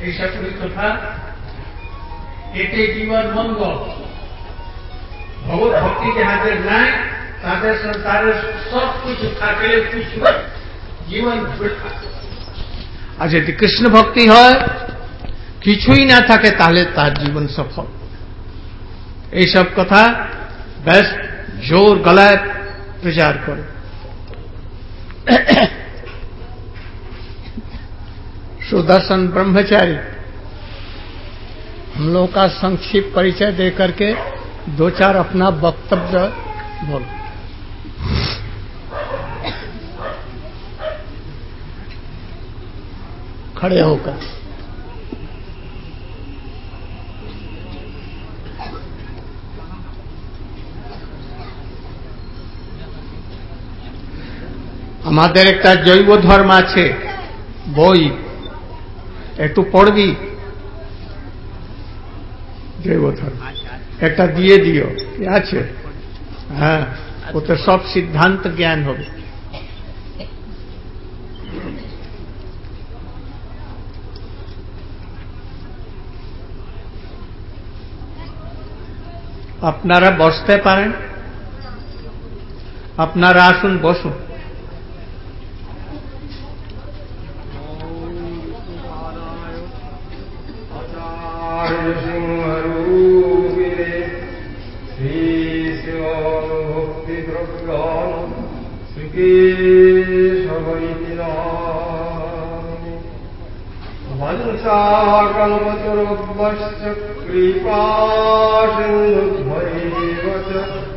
এইসবগুলি কথা এটাই জীবন মঙ্গল। ভগবত ভক্তি যাহাদের নাই তাদের সংসারের সব কিছু থাকলে কিছু জীবন বৃথা। আর যদি কৃষ্ণ ভক্তি হয়, কিছুই না থাকে, তাহলে তার জীবন সফল। এইসব কথা বেশ জোর গলায় प्रचार करो। सुदर्शन ब्रह्मचारी हम लोग का संक्षिप्त परिचय दे करके दो चार अपना वक्तव्य बोलो। खड़े होकर আমাদের একটা জৈব ধর্ম আছে, বই একটু পড়বি? জৈব ধর্ম একটা দিয়ে দিও, কি আছে? হ্যাঁ, ওতে সব সিদ্ধান্ত জ্ঞান হবে। আপনারা বসতে পারেন, আপনারা আসুন, বসুন। वंशाकल्पतरुभ्यश्च कृपासिन्धुभ्यैव च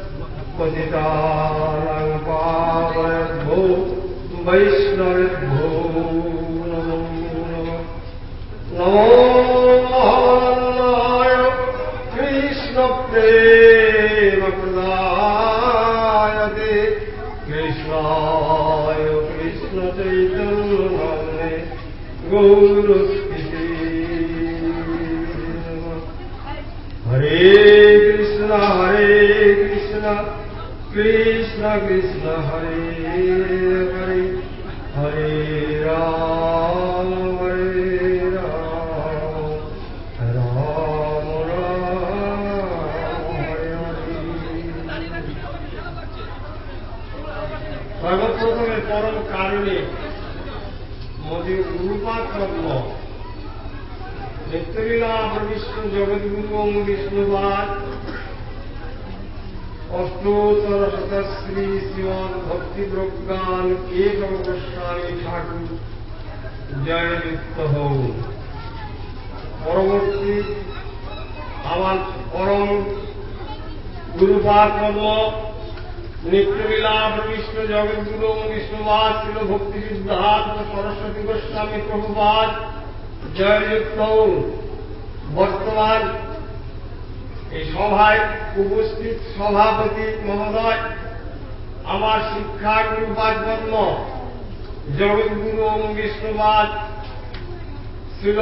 पतितानां पावनेभ्यो वैष्णवेभ्यो नमो नमो। नमोऽन्नाय कृष्णप्रेमप्रदायते कृष्णाय कृष्णचैतन्यनाम्ने गौरस्थिते हरे कृष्ण कृष्ण कृष्ण हरे हरे हरे राम राम हरे हरे। सर्वप्रथमे परम कारुणे मोदी गुरुपाद पद्म नित्यलीला विष्णु जगद्गुरु विष्णुवाद अष्टोत्तर शतश्री श्रीमद भक्ति प्रज्ञान केशव गोस्वामी ठाकुर जय युक्त हो। परवर्ती आमार परम गुरुपाद पद्म नित्यलीला विष्णु जगद्गुरु विष्णुवाद श्रील भक्ति सिद्धांत सरस्वती गोस्वामी प्रभुपाद जय युक्त हो। बर्तमान सभाय उपस्थित सभापति महोदय आमार शिक्षा गुरुपाद पद्म जगद्गुरु विष्णुवाद श्रील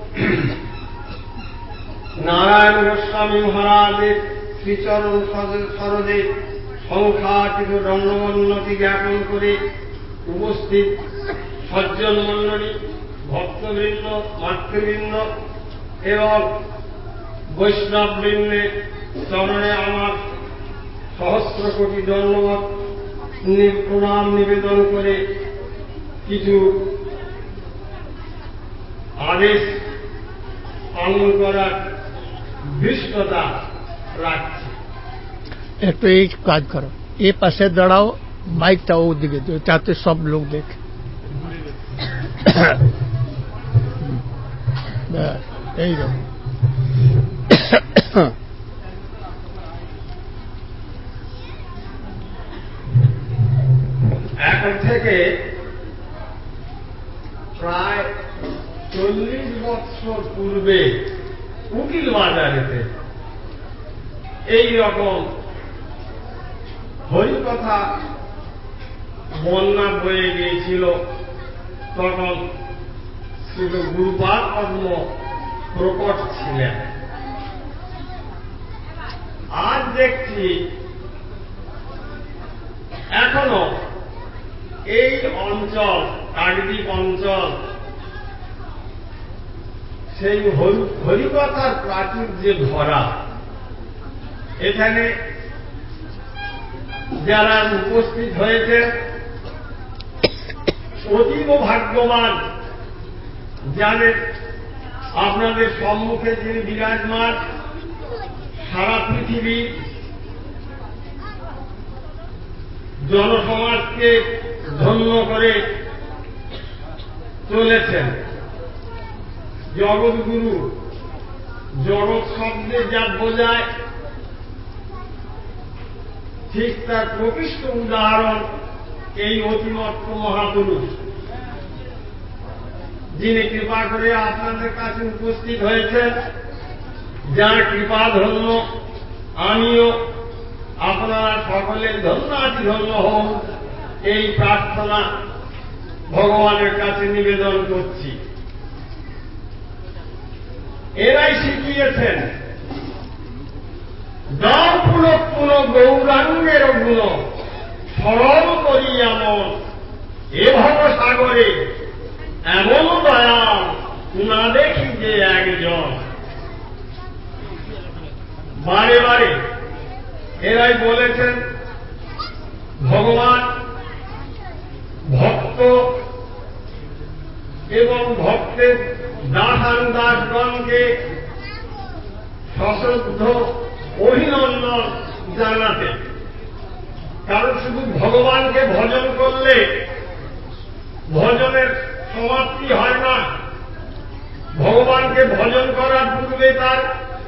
नारायण गोस्वामी महाराजेर श्रीचरण सरोजे সংখ্যাতীত দণ্ডবন্নতি জ্ঞাপন করে উপস্থিত সজ্জন মণ্ডলী, ভক্তবৃন্দ, মাতৃবৃন্দ এবং বৈষ্ণববৃন্দের চরণে আমার সহস্র কোটি ধন্যবাদ প্রণাম নিবেদন করে কিছু আদেশ পালন করার দৃষ্টতা রাখছি। একটু এই কাজ করো, এই পাশে দাঁড়াও, মাইকটা ও দিকে যাতে সব লোক দেখে। এইরকম এখন থেকে প্রায় 40 বছর পূর্বে উকিল বাজারেতে এইরকম হরিকথা বন্যা বয়ে গিয়েছিল। তখন শুধু গুরুপাদ পদ্ম প্রকট ছিলেন। আজ দেখছি এখনো এই অঞ্চল, কাকদ্বীপ অঞ্চল সেই হরিকথার প্রাচুর্যে ভরা। এখানে যারা উপস্থিত হয়েছে অতীব ভাগ্যবান, জানেন আপনাদের সম্মুখে যিনি বিরাজমান সারা পৃথিবীর জনসমাজকে ধন্য করে চলেছেন। জগৎগুরু, জগৎ শব্দে যা বোঝায় ঠিক তার প্রকৃষ্ট উদাহরণ এই অতিমত্ত মহাপুরুষ, যিনি কৃপা করে আপনাদের কাছে উপস্থিত হয়েছেন, যার কৃপা ধন্য আমিও আপনারা সকলের ধন্যাতি ধন্য হন এই প্রার্থনা ভগবানের কাছে নিবেদন করছি। এরাই শিখিয়েছেন যার পুনঃ পুনঃ গৌরাঙ্গের গুণ স্মরণ করি এমন এ ভবসাগরে এমন দয়াল না দেখি যে একজন। বারে বারে এরাই বলেছেন ভগবান ভক্ত এবং ভক্তের দাসানুদাসগণকে সশ্রদ্ধ অভিনন্দন জানাতে। কারণ শুধু ভগবানকে ভজন করলে ভজনের সমাপ্তি হয় না। ভগবানকে ভজন করার পূর্বে তার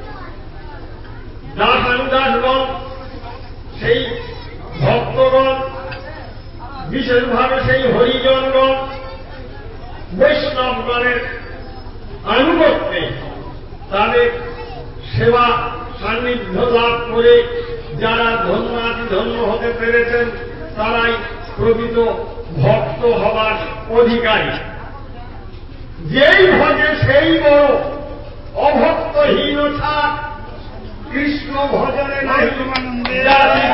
দাসানুদাসগণ, সেই ভক্তগণ, বিশেষভাবে সেই হরিজনগণ, বৈষ্ণবগণের আনুগত্যে তাদের সেবা সান্নিধ্য লাভ করে যারা ধন্যাতি ধন্য হতে পেরেছেন তারাই প্রকৃত ভক্ত হবার অধিকারী। যেই ভজে সেই বড়, অভক্তহীন ছাড় কৃষ্ণ ভজনে নাই জাতি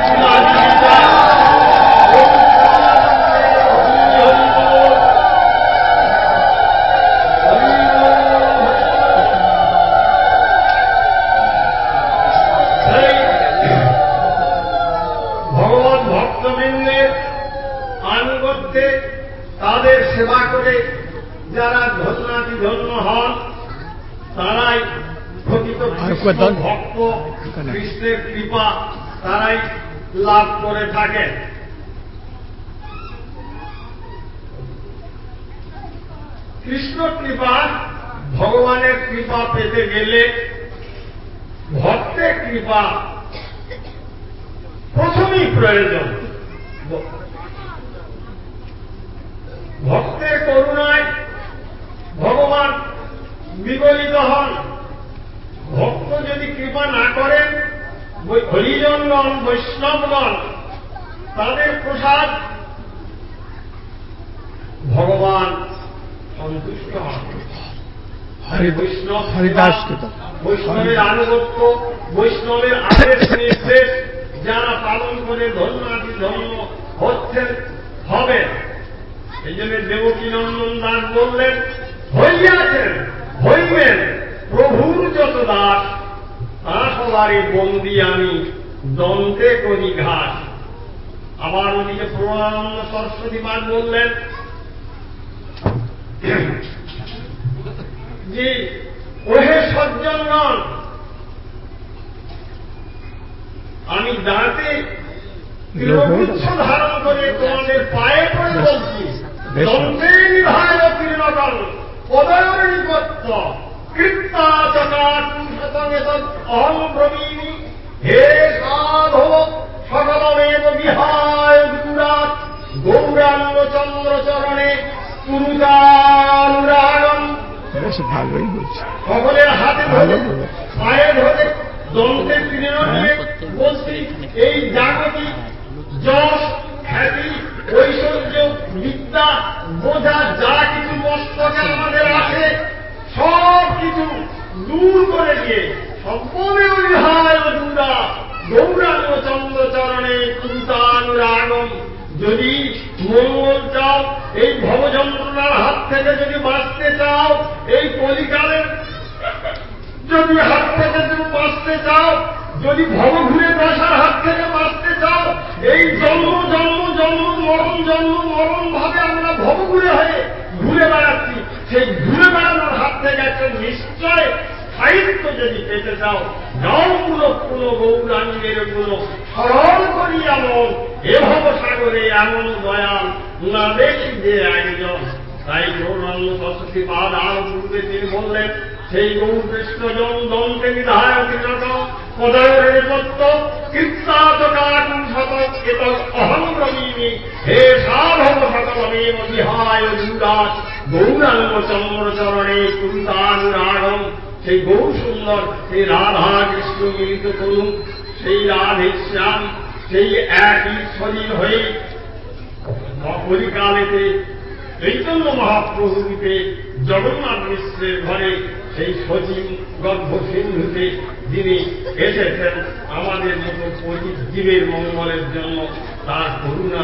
ভগবত ভক্তবৃন্দের আনুগত্যে তাদের সেবা করে যারা ধন্যাতি ধন্য হন তারাই প্রকৃত ভক্ত, কৃষ্ণের কৃপা তারাই লাভ করে থাকেন। কৃষ্ণ কৃপা, ভগবানের কৃপা পেতে গেলে ভক্তের কৃপা প্রথমেই প্রয়োজন। ভক্তের করুণায় ভগবান বিগলিত হন। ভক্ত যদি কৃপা না করেন, হরিজনগণ, বৈষ্ণবগণ তাদের প্রসাদ ভগবান সন্তুষ্ট হন। বৈষ্ণবের আনুগত্য, বৈষ্ণবের আদেশ নির্দেশ যারা পালন করে ধন্যাতি ধন্য হচ্ছেন, হবেন। এই জন্য দেবকীনন্দন দাস বললেন, হইয়াছেন হইবেন প্রভুর যত দাস, তা সবারে বন্দি আমি দন্তে করি ঘাস। আবার ওদিকে প্রণানন্দ সরস্বতী পাঠ বললেন যে ওহে সজ্জনগণ, আমি দাঁতে তৃণগুচ্ছ ধারণ করে তোমাদের পায়ে পড়ে বলছি, দন্তে নিধায় তৃণকল পদয়ের নিপত্য অহং ব্রবীমি হে সাধব সকলমেব বিহায় দূরাৎ গৌরাঙ্গ চন্দ্রচরণে পুরুষানুরাগম। ভালোই বলছে, সকলের হাতে ধরে পায়ে ধরে দন্তে তৃণ নিয়ে বলছি, এই জাগতিক যশ, খ্যাতি, ঐশ্বর্য, বিদ্যা, বোঝা যা কিছু মস্তকে আমাদের আছে সব কিছু দূর করে দিয়ে সম্পূর্ণ বিহায় দূরা গৌরাঙ্গ চন্দ্রচরণে পুরুষানুরাগম। যদি মঙ্গল চাও, এই ভবযন্ত্রণার হাত থেকে যদি বাঁচতে চাও, এই কলিকালের যদি হাত থেকে তুমি বাঁচতে চাও, যদি ভব ঘুরে দশার হাত থেকে বাঁচতে চাও, এই জন্ম জন্ম জন্ম মরণ ভাবে আমরা ভব ঘুরে হয়ে ঘুরে বেড়াচ্ছি। সেই ঘুরে বেড়ানোর হাত থেকে একটা নিশ্চয় সাহিত্য যদি পেতে চাও, যাও পুনঃ গৌরাঙ্গের গুণ স্মরণ করি এমন, এ ভব সাগরে এমন দয়াল না দেখি যে একজন। তাই গৌরাঙ্গ সরস্বতী পাদ আর পূর্বে তিনি বললেন, সেই গৌর কৃষ্ণজন দন্তে নিধায় তিলক পদয়ের তত্ত্ব কীর্তাতকাকুং শতক এতৎ অহং ব্রবীমি। হে সাধব সকলমেব বিহায় দুরাজ গৌরাঙ্গ চন্দ্র চরণে কুন্তানুরাগম। সেই গৌর সুন্দর, সেই রাধা কৃষ্ণ মিলিত করুন, সেই রাধে শ্যাম সেই একই শরীর হয়ে কলিকালেতে চৈতন্য মহাপ্রভুতে জগন্নাথ মিশ্রের ঘরে সেই সচিন গর্ভ সিন্ধুতে যিনি এসেছেন আমাদের মতো পতিত জীবের মঙ্গলের জন্য, তার করুণা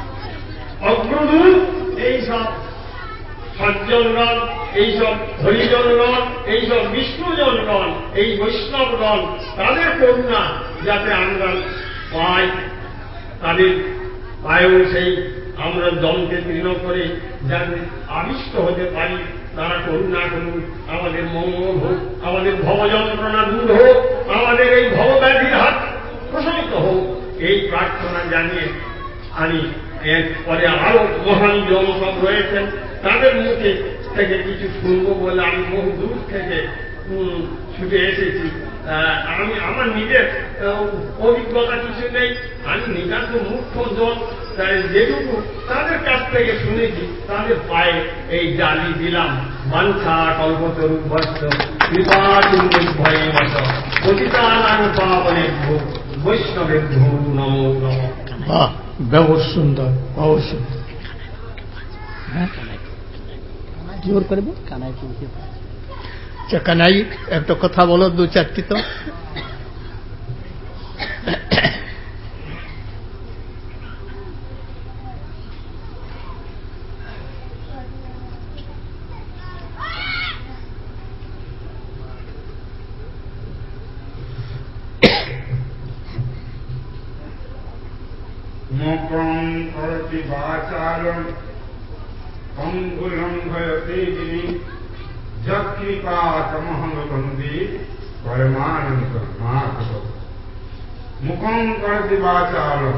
অগ্রদূত। এইসব সজ্জনগণ, এইসব হরিজনগণ, এইসব বিষ্ণুজনগণ, এই বৈষ্ণবগণ, তাদের করুণা যাতে আমরা পাই, তাদের পায়েও সেই আমরা দমকে দৃঢ় করে যাতে আবিষ্ট হতে পারি, তারা করুণা করুন। আমাদের মঙ্গল হোক, আমাদের ভবযন্ত্রণা দূর হোক, আমাদের এই ভবব্যাধির হাত প্রশমিত হোক, এই প্রার্থনা জানিয়ে আমি এরপরে আরো মহান জন সব রয়েছেন, তাদের মুখে থেকে কিছু শুনব বলে আমি বহু দূর থেকে ছুটে এসেছি। আমি আমার নিজের অভিজ্ঞতা কিছু নেই, আমি নিতান্ত মূর্খ জন, তাই যেটুকু তাদের কাছ থেকে শুনেছি তাদের পায়ে এই জালি দিলাম। বাঞ্ছা কল্পতরু বস্ত কৃপা সিন্ধু ভয়ে মত পতিতানাং পাবনেভ্যো বৈষ্ণবেভ্যো নমো নমঃ। বাহ, বহুত সুন্দর, বহুত সুন্দর। জোর করব কানাই, কানাই একটা কথা বলো, দু চারটি তো। মুখং করতি বাচালং অঙ্গুলঙ্ঘয়তে যিনি যৎকৃপাতমহং বন্দে পরমানন্দ মাধব। মুখং করতি বাচালং,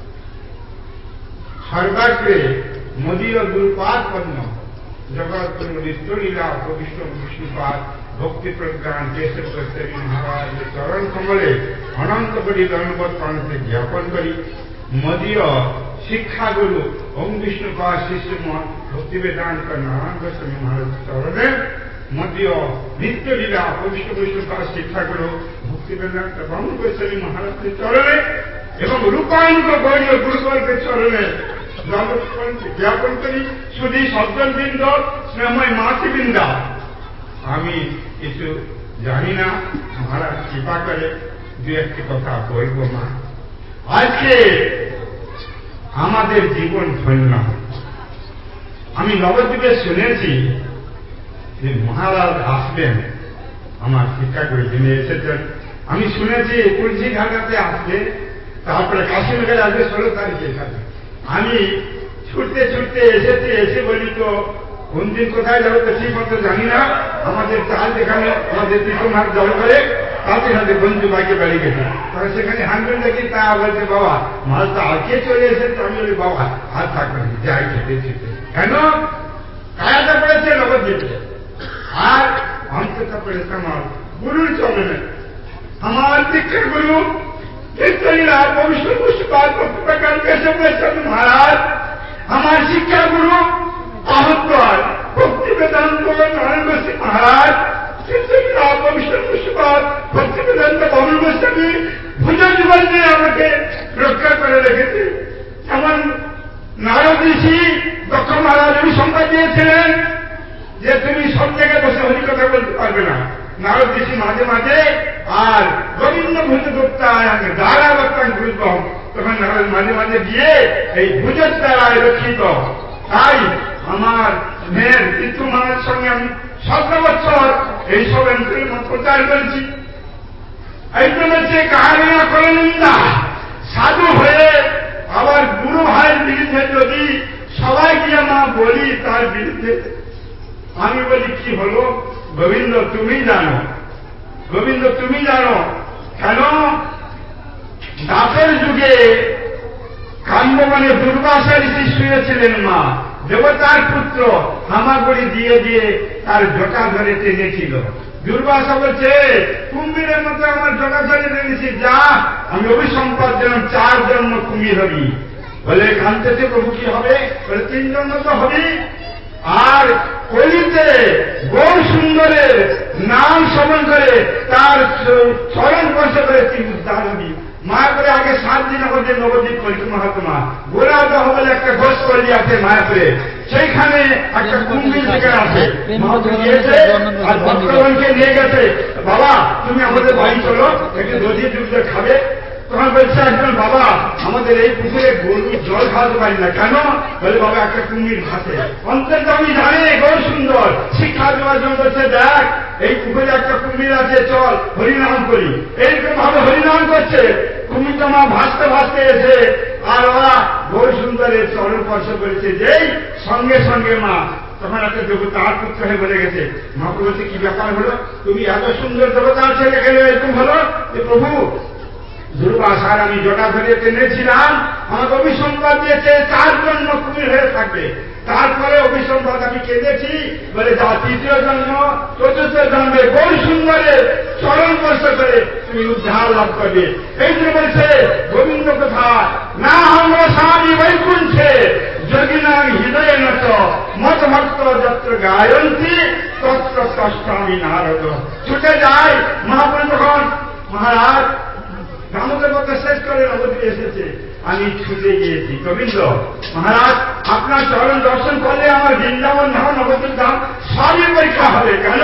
সর্বাগ্রে মদীয় গুরুপাদ পদ্ম জগৎগুরু বিষ্ণুলীলা উপবিষ্ট বিষ্ণুপাদ ভক্তি প্রজ্ঞান কেশব গোস্বামী মহারাজের চরণ কমলে অনন্ত কোটি দণ্ডবৎ প্রান্তে জ্ঞাপন করি। মদীয় শিক্ষাগুরু ওম বিষ্ণুপাদ শিষ্য ভক্তি বেদান্ত নারায়ণ গোস্বামী মহারাজ চরণে, মদীয় নিত্যলীলা উপবিষ্ট বিষ্ণুপাদ শিক্ষাগুরু ভক্তি বেদান্ত ব্রহ্ম গোস্বামী মহারাজের চরণে এবং রূপায়িত গৌরীয় গুরুবর্গের চরণে জ্ঞাপন করি। শুধু সজ্জনবৃন্দ, স্নেহময় মাতৃবৃন্দা, আমি কিছু জানি না, মহারাজ কৃপা করে দু একটি কথা বলব। মা, আজকে আমাদের জীবন ধন্য। আমি নবদ্বীপে শুনেছি যে মহারাজ আসবেন, আমার শিক্ষা করে যিনি এসেছেন, আমি শুনেছি তুলসী ঘাটাতে আসবে, তারপরে কাশীনগরে আসবে 16 তারিখে। আমি ছুটতে ছুটতে এসেছি, এসে বলি তো কোন দিন কোথায় যাবো তো ঠিক মতো জানি না। আমাদের চাল যেখানে আমাদের তীর্থমার জল করে তাদের হাতে বন্ধু বাইকে বাড়ি গেছে, তবে সেখানে হানবেন দেখি তা বলছে বাবা মাল তো আগে চলে এসেছে। আমি বলি বাবা আর থাকবেন, যাই খেতে খেতে কেন কায়াটা পড়েছে নবদ্বীপে, আর অন্তত পড়েছে আমার গুরুর চরণে। আমার দীক্ষা গুরু কীর্তনীরা পবিত্র পুষ্পাদ ভক্তিপ্রকার কেশব গোস্বামী মহারাজ, আমার শিক্ষা গুরু মহত্তর ভক্তি বেদান্ত নারায়ণ গোস্বামী মহারাজ, কীর্তনীরা পবিত্র পুষ্পাদ ভক্তি বেদান্ত বাবুল গোস্বামী ভুজ জীবন দিয়ে আমাকে রক্ষা করে রেখেছে। যেমন নারদ ঋষি দক্ষ মহারাজ অভিসংবাদ দিয়েছিলেন যে তুমি সব জায়গায় বসে হরি কথা বলতে পারবে না। নারদ ঋষি মাঝে মাঝে আর গোবিন্দ ভুজ গুপ্তায় দ্বারা বক্তাং গুরুত্বম, তখন নারদ মাঝে মাঝে গিয়ে এই ভুজের দ্বারায় রক্ষিত। তাই আমার মেয়ের তীর্থ মহারাজের সঙ্গে আমি 17 বছর এইসব প্রচার করেছি। এই জন্য যে কাহারিয়া করে নিন্দা, সাধু হয়ে আবার গুরু ভাইয়ের বিরুদ্ধে যদি সবাই গিয়ে মা বলি তার বিরুদ্ধে, আমি বলি কি হলো? গোবিন্দ তুমি জানো, গোবিন্দ তুমি জানো। কেন? দাসের যুগে কাম্যবনে দুর্বাসা ঋষি শুয়েছিলেন, মা দেবতার পুত্র হামাগুড়ি দিয়ে দিয়ে তার জটা ধরে টেনেছিল। দুর্বাসা বলছে কুম্ভীরের মতো আমার জটা ধরে টেনেছি, যা আমি অভিসম্পাদ যেন 4 জন্ম কুমির হবি। বলে কাঁদতেছে, প্রভু কি হবে? বলে 3 জন্ম তো হবি। আর কলিতে গৌর সুন্দরের নাম শ্রবণ করে তার চরণ স্পর্শ করে তুই উদ্ধার হবি। মায়াপুরে আগে 7 দিন আমাদের নবদ্বীপ পরিক্রমা হতো। মা গোলাদহ বলে একটা ঘোষ পল্লী আছে মায়াপুরে, সেইখানে একটা কুম্ভীর থেকে আছে। আর ভক্তগণকে নিয়ে গেছে, বাবা তুমি আমাদের বাড়ি চলো, একটু দধি দুধ খাবে। তখন বলছে একজন, বাবা আমাদের এই পুকুরে গরু জল খাওয়াতে পারি না। কেন? বলে বাবা একটা কুমির ভাসে। অন্তত আমি জানি গৌর সুন্দর শিক্ষা দেওয়ার জন্য বলছে, দেখ এই পুকুরে একটা কুমির আছে, চল হরিনাম করি। এইরকম ভাবে হরিনাম করছে, কুমিরটা মা ভাসতে ভাসতে এসে আর ওরা গৌর সুন্দরের চরণ স্পর্শ করেছে, যেই সঙ্গে সঙ্গে মা তখন একটা দেবতার পুত্র হয়ে বলে গেছে। মা বলছে কি ব্যাপার হলো? তুমি এত সুন্দর দেবতার ছেলে গেলে এরকম হলো যে প্রভু দুর্বাসার আমি জটা ধরে টেনেছিলাম, আমাকে অভিসম্পাদ দিয়েছে 4 জন্ম কুমির হয়ে থাকবে। তারপরে অভিসম্পাদ আমি কেঁদেছি, বলে যা 3য় জন্ম 4র্থ জন্মে গৌর সুন্দরের চরণ স্পর্শ করে তুমি উদ্ধার লাভ করবে। এই জন্য বলছে গোবিন্দ কথা না আমরা স্বামী বৈকুণ্ঠে যোগিনাং হৃদয়ে নত মত ভক্ত যত্র গায়ন্তী তত্র কষ্টামি নারদ। ছুটে যায় মহাপুরুষ যখন মহারাজ দামোদর পথে শেষ করে নবদ্বীপে এসেছে, আমি ছুটে গিয়েছি। গোবিন্দ মহারাজ আপনার চরণ দর্শন করলে আমার বৃন্দাবন ধাম নবদ্বীপ ধাম সবই পরীক্ষা হবে। কেন?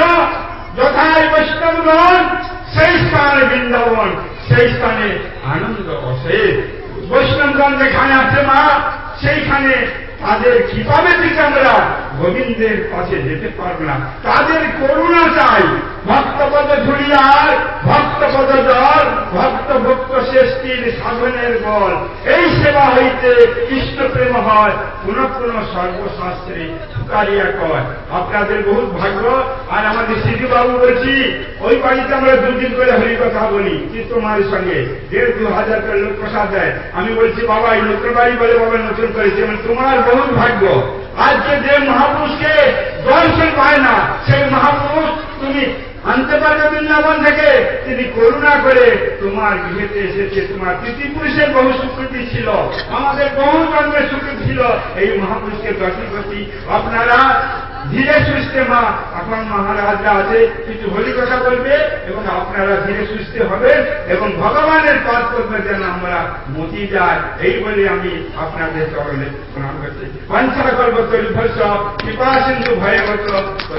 যথায় বৈষ্ণবগণ সেই স্থানে বৃন্দাবন, সেই স্থানে আনন্দ অশেষ। বৈষ্ণবগণ যেখানে আছে মা, সেইখানে তাদের কৃপা ব্যতীত আমরা গোবিন্দের কাছে যেতে পারব না। তাদের করুণা চাই। ভক্তপদ ধুলিয়ার ভক্তপদ জল, ভক্ত ভক্ত শ্রেষ্ঠীর সাধনের বল। এই সেবা হইতে কৃষ্ণ প্রেম হয়, পুনঃ পুনঃ সর্বশাস্ত্রে কারিয়া কর। আপনাদের বহুত ভাগ্য। আর আমাদের সিদ্ধুবাবু বলছি, ওই বাড়িতে আমরা 2 দিন করে হরিকথা বলি চিত্তমারের সঙ্গে, 1,500-2 হাজার করে লোক প্রসাদ দেয়। আমি বলছি বাবা এই নতুন বাড়ি বলে বাবা নতুন করেছে, মানে তোমার বহুত ভাগ্য। আজকে যে মহাপুরুষকে দর্শন পায় না, সেই মহাপুরুষ তুমি আনতে পারবে বৃন্দাবন থেকে। তিনি করুণা করে তোমার গৃহেতে এসেছে। তোমার পিতৃপুরুষের বহু স্বীকৃতি ছিল, আমাদের বহু জন্মের স্বীকৃতি ছিল, এই মহাপুরুষকে দর্শন করছি। আপনারা ধীরে সুস্থে মা এখন মহারাজরা আছে কিছু হরি কথা বলবে এবং আপনারা ধীরে সুস্থে হবেন এবং ভগবানের পাঠ করবে যেন আমরা মতি যায়, এই বলে আমি আপনাদের চরণে প্রণাম করছি। পঞ্চা কল্পতরুভ্যস্য কৃপা সিন্ধু ভয়বত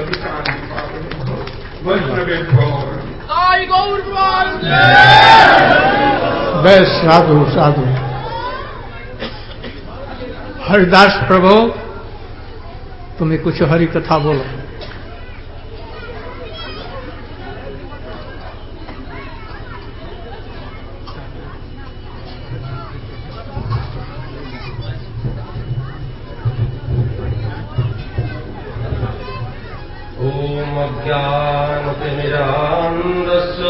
বৈষ্ণবের বেশ, সাধু সাধু। हरिदास प्रभु तुम्हें कुछ हरि कथा बोलो। ओम अज्ञानतिमिरान्धस्य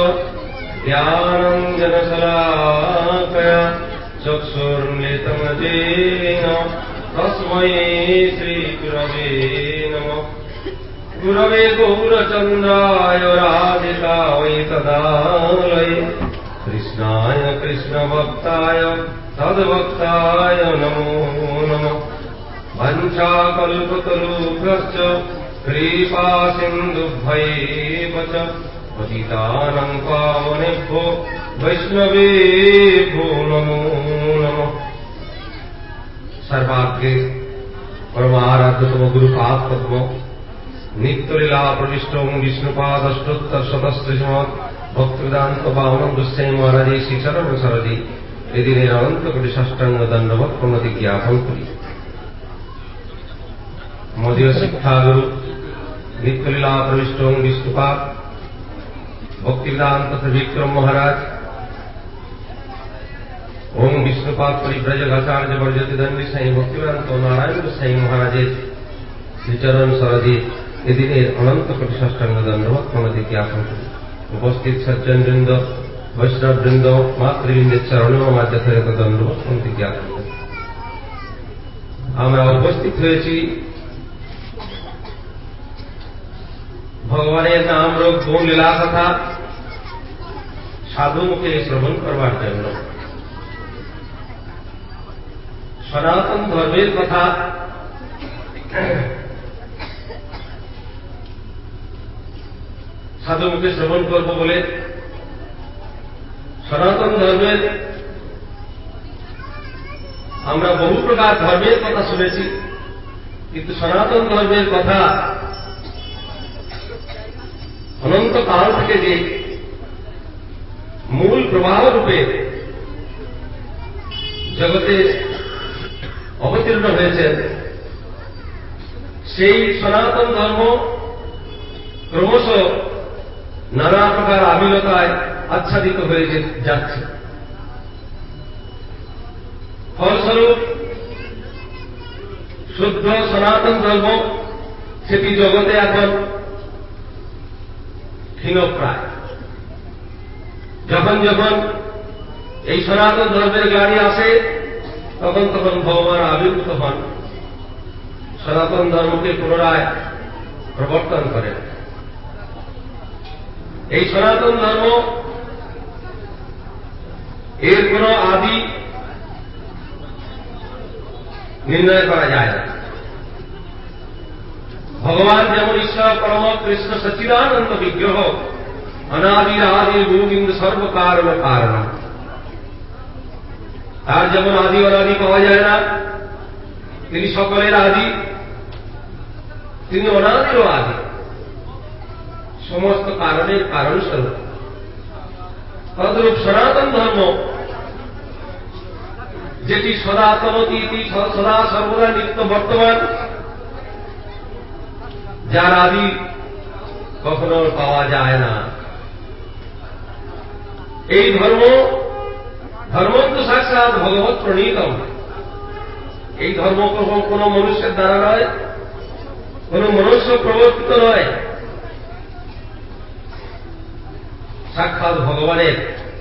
ज्ञानाञ्जनशलाकया चक्षुर्मिलितं येन तस्मै श्रीगुरवे नमः। गुरवे गौरचन्द्राय राधिकायै तदालये कृष्णाय कृष्णभक्ताय तद्भक्ताय नमो नमः। वञ्चाकल्पतरुभ्यश्च कृपा सिन्धुभ्यैव च पतितानां पावनेभ्यो वैष्णवेभ्यो नमो नमः। सर्वाग्रे परमाराध्यतम गुरुपाद पद्म नित्यलीला प्रविष्टों विष्णुपादष्टोत्तर शतस्त्रिशत् भक्तिवेदांत पावनं गोस्वामी महाराज श्री चरण सरदी এদিনে অনন্ত কোটি সাষ্টাঙ্গ দণ্ডবৎ প্রণতি জ্ঞাপন করি। মদীয় শিক্ষাগুরু নিত্যলীলা প্রবিষ্ট বিষ্ণুপাদ भक्तिवेदांत त्रिविक्रम महाराज, ओम विष्णुपाद परिव्रजक आचार्य वर्जति दंडी साई भक्तिवेदांत नारायण साई महाराजेर श्रीचरण सराजे एदिনের অনন্ত কোটি সাষ্টাঙ্গ দণ্ডবত প্রণতি জ্ঞাপন করি। উপস্থিত সজ্জনবৃন্দ, বৈষ্ণববৃন্দ, মাতৃবৃন্দের চরণে আমার যথাযথ দণ্ডবত প্রণতি জ্ঞাপন করি। আমরা উপস্থিত হয়েছি ভগবানের নাম রূপ গুণ লীলা কথা সাধু মুখে শ্রবণ করবার জন্য। সনাতন ধর্মের কথা সাধু মুখে শ্রবণ করব বলে সনাতন ধর্মের আমরা বহু প্রকার ধর্মের কথা শুনেছি, কিন্তু সনাতন ধর্মের কথা অনন্তকাল থেকে যে মূল প্রবাহ রূপে জগতে অবতীর্ণ হয়েছেন, সেই সনাতন ধর্ম ক্রমশ নানা প্রকার আবিলতায় আচ্ছাদিত হয়ে যাচ্ছে। ফলস্বরূপ শুদ্ধ সনাতন ধর্ম সেটি জগতে এখন ক্ষীণপ্রায়। যখন যখন এই সনাতন ধর্মের গাড়ি আসে তখন তখন ভগবান আবির্ভূত হন, সনাতন ধর্মকে পুনরায় প্রবর্তন করেন। এই সনাতন ধর্ম এর কোন আদি নির্ণয় করা যায় না। ভগবান যেমন ঈশ্বর পরম কৃষ্ণ সচ্চিদানন্দ বিগ্রহ, অনাদির আদির গোবিন্দ সর্বকারণ কারণ, তার যেমন আদি অনাদি পাওয়া যায় না, তিনি সকলের আদি, তিনি অনাদিরও আদি, সমস্ত কারণের কারণ স্বরূপ। তদ্রূপ সনাতন ধর্ম যেটি সনাতন অতীতি সদা সর্বদা নিত্য বর্তমান, যার আদি কখনো পাওয়া যায় না, এই ধর্ম তো সাক্ষাৎ ভগবৎ প্রণীতম। এই ধর্ম কোন মনুষ্যের দ্বারা নয়, কোন মনুষ্য প্রবর্তিত নয়, সাক্ষাৎ ভগবানের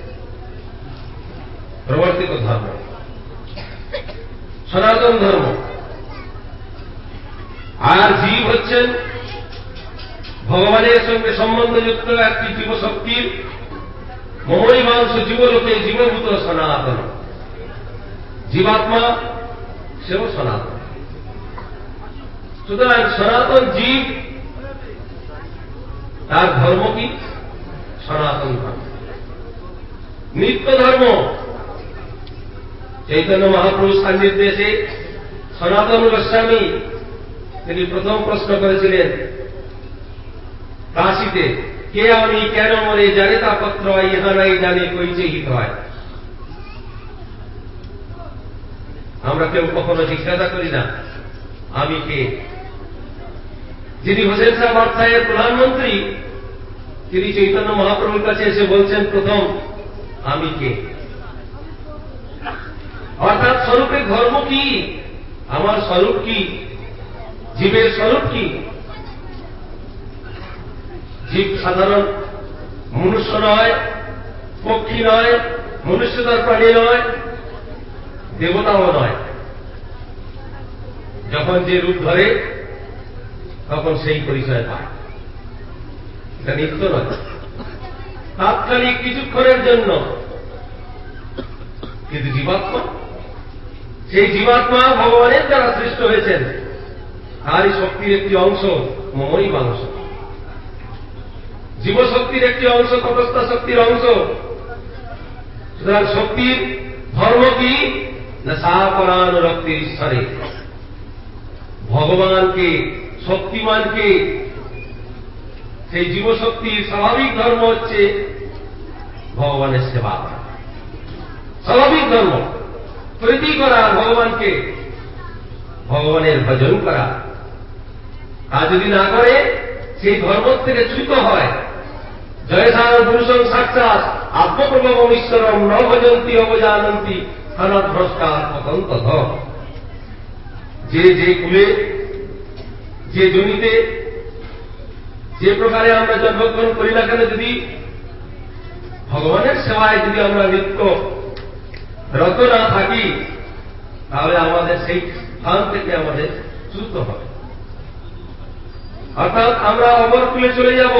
প্রবর্তিত ধর্ম সনাতন ধর্ম। আর জীব হচ্ছেন ভগবানের সঙ্গে সম্বন্ধযুক্ত একটি জীবশক্তির মমৈবাংশ জীবলোকে জীবভূত সনাতন। জীবাত্মা সেও সনাতন। সুতরাং সনাতন জীব, তার ধর্ম কি? সনাতন ধর্ম, নিত্য ধর্ম। চৈতন্য মহাপ্রভু সান্নিধ্যে সনাতন গোস্বামী তিনি প্রথম প্রশ্ন করেছিলেন কাশীতে, কে আমি, কেন মরে, জানে তা পত্র ইহা নাই জানে কইছে হিত হয়। আমরা কেউ কখনো জিজ্ঞাসা করি না আমি কে। যিনি হোসেন শাহ বাদশাহের প্রধানমন্ত্রী, তিনি চৈতন্য মহাপ্রভুর কাছে এসে বলছেন প্রথম, আমি কে। অর্থাৎ স্বরূপের ধর্ম কি, আমার স্বরূপ কি, জীবের স্বরূপ কি। জীব সাধারণ মনুষ্য নয়, পক্ষী নয়, মনুষ্যতার প্রাণী নয়, দেবতাও নয়। যখন যে রূপ ধরে তখন সেই পরিচয় পায়। এটা নিত্য নয়, তাৎক্ষণিক কিছুক্ষণের জন্য। কিন্তু জীবাত্মা, সেই জীবাত্মা ভগবানের দ্বারা সৃষ্ট হয়েছেন, তারই শক্তির একটি অংশ মমৈবাংশ। জীবশক্তির একটি অংশ, তটস্থ শক্তির অংশ। সুতরাং শক্তির ধর্ম কি না? সাপরানুরক্তির ঈশ্বরে ভগবানকে, শক্তিমানকে, সেই জীবশক্তির স্বাভাবিক ধর্ম হচ্ছে ভগবানের সেবা করা। স্বাভাবিক ধর্ম প্রীতি করা, ভগবানকে, ভগবানের ভজন করা। তা যদি না করে, সেই ধর্ম থেকে চ্যুত হয়, জয়সার পুরুষং সাক্ষাৎ আত্মপ্রভবম ঈশ্বরম ন ভজন্তি অবজানন্তি অনভ্রষ্টা পতন্তধ। যে কুলে, যে জমিতে, যে প্রকারে আমরা জন্মগ্রহণ করি না কেন, যদি ভগবানের সেবায় যদি আমরা নিত্য রত না থাকি, তাহলে আমাদের সেই স্থান থেকে আমাদের চ্যুত হবে, অর্থাৎ আমরা অমরকুলে চলে যাব,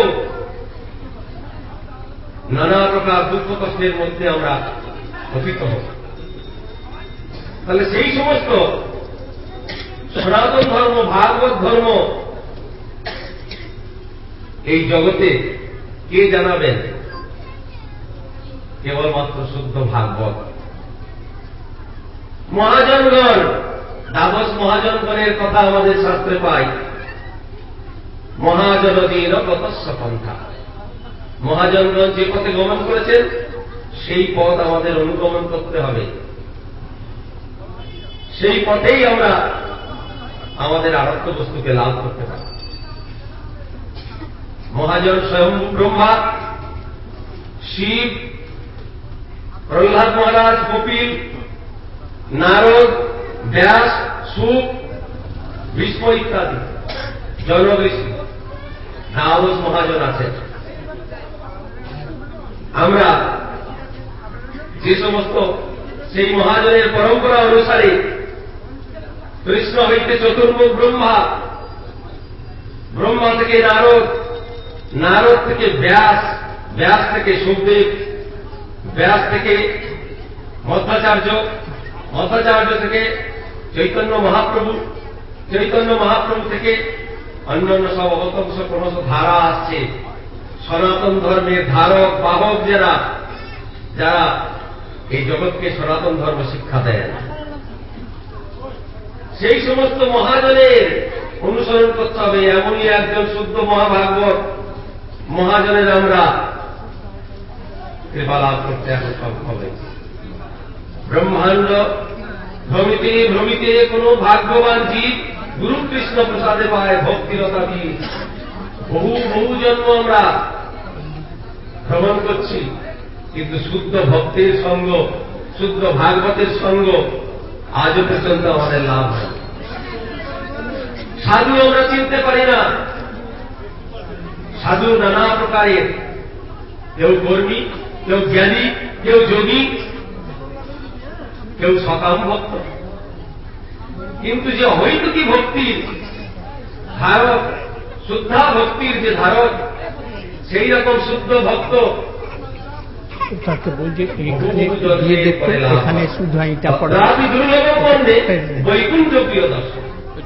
নানা প্রকার দুঃখ কষ্টের মধ্যে আমরা পতিত হব। তাহলে সেই সমস্ত সনাতন ধর্ম, ভাগবত ধর্ম এই জগতে কে জানাবেন? কেবলমাত্র শুদ্ধ ভাগবত। মহাজনগণ, দ্বাদশ মহাজনগণের কথা আমাদের শাস্ত্রে পাই। মহাজনদীন গতস্য পন্থা। মহাজনগণ যে পথে গমন করেছেন সেই পথ আমাদের অনুগমন করতে হবে, সেই পথেই আমরা আমাদের আরত্য বস্তুকে লাভ করতে পারি। মহাজন স্বয়ং ব্রহ্মা, শিব, প্রহ্লাদ মহারাজ, কপিল, নারদ, ব্যাস, শুক, ভীষ্ম ইত্যাদি জনক ঋষি, দ্বাদশ মহাজন আছেন। আমরা যে সমস্ত সেই মহাজনের পরম্পরা অনুসারে কৃষ্ণ হইতে চতুর্মুখ ব্রহ্মা, ব্রহ্মা থেকে নারদ, নারদ থেকে ব্যাস, ব্যাস থেকে সুখদেব, ব্যাস থেকে মধ্বাচার্য, মধ্বাচার্য থেকে চৈতন্য মহাপ্রভু, চৈতন্য মহাপ্রভু থেকে অন্যান্য সব অবতংশ ক্রমশ ধারা আসছে। সনাতন ধর্মের ধারক বাহক যারা, যারা এই জগৎকে সনাতন ধর্ম শিক্ষা দেন, সেই সমস্ত মহাজনের অনুসরণ করতে হবে। এমনই একজন শুদ্ধ মহাভাগবত মহাজনের আমরা কৃপা লাভ করতে এখন সম্ভব হয়েছে। ব্রহ্মাণ্ড ভ্রমিতে ভ্রমিতে কোন ভাগ্যবান জীব গুরু কৃষ্ণ প্রসাদে পায় ভক্তিরতা দিয়ে। বহু বহু জন্ম আমরা ভ্রমণ করছি, কিন্তু শুদ্ধ ভক্তের সঙ্গ, শুদ্ধ ভাগবতের সঙ্গ আজও পর্যন্ত আমাদের লাভ হয়। সাধু আমরা চিনতে পারি না। সাধু নানা প্রকারের, কেউ কর্মী, কেউ জ্ঞানী, কেউ যোগী, কেউ সকাম ভক্ত। কিন্তু যে হৈতুকী ভক্তির ধারক, শুদ্ধা ভক্তির যে ধারক, সেই রকম শুদ্ধ ভক্ত তাকে বলছে এখানে শুধু এটা পড়া বৈকুণ্ঠ প্রিয় দর্শন।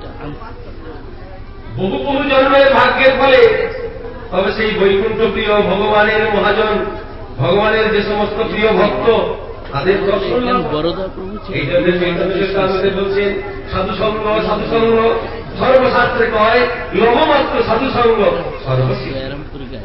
বহু বহু জন্মের ভাগ্যের ফলে তবে সেই বৈকুণ্ঠ প্রিয় ভগবানের মহাজন, ভগবানের যে সমস্ত প্রিয় ভক্ত, তাদের দর্শন এই জন্য চৈতন্য বলছেন সাধুসঙ্গ, সাধুসঙ্গ সর্বশাস্ত্রে কয় লভমাত্র সাধুসঙ্গ সর্বশিক্ষা।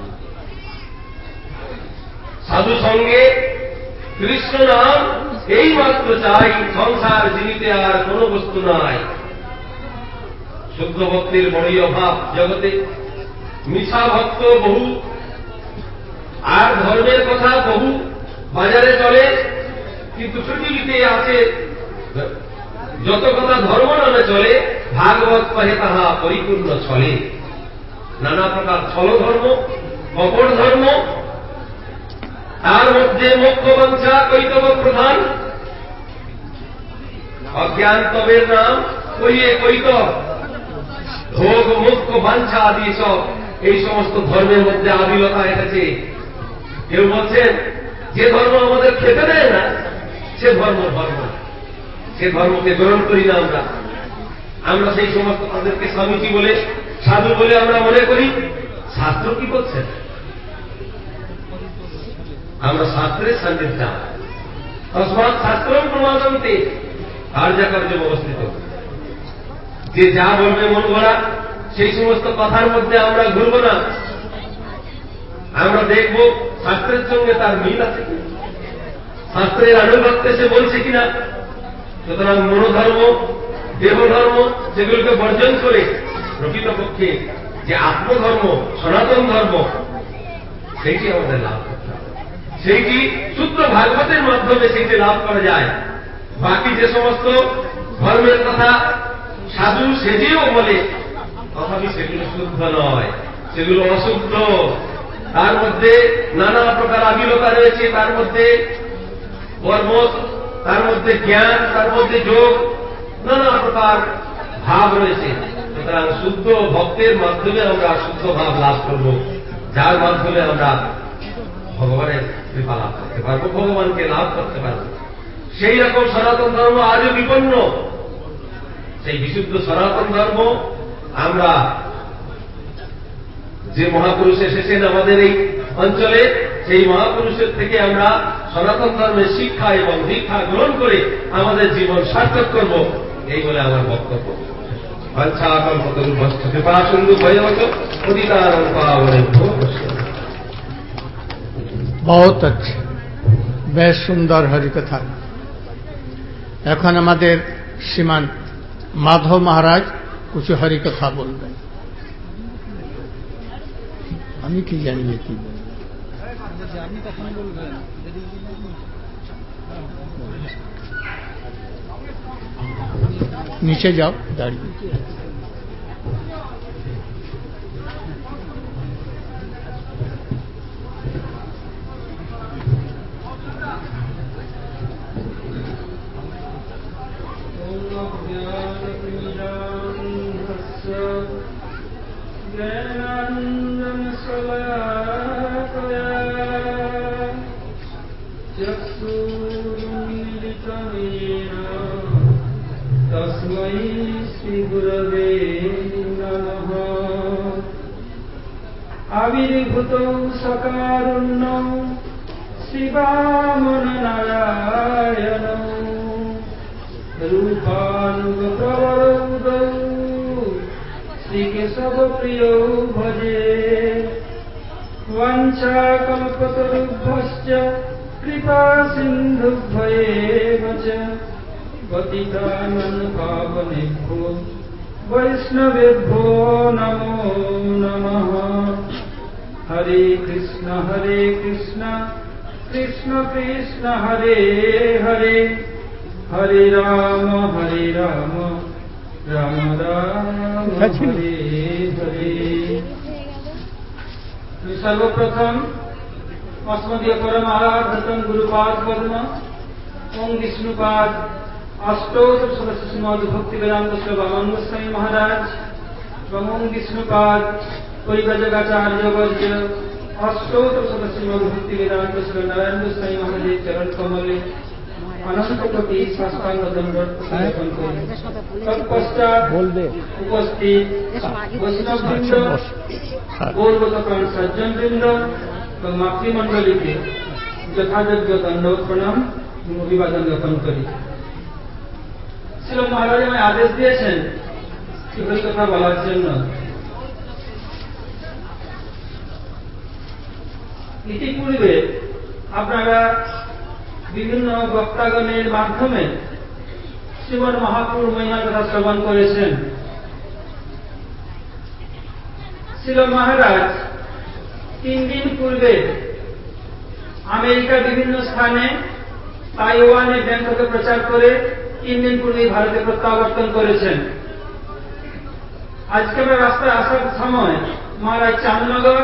সাধু সঙ্গে কৃষ্ণ নাম এই মাত্র চাই, সংসার জীবিতে আর কোন বস্তু নাই। শুদ্ধ ভক্তির বড়ই অভাব জগতে। মিছা ভক্ত বহু, আর ধর্মের কথা বহু বাজারে চলে, কিন্তু পৃথিবীতে আছে যত কথা ধর্ম নামে চলে, ভাগবত কহে তাহা পরিপূর্ণ চলে। নানা প্রকার ছল ধর্ম, কপট ধর্ম, তার মধ্যে মোক্ষ বাঞ্ছা কৈতব প্রধান। অজ্ঞান তবের নাম কইয়ে কৈতব, ভোগ মোক্ষ বাঞ্ছা আদি সব এই সমস্ত ধর্মের মধ্যে আদিলতা এসেছে। কেউ বলছেন যে ধর্ম আমাদের খেতে দেয় না সে ধর্ম ধর্ম, সে ধর্মকে গ্রহণ করি না আমরা। আমরা সেই সমস্ত তাদেরকে স্বামীজি বলে, সাধু বলে আমরা মনে করি। শাস্ত্র কি করছেন? আমরা শাস্ত্রের সান্নিধ্য, তসমাৎ শাস্ত্রম প্রমাণন্তে কার্যকার্য অবস্থিত। যে যা বলবে মন গড়া সেই সমস্ত কথার মধ্যে আমরা ঘুরব না। আমরা দেখব শাস্ত্রের সঙ্গে তার মিল আছে কিনা, শাস্ত্রের আনুগত্যে সে বলছে কিনা। সুতরাং মনোধর্ম, দেহধর্ম সেগুলোকে বর্জন করে প্রকৃতপক্ষে যে আত্মধর্ম, সনাতন ধর্ম, সেইটি আমাদের লাভ করতে হবে। সেইটি শুদ্ধ ভাগবতের মাধ্যমে সেইটি লাভ করা যায়। বাকি যে সমস্ত ধর্মের কথা সাধু সেজেও বলে, তথাপি সেগুলো শুদ্ধ নয়, সেগুলো অশুদ্ধ। তার মধ্যে নানা প্রকার আবিলতা রয়েছে, তার মধ্যে কর্ম, তার মধ্যে জ্ঞান, তার মধ্যে যোগ, নানা প্রকার ভাব রয়েছে। সুতরাং শুদ্ধ ভক্তের মাধ্যমে আমরা শুদ্ধ ভাব লাভ করব, যার মাধ্যমে আমরা ভগবানের কৃপা লাভ করতে পারবো, ভগবানকে লাভ করতে পারব। সেই রকম সনাতন ধর্ম আজও বিপন্ন। সেই বিশুদ্ধ সনাতন ধর্ম আমরা যে মহাপুরুষ এসেছেন আমাদের এই অঞ্চলে, সেই মহাপুরুষের থেকে আমরা সনাতন ধর্মের শিক্ষা এবং দীক্ষা গ্রহণ করে আমাদের জীবন সার্থক করব, এই বলে আমার বক্তব্য। बहुत अच्छे, বেশ সুন্দর হরিকথা। এখন আমাদের শ্রীমান মাধব মহারাজ কিছু হরিকথা বলবেন। আমি কি জানি কি নিচে যাও, দাঁড়িয়ে तस्मै श्रीगुरवे नमः। आविर्भूतो सकारुण्यौ श्रीवामननारायणौ रूपानुगप्रवरौदौ श्रीकेशवप्रियौ भजे। वाञ्छाकल्पतरुभ्यश्च कृपा सिन्धुभ्येव च पतितानां पावनेभ्यो वैष्णवेभ्यो नमो नमः। हरे कृष्ण कृष्ण कृष्ण हरे हरे, हरे राम राम राम हरे हरे। सर्वप्रथम अस्मदीय परमाराध्यतम गुरुपाद पद्म ओम विष्णुपाद अष्टोत्तर सदस्य श्रीमद् भक्ति वेदांत स्वामी गोस्वामी महाराज एवं ओम विष्णुपाद परिव्राजकाचार्य वर्य अष्टोत्तर सदस्य श्रीमद् भक्ति वेदांत स्वामी नारायण गोस्वामी महाराज चरण कमले अनंत कोटि साष्टांग दंडवत समर्पण करें। तत्पश्चात उपस्थित वैष्णववृंद, गौरवोत्तम सज्जन वृंद और मातृमंडली के यथायोग्य दंडवत प्रणाम अभिवादन ज्ञापन करी। श्रील महाराज हमें आदेश दिएছেন कि हरि कथा বলার জন্য। ইতিপূর্বে আপনারা বিভিন্ন বক্তাগণের মাধ্যমে শ্রীমদ মহাপ্রভুর মহিমা কথা শ্রবণ করেছেন। শ্রীল মহারাজ 3 দিন পূর্বে আমেরিকার বিভিন্ন স্থানে, তাইওয়ানে, ব্যাংককে প্রচার করে 3 দিন পূর্বে ভারতে প্রত্যাবর্তন করেছেন। আজকে আমরা রাস্তায় আসার সময় মহারাজ চাঁদনগর,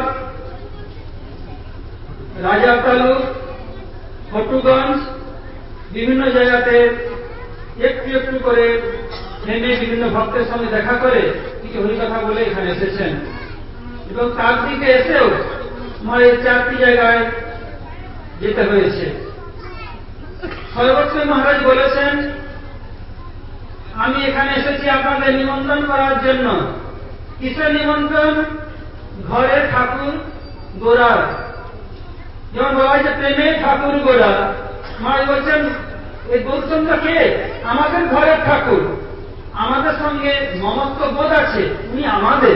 রাজাতালু, ফটুগঞ্জ বিভিন্ন জায়গাতে একটু একটু করে থেমে বিভিন্ন ভক্তের সঙ্গে দেখা করে কিছু হরিকথা বলে এখানে এসেছেন। এবং তার দিকে এসেও আমার এই 4টি জায়গায় যেতে হয়েছে। সর্বোচ্চ মহারাজ বলেছেন, আমি এখানে এসেছি আপনাদের নিমন্ত্রণ করার জন্য। কিসের নিমন্ত্রণ? ঘরের ঠাকুর গোড়ার। যেমন বলা হয় যে প্রেমে ঠাকুর গোড়া, মহারাজ বলছেন এই গৌরচন্দ্র কে? আমাদের ঘরের ঠাকুর, আমাদের সঙ্গে মমত্ব বোধ আছে, উনি আমাদের।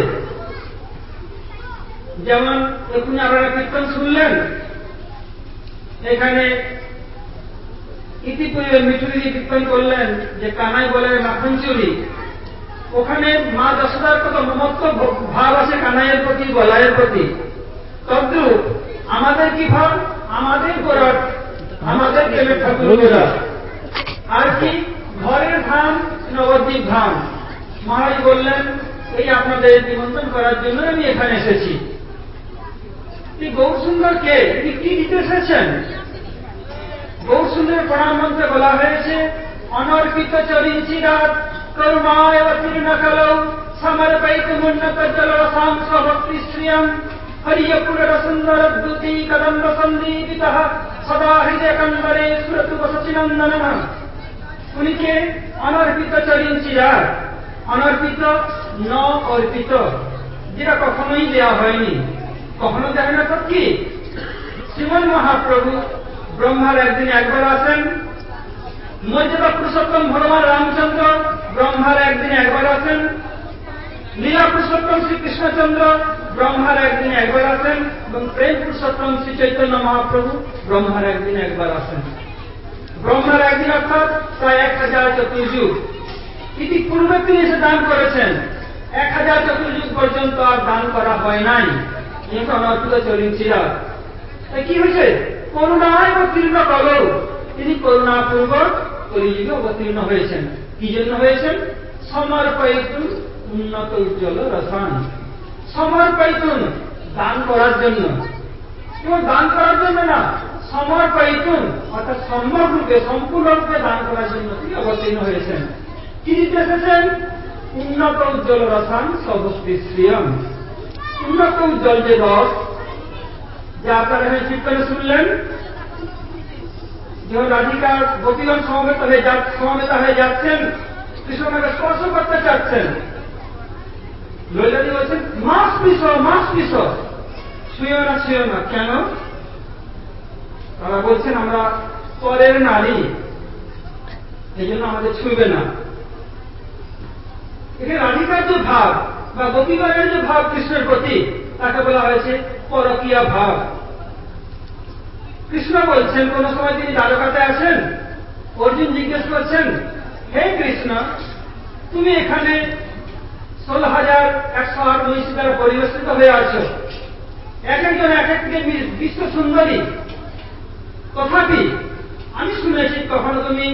যেমন এখনই আপনারা কীর্তন শুনলেন, এখানে ইতিপূর্বে মিঠুরি কীর্তন করলেন যে কানাই বলে মাখন চুরি। ওখানে মা যশোদার কত মমত্ব ভাব আছে কানাইয়ের প্রতি, বলাইয়ের প্রতি। তদ্রূপ আমাদের কি ভাব? আমাদের গোড়ার, আমাদের প্রেমের ঠাকুর গোড়া। আর কি ঘরের ধাম, নবদ্বীপ ধাম। মহারাজ বললেন, এই আপনাদের নিমন্ত্রণ করার জন্য আমি এখানে এসেছি। এই গৌরসুন্দর কে? তিনি কি দিতে এসেছেন? গৌরসুন্দরের প্রণাম মন্ত্রে বলা হয়েছে, অনর্পিত চরিঞ্চিরাত করুণায় অতীর্ণ কালৌ সমর্পয়িতুমুন্নত জলরসাং স্বভক্তি শ্রিয়ং হরিয়পুর সুন্দর দ্যুতি কদম্ব সন্দীপিতঃ সদা হৃদয় কন্দরে স্ফুরতু সচিনন্দনঃ। উনিকে অনর্পিত চরিঞ্চিরাত, অনর্পিত ন অর্পিত, যেটা কখনোই দেওয়া হয়নি, কখনো দেয় না। তো কি? শ্রীমন মহাপ্রভু ব্রহ্মার একদিন একবার আসেন, মর্যাদা পুরুষোত্তম ভগবান রামচন্দ্র ব্রহ্মার একদিন একবার আসেন, লীলা পুরুষোত্তম শ্রীকৃষ্ণচন্দ্র ব্রহ্মার একদিন একবার আসেন, এবং প্রেম পুরুষোত্তম শ্রী চৈতন্য মহাপ্রভু ব্রহ্মার একদিন একবার আসেন। ব্রহ্মার একদিন অর্থাৎ প্রায় 1000 চতুর্যুগ ইতিপূর্বে তিনি এসে দান করেছেন। 1000 চতুর্যুগ পর্যন্ত আর দান করা হয় নাই। কিন্তু অনর্পিত চরিঞ্চিরাত কি হয়েছে? করুণায় অবতীর্ণ কলৌ, তিনি করুণাপূর্বক কলিযুগে অবতীর্ণ হয়েছেন। কি জন্য হয়েছেন? সমর্পয়িতুম উন্নত উজ্জ্বল রসান। সমর্পয়িতুম দান করার জন্য, এবং দান করার জন্য না, সমর্পয়িতুম অর্থাৎ সম্যক রূপে, সম্পূর্ণরূপে দান করার জন্য তিনি অবতীর্ণ হয়েছেন। কি দিতে এসেছেন? উন্নত উজ্জ্বল রসান স্বভক্তি শ্রিয়ম। উন্নত উজ্জ্বল যে রস, যা আপনারা এখানে কীর্তনে শুনলেন, যখন রাধিকা গোপীগণ সমবেত হয়ে যাচ্ছেন, কৃষ্ণকে স্পর্শ করতে চাচ্ছেন, ললিতাদি বলছেন মাস পিস, মাস পিস, ছুঁয়ো না, ছুঁয়ো না। কেন? তারা বলছেন আমরা পরের নারী, এই জন্য আমাদের ছুঁবে না। এখানে রাধিকার যে ভাব বা গোপীগণের যে ভাব কৃষ্ণের প্রতি, তাকে বলা হয়েছে পরকীয়া ভাব। কৃষ্ণ বলছেন, কোন সময় তিনি দ্বারকাতে আছেন, অর্জুন জিজ্ঞেস করছেন, হে কৃষ্ণ, তুমি এখানে 16,108 মহিষী দ্বারা পরিবেষ্টিত হয়ে আছো, এক একজন এক এক থেকে বিশ্ব সুন্দরী, তথাপি আমি শুনেছি কখনো তুমি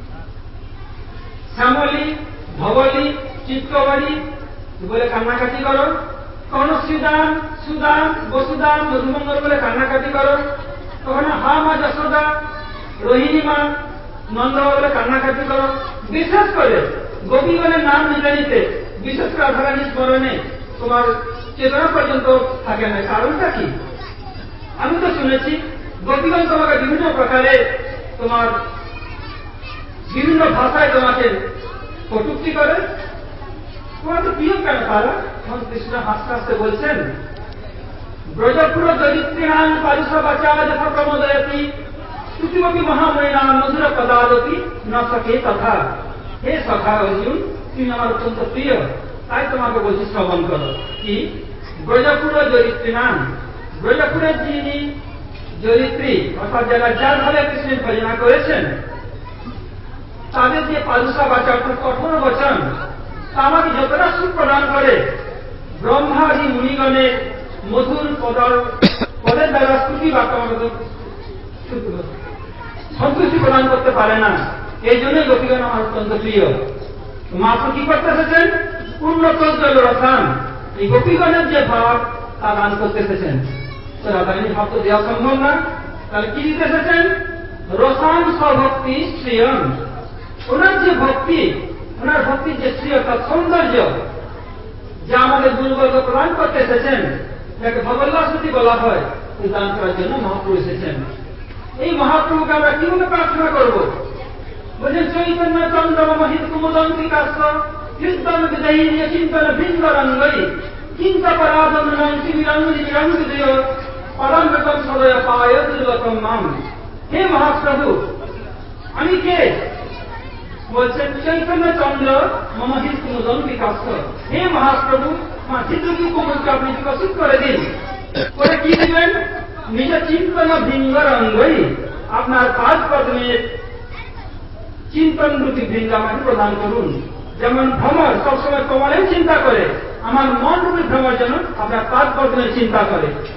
শ্যামলী, ধবলী, চিত্তবাড়ি বলে কান্নাকাটি করো, কখনো শ্রীদান, সুদান, বসুদান, মধুমঙ্গল বলে কান্নাকাটি করো, কখনো হা মা যশোদা, রোহিণী মা, নন্দ বলে কান্নাকাটি করো। বিশেষ করে গোপীগণের নাম নিতে নিতে, বিশেষ করে রাধারানী স্মরণে তোমার চেতনা পর্যন্ত থাকে না। কারণটা কি? আমি তো শুনেছি গোপীগণ তোমাকে বিভিন্ন প্রকারে, তোমার বিভিন্ন ভাষায় তোমাকে কটূক্তি করে, তোমার তো প্রিয় কেন তারা? তখন কৃষ্ণ হাসতে হাসতে বলছেন, ব্রজপুর দরিদ্রীনাং পারিষা বাচা যথা প্রমোদয়তি তুতিমপি মহাময়ীনা মধুর পদাদপি না সকে তথা। হে সখা অর্জুন, তুমি আমার অত্যন্ত প্রিয়, তাই তোমাকে বলছি শ্রবণ করো। কি? ব্রজপুর দরিদ্রীনাং, ব্রজপুরের যিনি চরিত্রী, অর্থাৎ যারা যার ভাবে কৃষ্ণের ভজনা করেছেন, তাদের যে পালুষা বাচা অর্থাৎ কঠোর বচন, তা আমাকে যতটা সুখ প্রদান করে, ব্রহ্মাদি মুনিগণের মধুর পদের দ্বারা স্তুতি বাক্য আমাকে সন্তুষ্টি প্রদান করতে পারে না। এই জন্যই গোপীগণ আমার অত্যন্ত প্রিয়। মহাপ্রভু কি করতে এসেছেন? উন্নত রসান, এই গোপীগণের যে ভাব তা দান করতে এসেছেন। তো রাধারানী ভাব তো দেওয়া সম্ভব না, তাহলে কি দিতে এসেছেন? রসান স্বভক্তি শ্রিয়ম। ওনার যে ভক্তি, ওনার ভক্তির যে শ্রিয়তা, সৌন্দর্য, যা আমাদের গুরুবর্গ প্রদান করতে এসেছেন, যাকে ভগবল্লাসুতি বলা হয়, এই দান করার জন্য মহাপ্রভু এসেছেন। এই মহাপ্রভুকে আমরা কিভাবে প্রার্থনা করব? বলছেন চৈতন্য চন্দ্র মহিত কুমুদন্তিকাস্ত কীর্তন বিদহীয় চিন্তন ভিন্ন রঙ্গই চিন্তা পরাধন রঙ্গি বিরঙ্গি বিরঙ্গিদয় পরমৃতম সদয় পায় দুর্গতম মাম। হে মহাপ্রভু, আমি কে? বলছেন চৈতন্য চন্দ্র মহিত কুমুদন্তিকাস্ত। হে মহাপ্রভু, আমার হৃদয়ী কুমুদকে আপনি বিকশিত করে দিন। করে কি দিবেন? নিজ চিন্তন ভিঙ্গ রঙ্গই, আপনার পাঁচ পদ্মের চিন্তন রূপী বৃন্দ আমাকে প্রদান করুন। যেমন ভ্রমর সবসময় কমলের চিন্তা করে, আমার মন রূপী ভ্রমর যেন আপনার পাঁচ পদ্মের চিন্তা করে।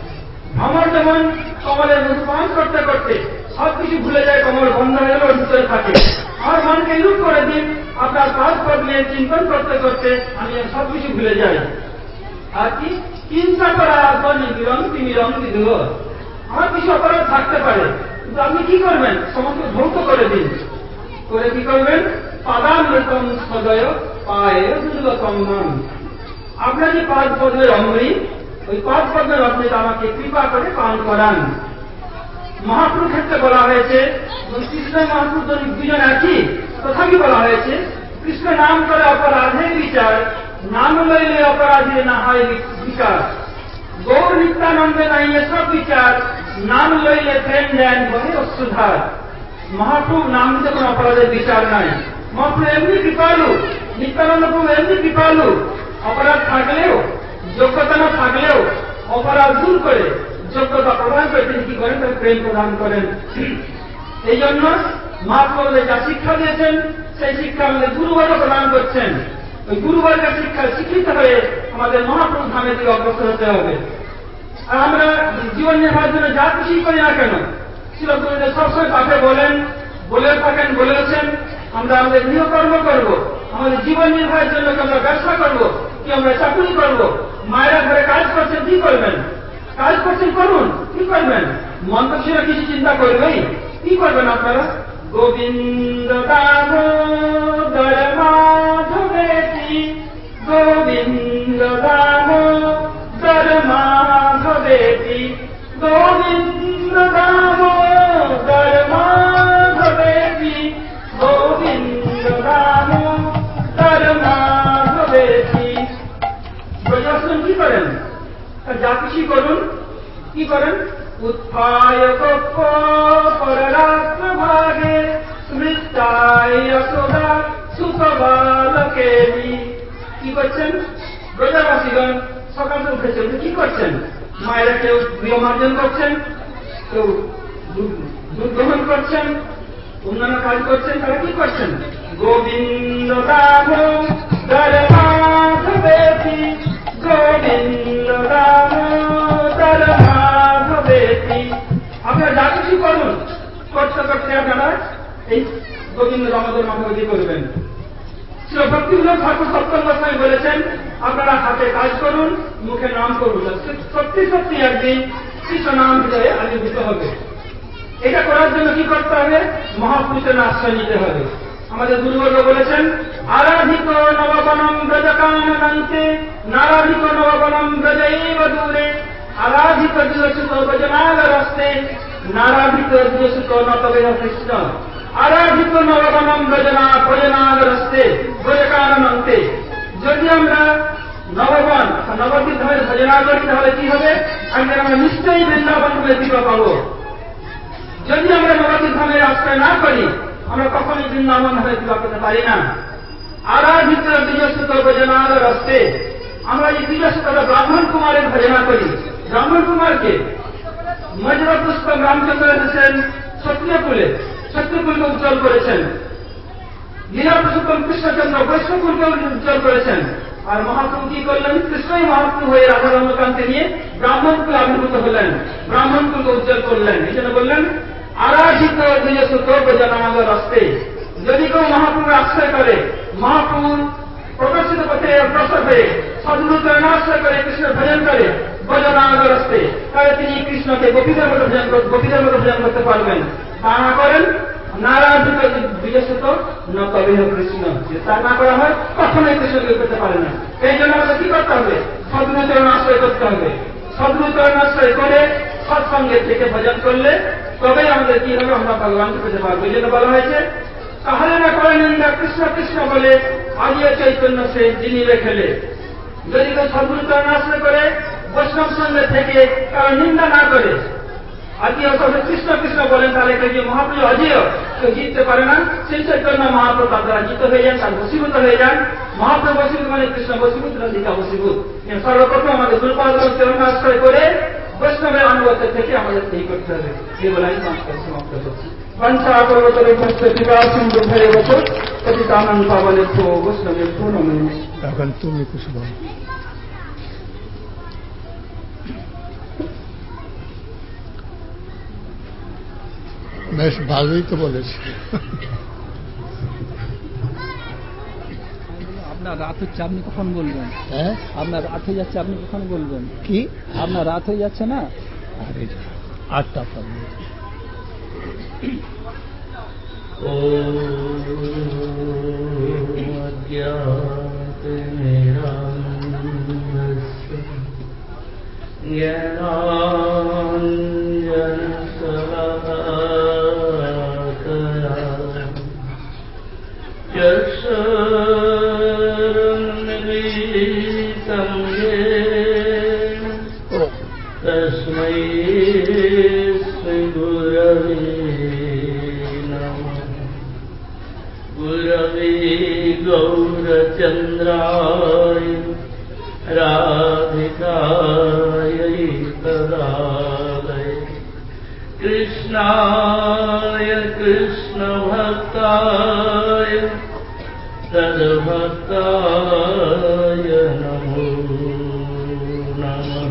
ভ্রমর যেমন কমলের মুখ পান করতে করতে সবকিছু ভুলে যায়, কমল বন্ধ হয়ে গেল, ওর ভিতরে থাকে। আমার মনকে রূপ করে দিন, আপনার কাজ করলে চিন্তন করতে করতে আমি সবকিছু ভুলে যাই। আর কি চিন্তা করা মিলন বিধুব, আমার কিছু অপরাধ থাকতে পারে, কিন্তু আপনি কি করবেন? সমস্ত ধৌত করে দিন। করে কি করবেন? পাদান লোকম সদয় পায়ে দুর্গতম নন। আপনার যে পাদ পদ্মের অমৃত, ওই পাদ পদ্মের অমৃত আমাকে কৃপা করে পান করান। মহাপ্রভু ক্ষেত্রে বলা হয়েছে কৃষ্ণ মহাপ্রভু দুজন একই, তথাপি বলা হয়েছে কৃষ্ণ নাম করে অপরাধের বিচার, নাম লইলে অপরাধী না হয় বিকাশ। গৌর নিত্যানন্দে নাই এসব বিচার, নাম লইলে প্রেম দেন বহে অশ্রুধার। মহাপ্রভু নাম দিতে কোন অপরাধের বিচার নাই। মহাপ্রভু এমনি কৃপালু, নিত্যানন্দ প্রভু এমনি কৃপালু, অপরাধ থাকলেও যোগ্যতা না থাকলেও অপরাধ দূর করে যোগ্যতা প্রদান করে তিনি কি করেন? তাকে প্রেম প্রদান করেন। এই জন্য মহাপ্রভু যা শিক্ষা দিয়েছেন সেই শিক্ষা আমাদের গুরুবর্গ প্রদান করছেন। ওই গুরুবর্গের শিক্ষা শিক্ষিত হয়ে আমাদের মহাপ্রভু ধামের দিকে অগ্রসর হতে হবে। আর আমরা জীবন নির্বাহের জন্য যা কিছুই করি না কেন, শিল গুরুদেব সবসময় পাঠে বলে থাকেন, বলেছেন আমরা আমাদের গৃহকর্ম করব, আমাদের জীবন নির্বাহের জন্য কি আমরা ব্যবসা করব, কি আমরা চাকরি করব। মায়েরা ঘরে কাজ করছেন, কি করবেন? কাজ করছেন, করুন, কি করবেন? মন্ত্রীরা কিছু চিন্তা করবেই, কি করবেন আপনারা? গোবিন্দ দামোদর মাধবেতি, গোবিন্দ দামোদর মাধবেতি, গোবিন্দ দামোদর মাধবেতি, গোবিন্দ দামোদর মাধবেতি। ব্রজবাসন কি করেন? যা কিছু করুন, কি করেন? উত্থায় কক্ষ পররাত্র ভাগে স্মৃতায় যশোদা সুতবালকেরি। কি করছেন? ব্রজবাসীগণ সকালে উঠেছে, কি করছেন? মায়েরা কেউ গৃহমার্জন করছেন, কেউ দুধ গ্রহণ করছেন, অন্যান্য কাজ করছেন। তারা কি করছেন? গোবিন্দ দামোদর মাধবেতি, গোবিন্দ দামোদর মাধবেতি। আপনারা যা কিছু করুন, করতে করতে আপনারা এই গোবিন্দ দামোদর মাধবেতি করবেন। ভক্তিবিনোদ ঠাকুর সপ্তম দশমে বলেছেন আপনারা হাতে কাজ করুন, মুখে নাম করুন। সত্যি সত্যি একদিন কৃষ্ণ নাম হৃদয়ে আবির্ভূত হবে। এটা করার জন্য কি করতে হবে? মহাপুরুষের আশ্রয় নিতে হবে। আমাদের গুরুবর্গ বলেছেন আরাধিত নববনম ব্রজকানন্তে, নারাধিত নববনম ব্রজৈব দূরে, আরাধিত দিবসুত ভজনাগরস্তে, নারাধিত দিবসুত নতবেহ কৃষ্ণ, আরাধিত নববনম ভজনাগরস্তে ব্রজকানন্তে। যদি আমরা নববন নবদ্বীপ ধামের ভজনা করি তাহলে কি হবে? একদিন আমরা নিশ্চয়ই বৃন্দাবন বলে কৃপা পাব। যদি আমরা নবদ্বীপ ধামের আশ্রয় না করি আমরা কখনই বৃন্দাবন ধামে কৃপা পেতে পারি না। আরাধিত দ্বিজসুত ভজনাগরস্তে, আমরা এই দ্বিজসুত ব্রাহ্মণ কুমারের ভজনা করি। ব্রাহ্মণ কুমারকে মজরা পুষ্পক রামচন্দ্র এসেছেন ক্ষত্রিয়কুলে, ক্ষত্রিয়কুলকে উজ্জ্বল করেছেন। লীলা পুষ্পম কৃষ্ণচন্দ্র বৈষ্ণবকুলকে উজ্জ্বল করেছেন। আর মহাপ্রভু কি করলেন? কৃষ্ণই মহাপ্রভু হয়ে রাধা রমকান্তকে নিয়ে ব্রাহ্মণকুল আবির্ভূত হলেন, ব্রাহ্মণকুলকে উজ্জ্বল করলেন। এই জন্য বললেন আরাধিত দ্বিজসুত ভজনাগরস্তে। যদি কেউ মহাপ্রভুর আশ্রয় করে, মহাপ্রভু প্রদর্শিত পথে অগ্রসর হয়ে সদ্গুরু চরণাশ্রয় করে কৃষ্ণের ভজন করে ভজনাগরস্তে, তাহলে তিনি কৃষ্ণকে গোপীদের মতো ভজন করতে পারবেন। তা না করেন নারাধিত দ্বিজসুত নতবেহ কৃষ্ণ, তা না করা হয় কখনোই কৃষ্ণকে পেতে পারে না। এই জন্য আমাদের কি করতে হবে? সদ্গুরু চরণাশ্রয় করতে হবে। সদ্গুরু চরণাশ্রয় করে সৎসঙ্গে থেকে ভজন করলে তবেই আমাদের কি হবে? আমরা ভগবানকে পেতে পারবো। এই জন্য বলা হয়েছে তাহলে না করে নিন্দা কৃষ্ণ কৃষ্ণ বলে আজিয়ে চৈতন্য সে জিনিবে খেলে। যদি কেউ সদ্গুরু চরণাশ্রয় করে বৈষ্ণব সঙ্গে থেকে কারণ নিন্দা না করে আর কি কৃষ্ণ কৃষ্ণ বলেন, তাহলে কেউ যে মহাপ্রভু অজেয় কেউ জিততে পারে না। সেই চৈতন্য মহাপ্রভু তার দ্বারা জিত হয়ে যান, তার বশীভূত হয়ে যান। মহাপ্রভু বশীভূত মানে কৃষ্ণ বশীভূত, রাধিকা বশীভূত। সর্বপ্রথম আমাদের গুরুপাদ চরণাশ্রয় করে বৈষ্ণবের অনুগত থেকে আমাদের এই করতে হবে। এই বলে আমি সমাপ্ত করছি। পঞ্চা পর্বতরে সিন্ধু ভরে বছর পতিতানন্দ পাবনে বৈষ্ণবের নমঃ। এখন তুমি কিছু বলো। বেশ ভালোই তো বলেছে। আপনার রাত হচ্ছে, আপনি কখন বলবেন? হ্যাঁ, আপনার রাত হয়ে যাচ্ছে, আপনি কখন বলবেন? কি আপনার রাত হয়ে যাচ্ছে না? আরে 8টা পর্যন্ত। तस्मै श्री गुरवे नमः। गुरवे गौरचन्द्राय राधिकायै तदालये कृष्णाय कृष्णभक्ताय तद्भक्ताय नमो नमः।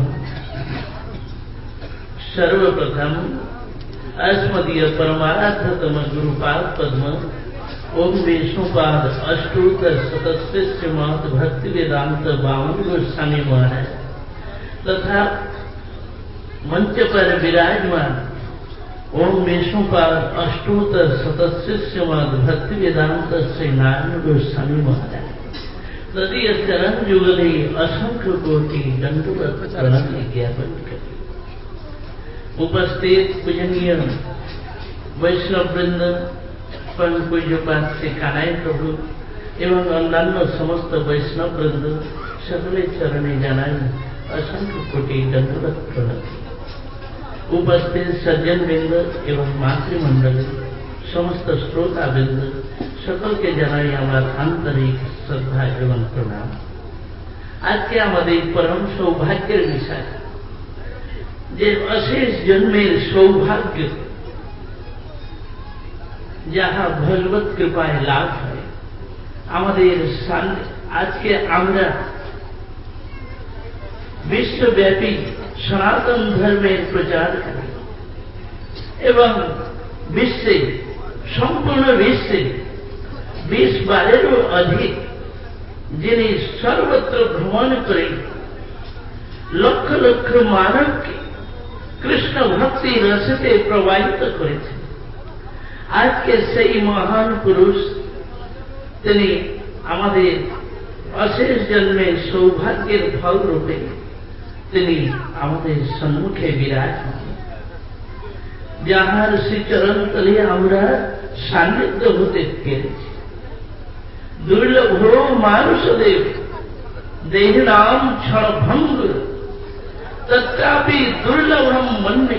सर्वप्रथम अस्मदीय परमाराध्यतम गुरुपाद पद्म ओम विष्णुपाद अष्टोत्तर शतस्य श्रीमद् भक्ति वेदांत बामन गोस्वामी महाराज तथा मंच पर विराजमान ओम विष्णुपाद अष्टोत्तर शतस्य श्रीमद् भक्ति वेदांत श्री नारायण गोस्वामी महाराज तदीय चरण जुगले असंख्य कोटि दंडवत प्रणाम ज्ञापन करते। उपस्थित पूजनीय वैष्णव वृंद, परम पूज्यपाद श्री कानाई प्रभु एवं अन्यान्य समस्त वैष्णव वृंद सकले चरणे जानाई असंख्य कोटि दंडवत प्रणाम। उपस्थित सज्जन वृंद एवं मातृमंडल समस्त श्रोता वृंद सकल के जानाई आमार आंतरिक श्रद्धा एवं प्रणाम। आज के आमादेर परम सौभाग्येर विषय যে অশেষ জন্মের সৌভাগ্য যাহা ভগবত কৃপায় লাভ হয় আমাদের আজকে আমরা বিশ্বব্যাপী সনাতন ধর্মের প্রচার করি এবং বিশ্বে সম্পূর্ণ বিশ্বে 20 বারেরও অধিক যিনি সর্বত্র ভ্রমণ করে লক্ষ লক্ষ মানবকে কৃষ্ণ ভক্তি রসতে প্রবাহিত করেছেন। আজকে সেই মহান পুরুষ তিনি আমাদের অশেষ জন্মের সৌভাগ্যের ফল রূপে তিনি আমাদের সম্মুখে বিরাজমান, যাহার শ্রীচরণ তলে আমরা সান্নিধ্য হতে পেরেছি। দুর্লভ মানুষদেব দেহ নাম ক্ষণভঙ্গ तत्रापि दुर्लभम मन्ये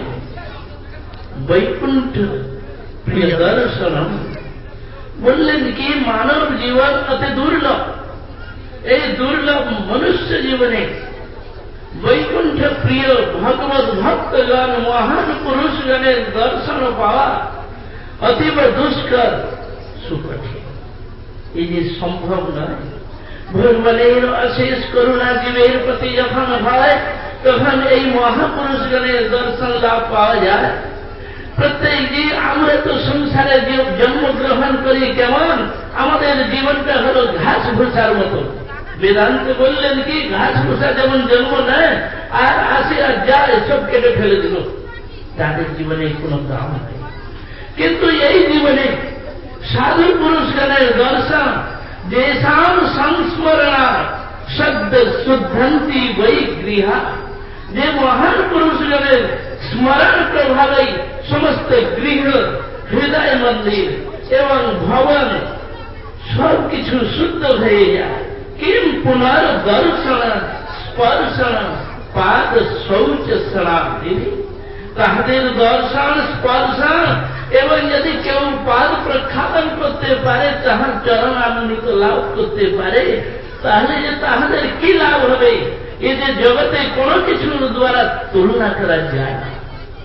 वैकुंठ प्रिय दर्शनम। बोलें कि मानव जीवन अति दुर्लभ, ए दुर्लभ मनुष्य जीवने वैकुंठ प्रिय भगवत भक्तगण महान पुरुषगणेर दर्शन पावा अतीव दुष्कर सुकठिन। ये सम्भव नय। भगवानेर अशेष करुणा जीवेर प्रति যখন হয় তখন এই মহাপুরুষগণের দর্শন লাভ পাওয়া যায়। প্রত্যেক যে আমরা তো সংসারে জন্মগ্রহণ করি কেমন, আমাদের জীবনটা হলো ঘাস ভুষার মতো। বেদান্ত বললেন কি ঘাস ভুষা যেমন জন্ম নেয় আর আসে আর যায়, সব কেটে ফেলে দিল, তাদের জীবনে কোনো দাম নেই। কিন্তু এই জীবনে সাধু পুরুষগণের দর্শন যেসাম সংস্মরণা শব্দ শুদ্ধন্তি বৈ গৃহা, যে মহান পুরুষগণের স্মরণ প্রভাবেই সমস্ত গৃহ হৃদয় মন্দির এবং ভবন সবকিছু শুদ্ধ হয়ে যায়। কিম পুনর্দর্শন স্পর্শন পাদ শৌচ সনাদি, তাহাদের দর্শন স্পর্শন এবং যদি কেউ পাদ প্রক্ষালন করতে পারে, তাহার চরণ আনন্দিত লাভ করতে পারে, তাহলে যে তাহাদের কি লাভ হবে এই যে জগতে কোনো কিছুর দ্বারা তুলনা করা যায় না।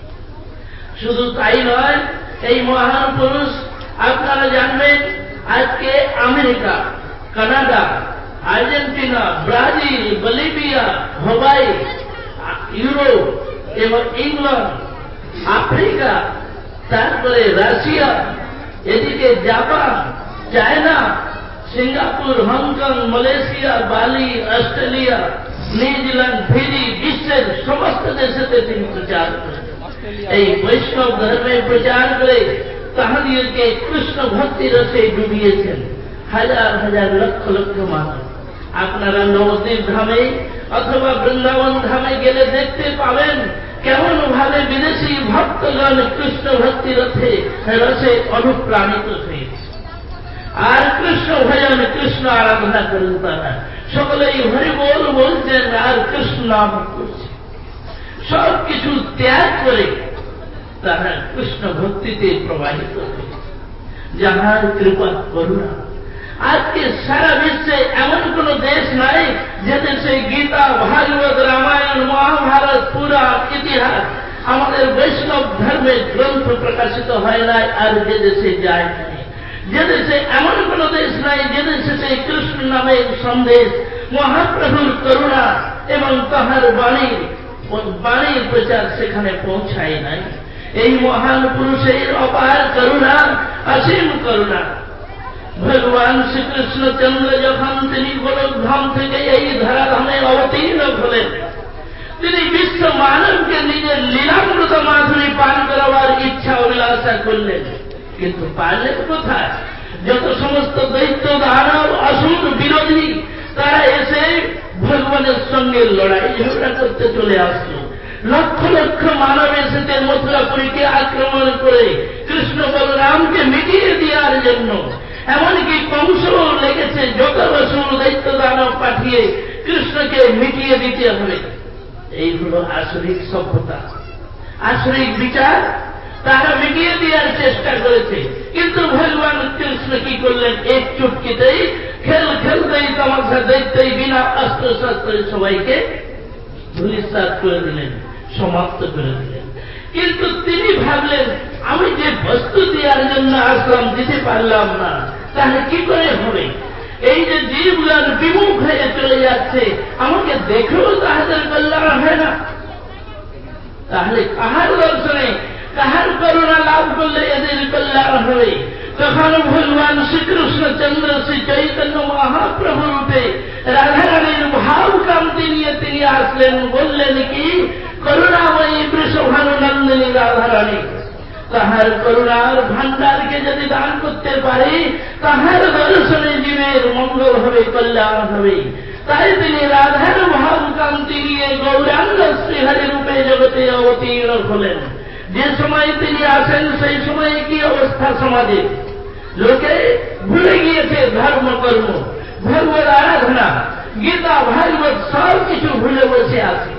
শুধু তাই নয়, এই মহান পুরুষ আপনারা জানবেন আজকে America, Canada, Argentina, Brazil, Bolivia, Hawaii, Europe এবং ইংল্যান্ড, আফ্রিকা তারপরে রাশিয়া, এদিকে Japan, China, Singapore, Hong Kong, Malaysia, Bali, Australia, New Zealand, Fiji, বিশ্বের সমস্ত দেশেতে তিনি প্রচার করেছেন। এই বৈষ্ণব ধর্মে প্রচার করে তাহাদেরকে কৃষ্ণ ভক্তি রসে ডুবিয়েছেন হাজার হাজার লক্ষ লক্ষ মানুষ। আপনারা নবদ্বীপ ধামে অথবা বৃন্দাবন ধামে গেলে দেখতে পাবেন কেমন ভাবে বিদেশি ভক্তগণ কৃষ্ণ ভক্তি রসে অনুপ্রাণিত হয়েছে আর কৃষ্ণ ভজন, কৃষ্ণ আরাধনা করেন। তারা সকলেই হরি বল বলছেন আর কৃষ্ণ নাম করছে। সবকিছু ত্যাগ করে তারা কৃষ্ণ ভক্তিতে প্রবাহিত হয়েছে। যাহার কৃপা করুণা। আজকে সারা বিশ্বে এমন কোন দেশ নাই যে দেশে গীতা, ভাগবত, রামায়ণ, মহাভারত, পুরাণ, ইতিহাস, আমাদের বৈষ্ণব ধর্মের গ্রন্থ প্রকাশিত হয় নাই আর যে দেশে যায় নাই। যে দেশে এমন কোন দেশ নাই যে দেশে সেই কৃষ্ণ নামের সন্দেশ, মহাপ্রভুর করুণা এবং তাহার বাণীর প্রচার সেখানে পৌঁছায় নাই। এই মহান পুরুষের অপার করুণা, অসীম করুণা। ভগবান শ্রীকৃষ্ণচন্দ্র যখন তিনি গোলকধাম থেকে এই ধরাধামে অবতীর্ণ হলেন, তিনি বিশ্ব মানবকে নিজের লীলামৃত মাধুরী পান করাবার ইচ্ছা অভিলাষা করলেন, কিন্তু পারলেন কোথায়? যত সমস্ত দৈত্য, দানব, অসুর, বিরোধী তারা এসে ভগবানের সঙ্গে লড়াই ঝগড়া করতে চলে আসলো। লক্ষ লক্ষ মানব এসেছে মথুরাপুরীকে আক্রমণ করে কৃষ্ণ বলরামকে মিটিয়ে দেওয়ার জন্য। এমনকি কংস লেগেছে যত অসুর, দৈত্য, দানব পাঠিয়ে কৃষ্ণকে মিটিয়ে দিতে হবে। এই হলো আসরিক সভ্যতা, আসরিক বিচার। তারা মিটিয়ে দেওয়ার চেষ্টা করেছে, কিন্তু ভগবান কৃষ্ণ কি করলেন? এক চুটকিতেই, খেলতেই, তামাশা দেখতেই বিনা অস্ত্র শস্ত্রে সবাইকে ধূলিসাৎ করে দিলেন, সমাপ্ত করে দিলেন। কিন্তু তিনি ভাবলেন, আমি যে বস্তু দেওয়ার জন্য আসলাম দিতে পারলাম না, তাহলে কি করে হবে? এই যে জীবগণ বিমুখ হয়ে চলে যাচ্ছে, আমাকে দেখেও তাহাদের কল্যাণ হয় না, তাহলে কাহার দর্শনে, কাহার করুণা লাভ করলে এদের কল্যাণ হবে? তখন ভগবান শ্রীকৃষ্ণচন্দ্র শ্রী চৈতন্য মহাপ্রভু রূপে রাধারানীর ভাব কান্তি নিয়ে তিনি আসলেন। বললেন কি? করুণাময়ী বৃষভানুনন্দিনী রাধারানী, তাহার করুণার ভান্ডারকে যদি দান করতে পারে, তাহার দর্শনে জীবের মঙ্গল হবে, কল্যাণ হবে। তাই তিনি রাধার ভাব কান্তি নিয়ে গৌরাঙ্গ শ্রীহরি রূপে জগতে অবতীর্ণ হলেন। যে সময় তিনি আসেন সেই সময় কি অবস্থা সমাজে? লোকে ভুলে গিয়েছে ধর্ম, কর্ম, ভগবত আরাধনা, গীতা, ভাগবত সব কিছু ভুলে বসে আছে।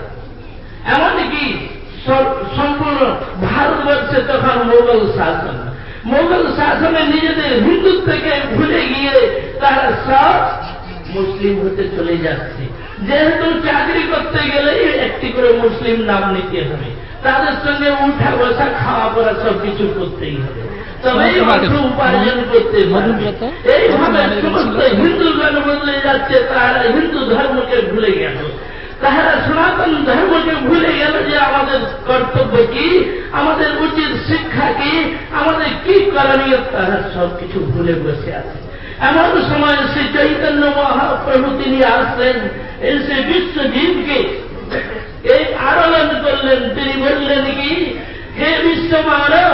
এমনকি সম্পূর্ণ ভারতবর্ষে তখন মোগল শাসন, মোগল শাসনে নিজেদের হিন্দুত্বকে ভুলে গিয়ে তারা সব মুসলিম হতে চলে যাচ্ছে। যেহেতু চাকরি করতে গেলে একটি করে মুসলিম নাম নিতে হবে, তাদের সঙ্গে উঠা বসা, খাওয়া পড়া সবকিছু করতেই হবে, তবেই অর্থ উপার্জন করতে পারবে। এইভাবে সমস্ত হিন্দুগণ বদলে যাচ্ছে, তারা হিন্দু ধর্মকে ভুলে গেল, তাহারা সনাতন ধর্মকে ভুলে গেল যে আমাদের কর্তব্য কি, আমাদের উচিত শিক্ষা কি, আমাদের কি করণীয়, তারা সবকিছু ভুলে বসে আছে। এমন সময় শ্রী চৈতন্য মহাপ্রভু তিনি আসলেন, এসে বিশ্বজীবকে এই আলোড়ন করলেন। তিনি বললেন কি? হে বিশ্ব মানব,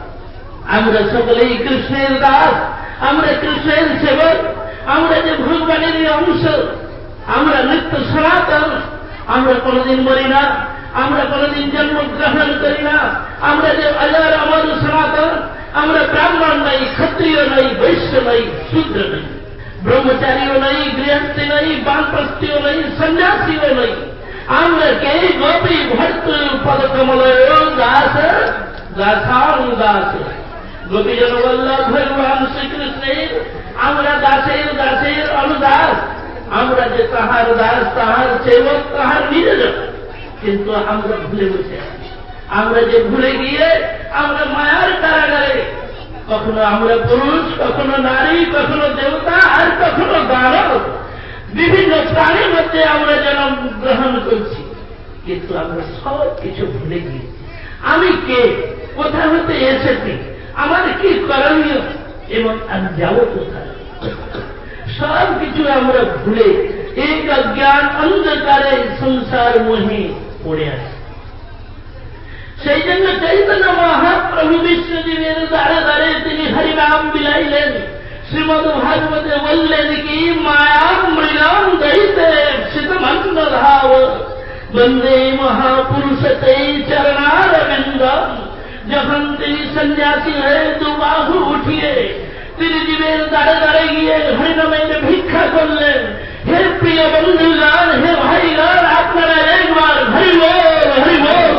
আমরা সকলেই কৃষ্ণের দাস, আমরা কৃষ্ণের সেবক, আমরা যে ভগবানের অংশ, আমরা নিত্য সনাতন, আমরা কোনদিন মরি না, আমরা কোনদিন জন্মগ্রহণ করি না, আমরা যে অজর অমর সনাতন, আমরা ব্রাহ্মণ নই, ক্ষত্রিয় নই, বৈশ্য নই, শূদ্র নই, ব্রহ্মচারীও নই, গৃহস্থী নই, বানপ্রস্থীও নই, সন্ন্যাসীও নই, আমরা কে? গোপী ভর্তৃ পদকমলয় দাস, দাসাং দাস। গোপীজন বল্লভ ভগবান শ্রীকৃষ্ণের আমরা দাসের দাসের অনুদাস, আমরা যে তাহার দাস, তাহার সেবক, তাহার নিজের। কিন্তু আমরা ভুলে বসে আছি। আমরা যে ভুলে গিয়ে আমরা মায়ার কারাগারে, কখনো আমরা পুরুষ, কখনো নারী, কখনো দেবতা, আর কখনো দানব, বিভিন্ন প্রাণীর মধ্যে আমরা জন্ম গ্রহণ করছি, কিন্তু আমরা সব কিছু ভুলে গিয়েছি। আমি কে? কোথা হতে এসেছি, আমার কি করণীয় এবং আমি যাব কোথায়, সব কিছু আমরা ভুলে এক অজ্ঞান অন্ধকারে সংসার মোহে পড়ে আছি। সেই জন্য চৈতন্য মহাপ্রভু বিশ্বজীবের দ্বারে দ্বারে তিনি হরিনাম বিলাইলেন। শ্রীমদ ভাগবতে বললেন কি, মায়া মৃগাম দহিতে শীতমন্ন ধাব বন্দে মহাপুরুষতে চরণার বিন্দম। যখন তিনি সন্ন্যাসী হয়ে দুবাহু উঠিয়ে তিনি জীবের দ্বারে দ্বারে গিয়ে হরিনামের ভিক্ষা করলেন। হে প্রিয় বন্ধুগণ, হে ভাইগণ, আপনারা একবার হরি বল হরি বল।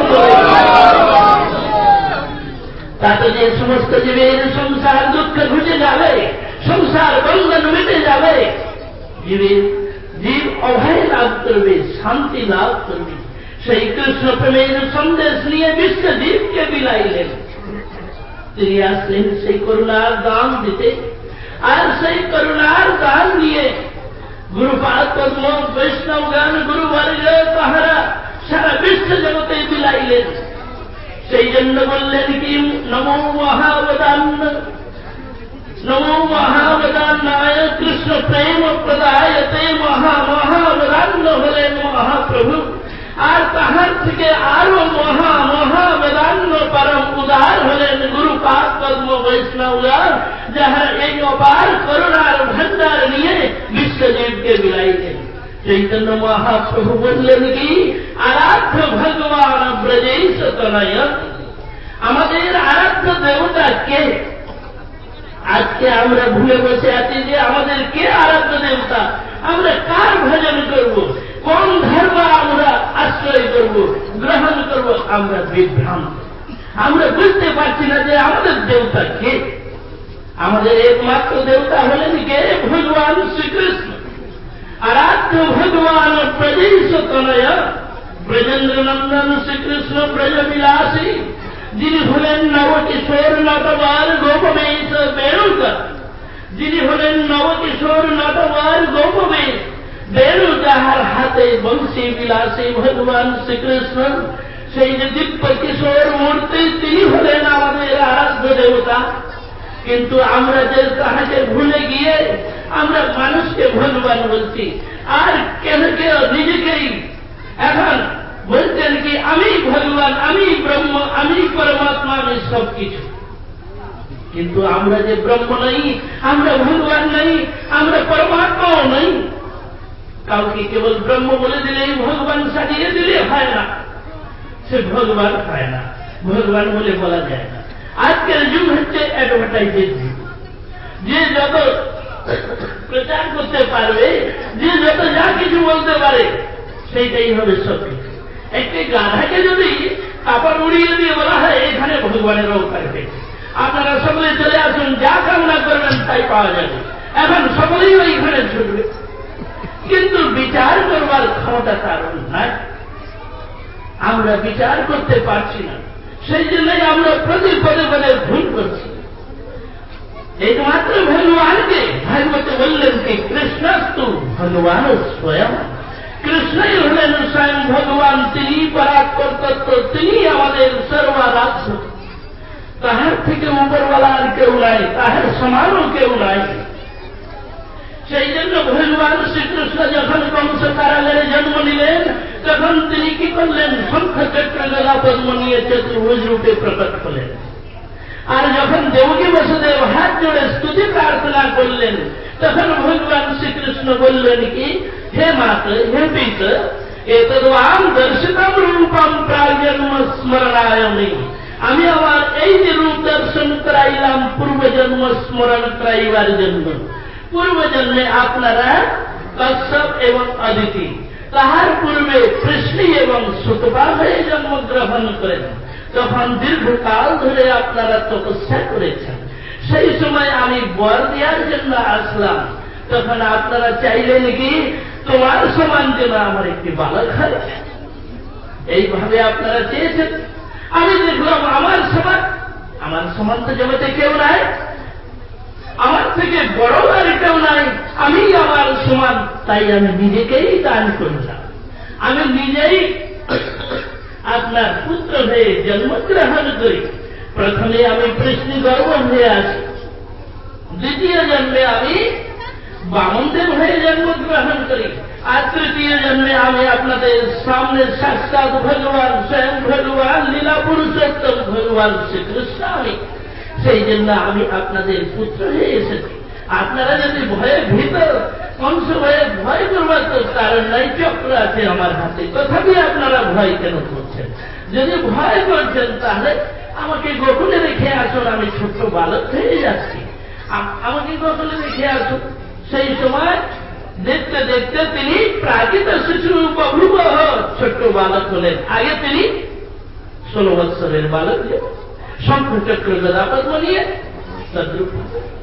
তাতে যে সমস্ত জীবের সংসার দুঃখ ঘুচে যাবে, সংসার বন্ধন মিটে যাবে, জীব অভয় লাভ করবে, শান্তি লাভ করবে। সেই কৃষ্ণ প্রেমের সন্দেশ নিয়ে বিশ্বজীবকে বিলাইলেন। তিনি আসলেন সেই করুণার দান দিতে, আর সেই করুণার দান নিয়ে গুরুপাদ পদ্ম বৈষ্ণবগণ গুরুবর্গ তাহারা সারা বিশ্ব জগতে বিলাইলেন। সেই জন্য বললেন কি, নমো মহাবদান্ন, নমো মহাবদান্নায় কৃষ্ণ প্রেম প্রদায়তে। মহাবদান্ন হলেন মহাপ্রভু, আর তাহার থেকে আরো মহাবদান্ন পরম উদার হলেন গুরুপাদ পদ্ম বৈষ্ণবগণ, যাহারা এই অপার করুণার ভান্ডার নিয়ে বিশ্বজীবকে বিলাইলেন। চৈতন্য মহাপ্রভু বললেন কি, আরাধ্য ভগবান ব্রজেশ তনয়। আমাদের আরাধ্য দেবতা কে? আজকে আমরা ভুলে বসে আছি যে আমাদের কে আরাধ্য দেবতা, আমরা কার ভজন করব, কোন ধর্ম আমরা আশ্রয় করব, গ্রহণ করব, আমরা বিভ্রান্ত। আমরা বুঝতে পারছি না যে আমাদের দেবতা কে। আমাদের একমাত্র দেবতা হলেন কে? ভগবান শ্রীকৃষ্ণ। আরাধ্য ভগবান ব্রজেশ তনয়, ব্রজেন্দ্র নন্দন শ্রীকৃষ্ণ ব্রজবিলাসী, যিনি হলেন নবকিশোর নটবর গোপবেশ বেণুকা, যিনি হলেন নবকিশোর নটবর গোপবেশ বেণু, যাহার হাতে বংশী বিলাসী ভগবান শ্রীকৃষ্ণ, সেই যে দিব্য কিশোর মূর্তি, তিনি হলেন আমাদের আরাধ্য দেবতা। কিন্তু আমরা যে তাহাকে ভুলে গিয়ে আমরা মানুষকে ভগবান বলছি, আর কেন কেউ নিজেকেই এখন বলছেন কি আমি ভগবান, আমি ব্রহ্ম, আমি পরমাত্মা, আমি সব কিছু। কিন্তু আমরা যে ব্রহ্ম নই, আমরা ভগবান নই, আমরা পরমাত্মাও নই। কাউকে কেবল ব্রহ্ম বলে দিলেই, ভগবান সাজিয়ে দিলে হয় না, সে ভগবান হয় না, ভগবান বলে বলা যায় না। আজকের যুগ হচ্ছে অ্যাডভার্টাইজের যুগ। যে যত প্রচার করতে পারবে, যে যত যা কিছু বলতে পারে, সেইটাই হবে সব কিছু। একটি গাধাকে যদি কাপড় উড়িয়ে দিয়ে বলা হয় এখানে ভগবানের অবতার হয়েছে, আপনারা সকলে চলে আসুন, যা কামনা করবেন তাই পাওয়া যাবে, এখন সকলেই ওইখানে ছুটবে। কিন্তু বিচার করবার ক্ষমতা তার নাই, আমরা বিচার করতে পারছি না। সেই জন্যই আমরা প্রতি পদে পদে ভুল করছি। একমাত্র ভগবানকে ভাগবতে বললেন কি, কৃষ্ণস্তু ভগবান স্বয়ং। কৃষ্ণই হলেন স্বয়ং ভগবান, তিনি পরাৎপর তত্ত্ব, তিনি আমাদের সর্বারাধ্য। তাহার থেকে উপরওয়ালা আর কেউ নাই, তাহার সমানও কেউ নাই। সেই জন্য ভগবান শ্রীকৃষ্ণ যখন কংস কারাগারে জন্ম নিলেন, তখন তিনি কি করলেন? শঙ্খ চক্র গদা পদ্ম নিয়ে চতুর্ভুজ রূপে প্রকট হলেন। আর যখন দেবকী বসুদেব হাত জোড়ে স্তুতি প্রার্থনা করলেন, তখন ভগবান শ্রীকৃষ্ণ বললেন কি, হে মাত, হে পিত, এতদ্বাম দর্শিতম রূপম প্রাগজন্ম স্মরণায়মি। আমি আমার এই যে রূপ দর্শন করাইলাম পূর্বজন্ম স্মরণ করাইবার জন্য। পূর্বজন্মে আপনারা কশ্যপ এবং অদিতি, তাহার পূর্বে কৃষ্ণী এবং সুতপা হয়ে জন্মগ্রহণ করেন। তখন দীর্ঘকাল ধরে আপনারা তপস্যা করেছেন, সেই সময় আমি বর দেওয়ার জন্য আসলাম। তখন আপনারা চাইলেন কি, তোমার সমান যেন আমার একটি বালক হয়, এইভাবে আপনারা চেয়েছেন। আমি দেখলাম আমার সমান তো জগতে কেউ নাই, আমার থেকে বড় আর কেউ নাই, আমি আমার সমান, তাই আমি নিজেকেই দান করলাম। আমি নিজেই আপনার পুত্র হয়ে জন্মগ্রহণ করি, প্রথমে আমি কৃষ্ণ গর্ভ হয়ে আসি, দ্বিতীয় জন্মে আমি বামনদেব হয়ে জন্মগ্রহণ করি, আর তৃতীয় জন্মে আমি আপনাদের সামনে সাক্ষাৎ ভগবান স্বয়ং ভগবান লীলা পুরুষোত্তম ভগবান শ্রীকৃষ্ণ আমি। সেই জন্য আমি আপনাদের পুত্র হয়ে এসেছি। আপনারা যদি ভয়ে ভিতর কংস ভয়ে ভয় করবার তো কারণ নাই, চক্র আছে আমার হাতে, তথাপি আপনারা ভয় কেন করছেন? যদি ভয় করছেন তাহলে আমাকে গোকুলে রেখে আসুন, আমি ছোট্ট বালক হয়ে যাচ্ছি, আমাকে গোকুলে রেখে আসুন। সেই সময় দেখতে দেখতে তিনি প্রাকৃত শিশু বভূব ছোট্ট বালক হলেন। আগে তিনি 16 বৎসরের বালক, শঙ্খচক্র গদা পদ্ম নিয়ে তদ্রূপ।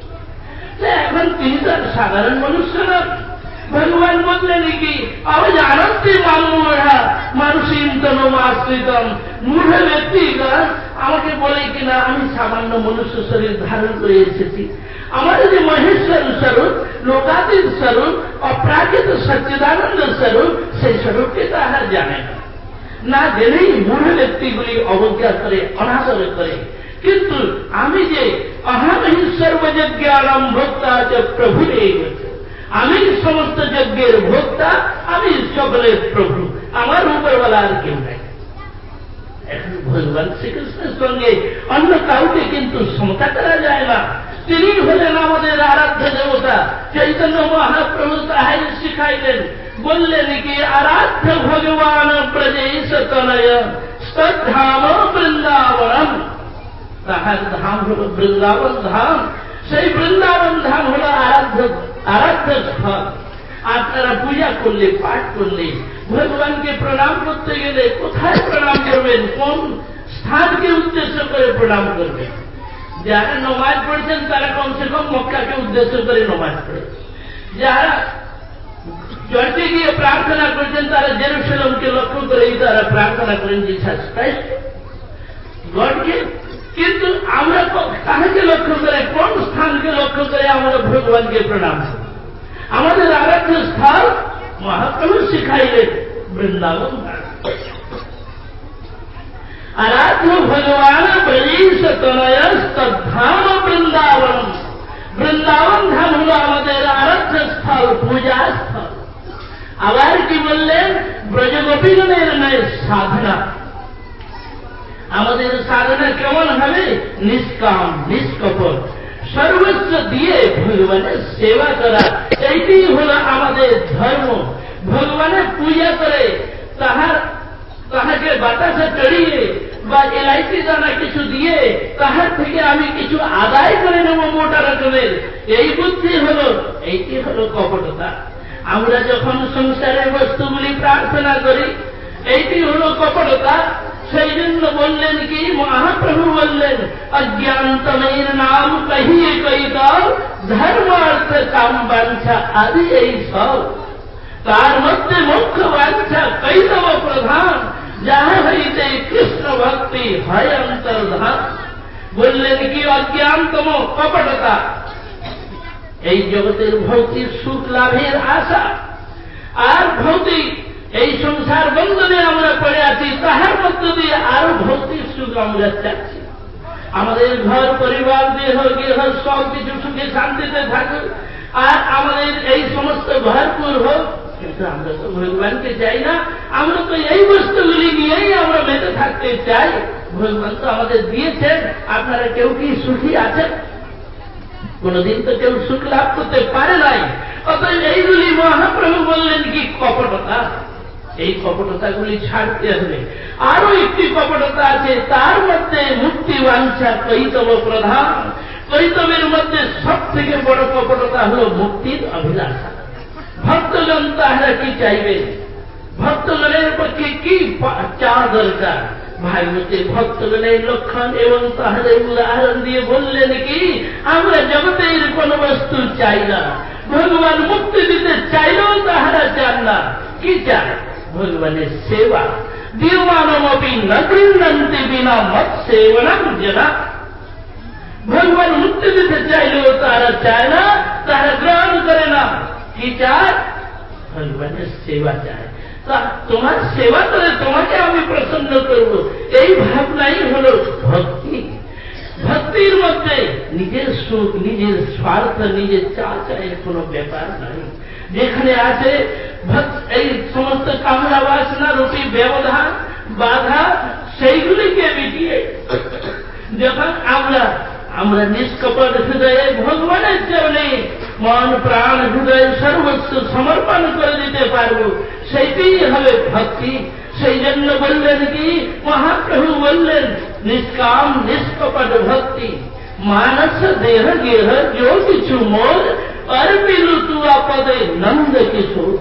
এখন তিনি তো সাধারণ মনুষ্য না। ভগবান বললেন কি জানতে মানুষরা মানুষীন তনুমাশ্রিতম, মূঢ় ব্যক্তিগণ আমাকে বলে কিনা আমি সামান্য মনুষ্য শরীর ধারণ করে এসেছি। আমার যে মহেশ্বর স্বরূপ, লোকাতীত স্বরূপ, অপ্রাকৃত সচ্চিদানন্দ স্বরূপ, সেই স্বরূপকে তাহারা জানে না। জেনেই মূঢ় ব্যক্তিগুলি অবজ্ঞা করে, অনাদর করে। কিন্তু আমি যে অহম হি সর্বযজ্ঞানাম ভোক্তা চ প্রভুরেব, আমি সমস্ত যজ্ঞের ভোক্তা, আমি সকলের প্রভু, আমার উপরওয়ালা আর কেউ নাই। এখন ভগবান শ্রীকৃষ্ণের সঙ্গে অন্য কাউকে কিন্তু সমতা করা যায় না। তিনি হলেন আমাদের আরাধ্য দেবতা। চৈতন্য মহাপ্রভু তাহাই শিখাইলেন, বললেন কি আরাধ্য ভগবান ব্রজেশ তনয় স্তধাম বৃন্দাবনম। তাহার ধাম হল বৃন্দাবন ধাম। সেই বৃন্দাবন ধাম হল আরাধ্য স্থল। আপনারা পূজা করলে, পাঠ করলে, ভগবানকে প্রণাম করতে গেলে কোথায় প্রণাম করবেন? কোন স্থানকে উদ্দেশ্য করে প্রণাম করবেন? যারা নমাজ পড়ছেন তারা কমসে কম মক্কাকে উদ্দেশ্য করে নমাজ পড়ে, যারা চর্চে গিয়ে প্রার্থনা করছেন তারা জেরুসালেমকে লক্ষ্য করেই তারা প্রার্থনা করেন, জিসাস ক্রাইস্ট গডকে। কিন্তু আমরা কাহাকে লক্ষ্য করে, কোন স্থানকে লক্ষ্য করে আমরা ভগবানকে প্রণাম করি? আমাদের আরাধ্য স্থান মহাপ্রভু শিখাইলেন বৃন্দাবন। আরাধ্য ভগবান ব্রজেশ তনয় স্তধাম বৃন্দাবন। বৃন্দাবন ধাম হল আমাদের আরাধ্য স্থল, পূজা স্থল। আবার কি বললেন? ব্রজগোপীগণের নয় সাধনা। আমাদের সাধনা কেমন হবে? নিষ্কাম, নিষ্কপট, সর্বস্ব দিয়ে ভগবানের সেবা করা। এইটি হল আমাদের ধর্ম। ভগবানের পূজা করে তাহাকে বাতাসে চড়িয়ে বা এলআইসি দানা কিছু দিয়ে তাহার থেকে আমি কিছু আদায় করে নেব মোটা রকমের, এই বুদ্ধি হল, এইটি হল কপটতা। আমরা যখন সংসারের বস্তুগুলি প্রার্থনা করি, এইটি হল কপটতা। সেই জন্য বললেন কি মহাপ্রভু বললেন, অজ্ঞানতমের নাম কহিয়ে কইতাও ধর্ম অর্থ কাম বাঞ্ছা আদি এই সব। তার মধ্যে মুখ্য বাঞ্ছা কৈতব প্রধান, যাহা হইতে কৃষ্ণ ভক্তি হয় অন্তর্ধান। বললেন কি অজ্ঞানতম কপটতা, এই জগতের ভৌতিক সুখ লাভের আশা, আর ভৌতিক এই সংসার বন্ধনে আমরা পড়ে আছি, তাহার মধ্য দিয়ে আরো ভৌতিক সুখ আমরা চাচ্ছি। আমাদের ঘর পরিবার দেহ গেহ সব কিছু সুখে শান্তিতে থাকুক, আর আমাদের এই সমস্ত ভরপুর হোক, কিন্তু আমরা তো ভগবানকে চাই না। আমরা তো এই বস্তুগুলি নিয়েই আমরা বেঁচে থাকতে চাই। ভগবান তো আমাদের দিয়েছেন। আপনারা কেউ কি সুখী আছেন? কোনদিন তো কেউ সুখ লাভ করতে পারে নাই। অতএব এইগুলি মহাপ্রভু বললেন কি কপটতা। এই কপটতাগুলি ছাড়তে হবে। আরো একটি কপটতা আছে, তার মধ্যে মুক্তি বাঞ্ছা কৈতব প্রধান। কৈতবের মধ্যে সব থেকে বড় কপটতা হল মুক্তির অভিলাষা। ভক্তজন তাহারা কি চাইবেন? ভক্তগণের পক্ষে কি চা দরকার? ভাগবতে ভক্তগণের লক্ষণ এবং তাহাদের উদাহরণ দিয়ে বললেন কি আমরা জগতের কোন বস্তু চাই না। ভগবান মুক্তি দিতে চাইলেও তাহারা চান না। কি চায়? ভগবানের সেবা। দিওমানমপি ন গৃহ্ণন্তি বিনা মত সেবনম জনা। ভগবান মুক্তি দিতে চাইলেও তারা চায় না, তারা গ্রহণ করে না। কি চায়? ভগবানের সেবা চায়। তোমার সেবা করে তোমাকে আমি প্রসন্ন করব, এই ভাবনাই হল ভক্তি। স্বার্থ নিজের চায়ের কোনো ব্যাপার নাই। যেখানে আছে এই সমস্ত কামনা বাসনা রূপী ব্যবধান বাধা, সেইগুলিকে মিটিয়ে যখন আমরা নিষ্কপট হৃদয়ে ভগবানের চরণে মন প্রাণ হৃদয় সর্বস্ব সমর্পণ করে দিতে পারবো, সেইটাই হবে ভক্তি। সেই জন্য বললেন কি, মহাপ্রভু বললেন নিষ্কাম নিষ্কপট ভক্তি, মানস দেহ গেহ जो কিছু মোর অর্পিলু তুয়া পদে নন্দ কিশোর।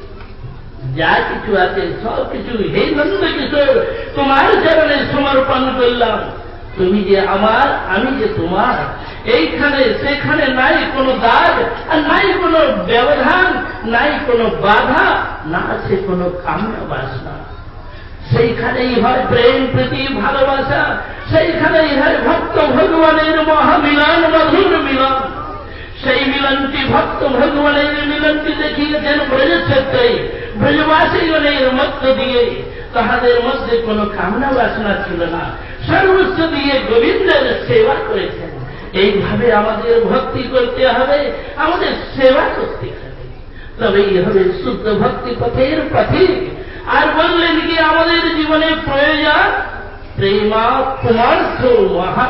যা কিছু আছে সব কিছু হে নন্দ কিশোর তোমার চরণে সমর্পণ করলাম। তুমি যে আমার, আমি যে তোমার, এইখানে সেখানে নাই কোনো দাগ, আর নাই কোনো ব্যবধান, নাই কোনো বাধা, না আছে কোনো কামনা বাসনা। সেইখানেই হয় প্রেম প্রীতি ভালোবাসা, সেইখানেই হয় ভক্ত ভগবানের মহামিলন, মধুর মিলন। সেই মিলনটি ভক্ত ভগবানের মিলনটি দেখিয়েছেন ব্রজক্ষেত্রে ব্রজবাসীগণের মধ্য দিয়ে। তাহাদের মধ্যে কোনো কামনা বাসনা ছিল না, সর্বস্ব দিয়ে গোবিন্দের সেবা করেছেন। এইভাবে আমাদের ভক্তি করতে হবে, আমাদের সেবা করতে হবে, তবেই হবে শুদ্ধ ভক্তি পথের পথিক। আর বললেন কি, আমাদের জীবনে প্রয়োজন প্রেমা পুমার্থ মহা।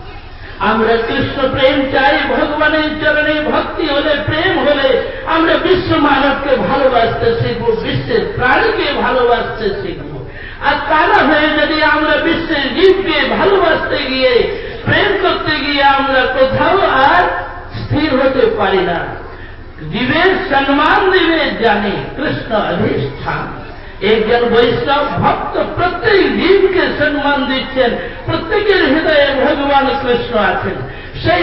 আমরা কৃষ্ণ প্রেম চাই, ভগবানের চরণে ভক্তি হলে, প্রেম হলে আমরা বিশ্ব মানবকে ভালোবাসতে শিখবো, বিশ্বের প্রাণীকে ভালোবাসতে শিখবো। আর তা না হয়ে যদি আমরা বিশ্বের জীবকে ভালোবাসতে গিয়ে, প্রেম করতে গিয়ে আমরা কোথাও আর স্থির হতে পারি না। জীবের সম্মান দিবে জানে কৃষ্ণ অধিষ্ঠান। একজন বৈষ্ণব ভক্ত প্রত্যেক জীবকে সম্মান দিচ্ছেন, প্রত্যেকের হৃদয়ে ভগবান কৃষ্ণ আছেন। সেই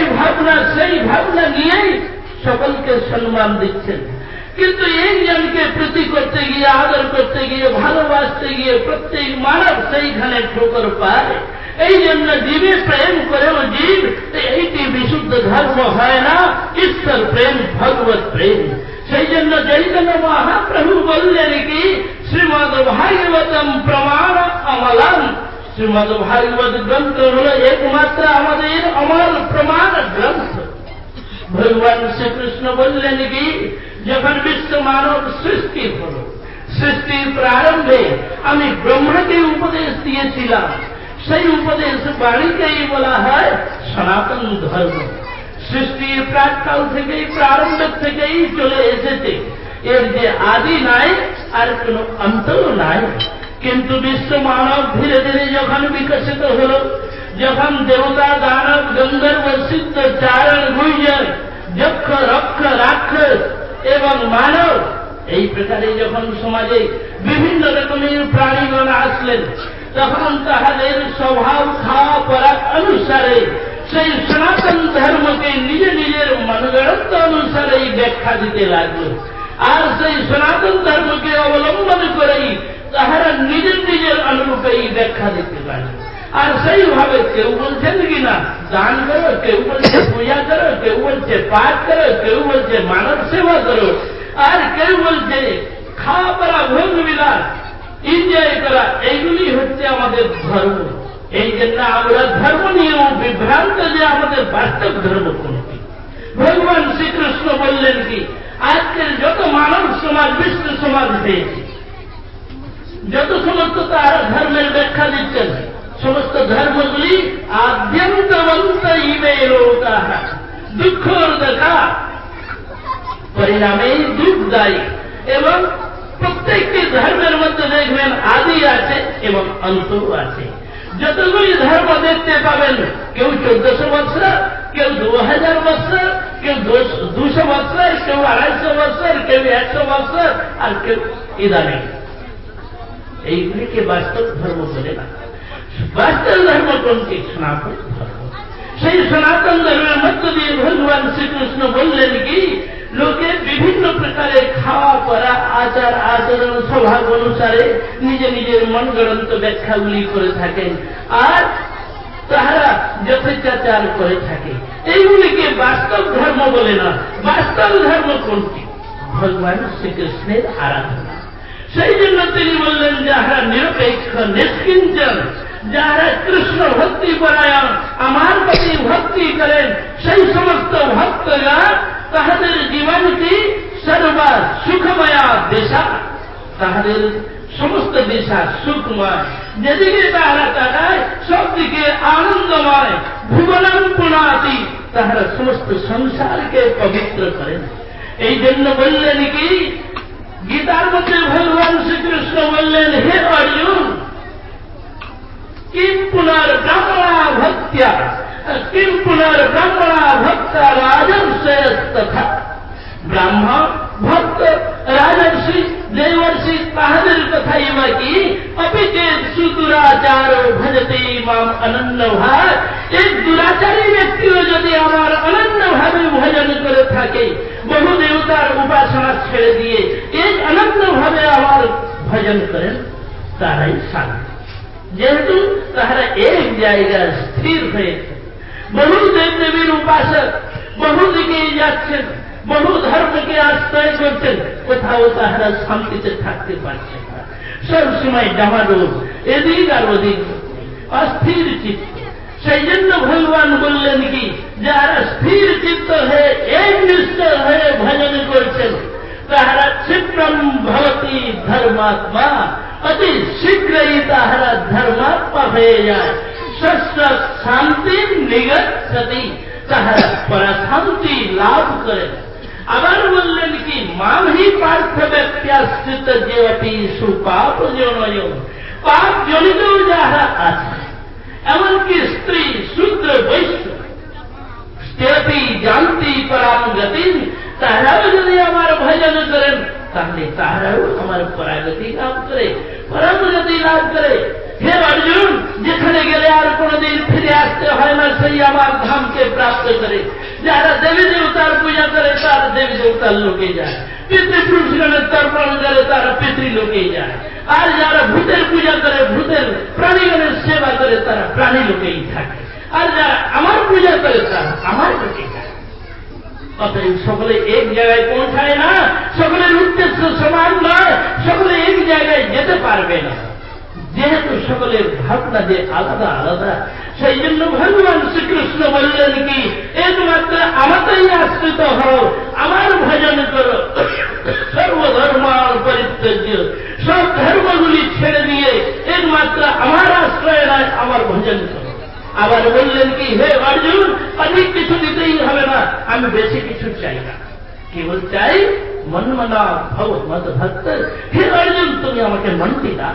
ভাবনা নিয়েই সকলকে সম্মান দিচ্ছেন। কিন্তু একজনকে প্রীতি করতে গিয়ে, আদর করতে গিয়ে, ভালোবাসতে গিয়ে প্রত্যেক মানব সেইখানে ঠোকর পায়। এই জন্য জীবে প্রেম করেও জীব, এইটি বিশুদ্ধ ধর্ম হয় না, ঈশ্বর প্রেম, ভগবত প্রেম। সেই জন্য চৈতন্য মহাপ্রভু বললেন কি, শ্রীমদ ভাগবতম প্রমাণ অমলম। শ্রীমদ ভাগবত গ্রন্থ হল একমাত্র আমাদের অমল প্রমাণ গ্রন্থ। ভগবান শ্রীকৃষ্ণ বললেন কি, যখন বিশ্ব মানব সৃষ্টি হল, সৃষ্টির প্রারম্ভে আমি ব্রহ্মাকে উপদেশ দিয়েছিলাম। সেই উপদেশ বাণীকেই বলা হয় সনাতন ধর্ম। সৃষ্টির প্রাককাল থেকেই, প্রারম্ভের থেকেই চলে এসেছে। এর যে আদি নাই, আর কোন অন্তও নাই। কিন্তু বিশ্ব মানব ধীরে ধীরে যখন বিকশিত হল, যখন দেবতা দানব গন্ধর্ব সিদ্ধ চারণ গুইজন যক্ষ রক্ষ রাক্ষস এবং মানব, এই প্রকারে যখন সমাজে বিভিন্ন রকমের প্রাণীগণ আসলেন, তখন তাহাদের স্বভাব খাওয়া পড়া অনুসারে সেই সনাতন ধর্মকে নিজের মনগড়ন্ত অনুসারেই ব্যাখ্যা দিতে লাগলো। আর সেই সনাতন ধর্মকে অবলম্বন করেই তাহারা নিজের অনুরূপেই ব্যাখ্যা দিতে লাগলো। আর সেইভাবে কেউ বলছেন কিনা দান করো, কেউ বলছে পূজা করো, কেউ বলছে পাঠ করো, কেউ বলছে মানব সেবা করো, আর কেউ বলছে খাওয়া পড়া ভোগ বিলাস এনজয় করা। এইগুলি হচ্ছে আমাদের ধর্ম। এই জন্য আমরা ধর্ম নিয়েও বিভ্রান্ত যে আমাদের বাস্তব ধর্ম কোনটি। ভগবান শ্রীকৃষ্ণ বললেন কি, আজকের যত মানব সমাজ, বিশ্ব সমাজ হয়েছে, যত সমস্ত তারা ধর্মের ব্যাখ্যা দিচ্ছেন, সমস্ত ধর্মগুলি আদ্যন্তবন্ত ইমে লোকা, দুঃখর দেখা পরিণামে দুঃখদায়ী। এবং প্রত্যেকটি ধর্মের মধ্যে দেখবেন আদি আছে এবং অন্তও আছে। যতগুলি ধর্ম দেখতে পাবেন, কেউ 1400 বৎসর, কেউ 2000 বৎসর, কেউ 200 বৎসর, কেউ 250 বৎসর, কেউ 100 বৎসর, আর কেউ ইদানিং। এইগুলিকে বাস্তব ধর্ম বলে না। বাস্তব ধর্ম কোনটি? সনাতন ধর্ম। সেই সনাতন ধর্মের মধ্য দিয়ে ভগবান শ্রীকৃষ্ণ বললেন কি, লোকে বিভিন্ন প্রকারে খাওয়া পড়া, আচার আচরণ, স্বভাব অনুসারে নিজের মনগড়ন্ত ব্যাখ্যাগুলি করে থাকেন, আর তাহারা যথেচ্ছাচার করে থাকে। এইগুলিকে বাস্তব ধর্ম বলে না। বাস্তব ধর্ম কোনটি? ভগবান শ্রীকৃষ্ণের আরাধনা। সেই জন্য তিনি বললেন, যাহারা নিরপেক্ষ নিষ্কিঞ্চন, যাহারা কৃষ্ণ ভক্তি পরায়ণ, আমার প্রতি ভক্তি করেন, সেই সমস্ত ভক্তগণ যেদিকে তাহারা তাকায় সবদিকে আনন্দময়, ভুবনাম পুনাতি, তাহারা সমস্ত সংসারকে পবিত্র করেন। এই জন্য বললেন কি, গীতার মধ্যে ভগবান শ্রীকৃষ্ণ বললেন, হে অর্জুন, কিম পুনর ব্রাহ্মণা ভক্ত্যা, কিম পুনর ব্রাহ্মণা ভক্তা রাজর্ষয়স্তথা। ব্রাহ্মণ, ভক্ত, রাজর্ষি, দেবর্ষি তাহাদের কথাই বা কি, অপিচে সুদুরাচার ভজতে মাম অনন্য ভাব। এই দুরাচারী ব্যক্তিও যদি আমার অনন্য ভাবে ভজন করে থাকে, বহু দেবতার উপাসনা ছেড়ে দিয়ে এই অনন্য ভাবে আমার ভজন করেন, তারাই শান্তি। যেহেতু তাহারা এক জায়গায় স্থির হয়েছে, বহু দেব দেবীর উপাসক বহু দিকে যাচ্ছেন, বহু ধর্মকে আশ্রয় করছেন, কোথাও তাহারা শান্তিতে থাকতে পারছে না। সবসময় ডামাডোল, এদিক আর ওদিক, অস্থির চিত্ত। সেই জন্য ভগবান বললেন কি, যারা স্থির চিত্ত হয়ে একনিষ্ঠ হয়ে ভজন করছেন, তাহারা ক্ষিপ্রম ভবতি ধর্মাত্মা, অতি শীঘ্রই তাহারা ধর্মাত্মা হয়ে যায়। ষষ্ঠ শান্তি নিগচ্ছতি, তাহারা পরাশান্তি লাভ করে। আবার বললেন কি, মামহি পার্থ ব্যক্তি যেপি সুপাপ জনয়, পাপ জনিত যাহারা আছে, এমনকি স্ত্রী, শূদ্র, বৈশ্য, তেপি জানতি পরাম গতি, তাহারাও যদি আমার ভজন করেন, তাহলে তাহারাও আমার পরাগতি লাভ করে, পরামগতি লাভ করে। হে অর্জুন, যেখানে গেলে আর কোনদিন ফিরে আসতে হয় না, সেই আমার ধামকে প্রাপ্ত করে। যারা দেবী দেবতার পূজা করে, তারা দেবী দেবতার লোকে যায়। পিতৃপুরুষগণের তর্পণ করে, তারা পিতৃলোকে যায়। আর যারা ভূতের পূজা করে, ভূতের প্রাণীগণের সেবা করে, তারা প্রাণী লোকেই থাকে। আর যারা আমার পূজা করে, তারা আমার লোকে যায়। অতএব সকলে এক জায়গায় পৌঁছায় না, সকলের উদ্দেশ্য সমান নয়, সকলে এক জায়গায় যেতে পারবে না, যেহেতু সকলের ভাবনা যে আলাদা আলাদা। সেই জন্য ভগবান শ্রীকৃষ্ণ বললেন কি, একমাত্র আমাকেই আশ্রিত হও, আমার ভজন করো। সর্বধর্ম পরিত্যাজ্য, সব ধর্মগুলি ছেড়ে দিয়ে একমাত্র আমার আশ্রয় নয়, আমার ভজন করো। আবার বললেন কি, হে অর্জুন, অধিক কিছু দিতেই হবে না, আমি বেশি কিছু চাই না, কেবল চাই মনমনা ভব মত ভক্ত। হে অর্জুন, তুমি আমাকে মনটি দাও,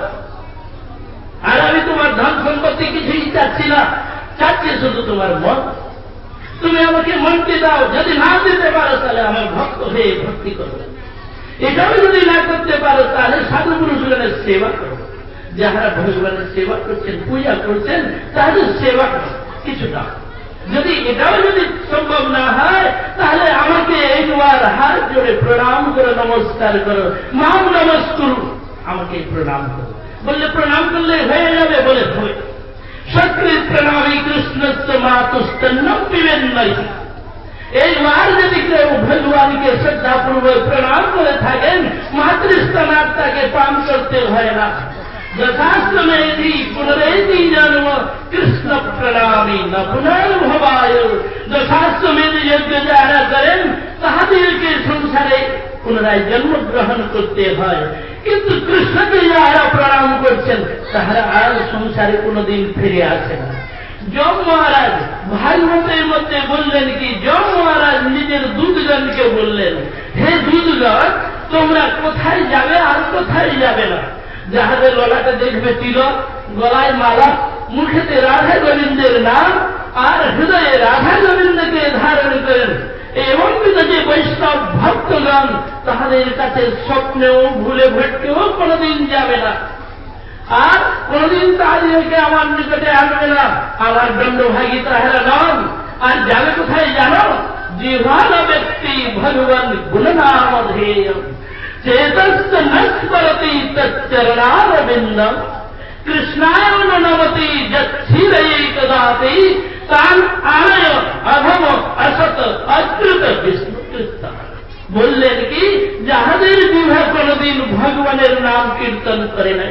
আর আমি তোমার ধন সম্পত্তি কিছুই চাচ্ছি না, চাচ্ছি শুধু তোমার মন। তুমি আমাকে মনটি দাও, যদি না দিতে পারো তাহলে আমার ভক্ত হয়ে ভক্তি করো। এটাও যদি না করতে পারো তাহলে সাধু পুরুষগণের সেবা করো। যাহারা ভগবানের সেবা করছেন, পূজা করছেন, তাদের সেবা করো, কিছু দাও। যদি এটাও যদি সম্ভব না হয়, তাহলে আমাকে একবার হাত জোড়ে প্রণাম করে নমস্কার করো, মাম নমস্কুর, আমাকে প্রণাম করো। বললে প্রণাম করলে হয়ে যাবে, বলে হবে। সক্রিয় প্রণামী কৃষ্ণস্য মাতুস্তন্নম পিবেন নাই। একবার যদি কেউ ভগবানকে শ্রদ্ধাপূর্বক প্রণাম করে থাকেন, মাতৃস্তনাথ তাকে পান করতে হয় না। যথাশ্রমেধি পুনরেতি জন্ম কৃষ্ণ প্রণামী ন পুনর্ভবায়। যথাশ্রমেধি যজ্ঞ যারা করেন, তাহাদেরকে সংসারে পুনরায় জন্মগ্রহণ করতে হয়। কিন্তু কৃষ্ণকে যারা প্রণাম করছেন, তাহারা আর সংসারে কোনদিন ফিরে আসে না। যম মহারাজ ভাগবতের মধ্যে বললেন কি, যম মহারাজ নিজের দুধগণকে বললেন, হে দুধগণ, তোমরা কোথায় যাবে আর কোথায় যাবে না। যাহাদের গলাটা দেখবে তিলক, গলায় মালা, মুখেতে রাধা গোবিন্দের নাম, আর হৃদয়ে রাধা গোবিন্দকে ধারণ করেন, এবং যে বৈষ্ণব ভক্তগণ, তাহাদের কাছে স্বপ্নেও ভুলে ভটকেও কোনদিন যাবে না, আর কোনদিন তাহাদেরকে আমার নিকটে আনবে না। আমার দণ্ডভাগী তাহারা নন। আর যাবে কোথায় জানো? জিহ্বান ব্যক্তি ভগবান গুণনামধেয় চেতস্য নস্মরতি তচ্চরণারবিন্দম কৃষ্ণায় নমতি যচ্ছিরৈকদাতি তান আনয় অধম অসত অদ্ভুত বিষ্ণুকৃত। বললেন কি, যাহাদের জিহ্বা কোনদিন ভগবানের নাম কীর্তন করে নাই,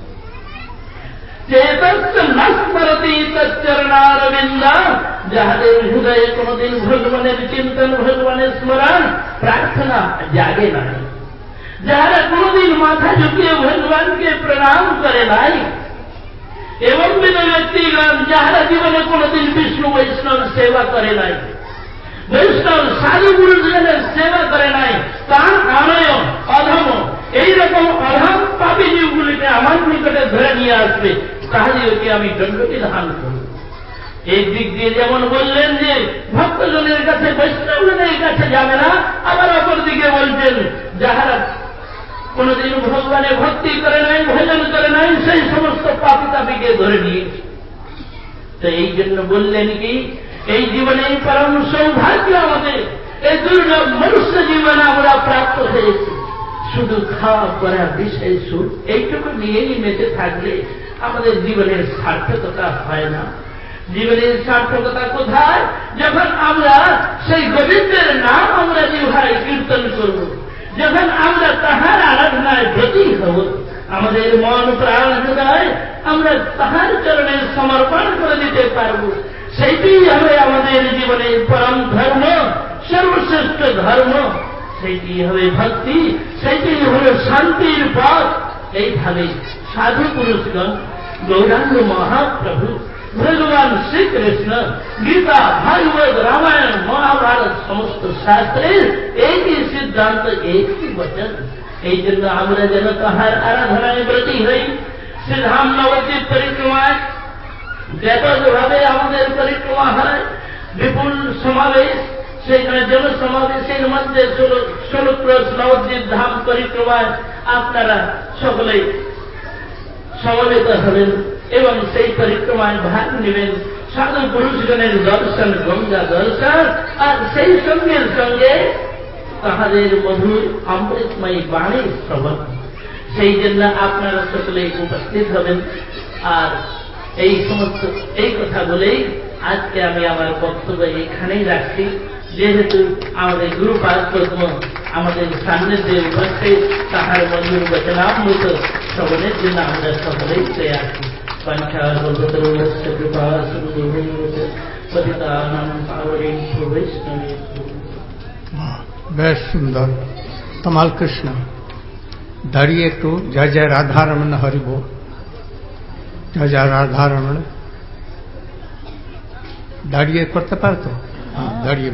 চেতস্য নস্মরতি তচ্চরণারবিন্দম, যাহাদের হৃদয়ে কোনদিন ভগবানের চিন্তন, ভগবানের স্মরণ, প্রার্থনা জাগে নাই, যাহারা কোনদিন মাথা ঝুঁকিয়ে ভগবানকে প্রণাম করে নাই, এবং বিনা ব্যক্তিগণ যাহারা জীবনে কোনদিন বিষ্ণু বৈষ্ণব সেবা করে নাই, বৈষ্ণব সাধু পুরুষগণের সেবা করে নাই, তার আনয় অধম এইরকম অধম পাপী জীবগুলিকে আমার নিকটে ধরে নিয়ে আসবে, তাহাদেরকে আমি দণ্ডবিধান করব। এই দিক দিয়ে যেমন বললেন যে ভক্তজনের কাছে বৈষ্ণবজনের কাছে যাবে না, আবার অপর দিকে বলছেন যাহারা কোনদিন ভগবানের ভক্তি করে নাই, ভজন করে নাই, সেই সমস্ত পাপী তাপীকে ধরে নিয়ে। তো এই জন্য বললেন কি, এই জীবনে পরম সৌভাগ্য আমাদের, এই দুর্লভ মনুষ্য জীবনে আমরা প্রাপ্ত হয়েছি। শুধু খাওয়া পড়া বিষয় সুখ এইটুকু নিয়েই মেতে থাকলে আমাদের জীবনের সার্থকতা হয় না। জীবনের সার্থকতা কোথায়? যখন আমরা সেই গোবিন্দের নাম আমরা জিহ্বায় কীর্তন করব, যখন আমরা তাহার আরাধনায় ব্রতী হব, আমাদের মন প্রাণ হৃদয় আমরা তাহার চরণে সমর্পণ করে দিতে পারব, সেইটি হবে আমাদের জীবনের পরম ধর্ম, সর্বশ্রেষ্ঠ ধর্ম, সেইটি হবে ভক্তি, সেইটি হল শান্তির পথ। এইভাবে সাধু পুরুষগণ, গৌরাঙ্গ মহাপ্রভু, ভগবান শ্রীকৃষ্ণ, গীতা, ভাগবত, রামায়ণ, মহাভারত সমস্ত শাস্ত্রের একই সিদ্ধান্ত, একই বচন। এই জন্য আমরা যেন তাহার আরাধনায় ব্রতী হই। শ্রীধাম নবদ্বীপ পরিক্রমায় ব্যাপকভাবে আমাদের পরিক্রমা হয়, বিপুল সমাবেশ, সেখানে জনসমাবেশের মধ্যে 16 ক্রোশ নবদ্বীপ ধাম পরিক্রমায় আপনারা সকলে সমবেত হবেন এবং সেই পরিক্রমায় ভাগ নেবেন। সাধু পুরুষগণের দর্শন, গঙ্গা দর্শন, আর সেই সঙ্গে সঙ্গে তাহাদের মধুর অমৃতময়ী বাণী শ্রবণ। সেই জন্য আপনারা সকলে উপস্থিত হবেন। আর এই সমস্ত এই কথা বলেই আজকে আমি আমার বক্তব্য এখানেই রাখছি। যেহেতু আমাদের গুরুপাদ পদ্ম আমাদের সান্নিধ্যে উপস্থিত, তাহার মধুর বচনামৃত শ্রবণের জন্য আমরা সকলেই চেয়ে আসি। বেশ সুন্দর, তমাল কৃষ্ণ। দাঁড়িয়ে একটু জয় জয় রাধারমণ হরিব, জয় জয় রাধারমণ দাঁড়িয়ে করতে পারতো? দাঁড়িয়ে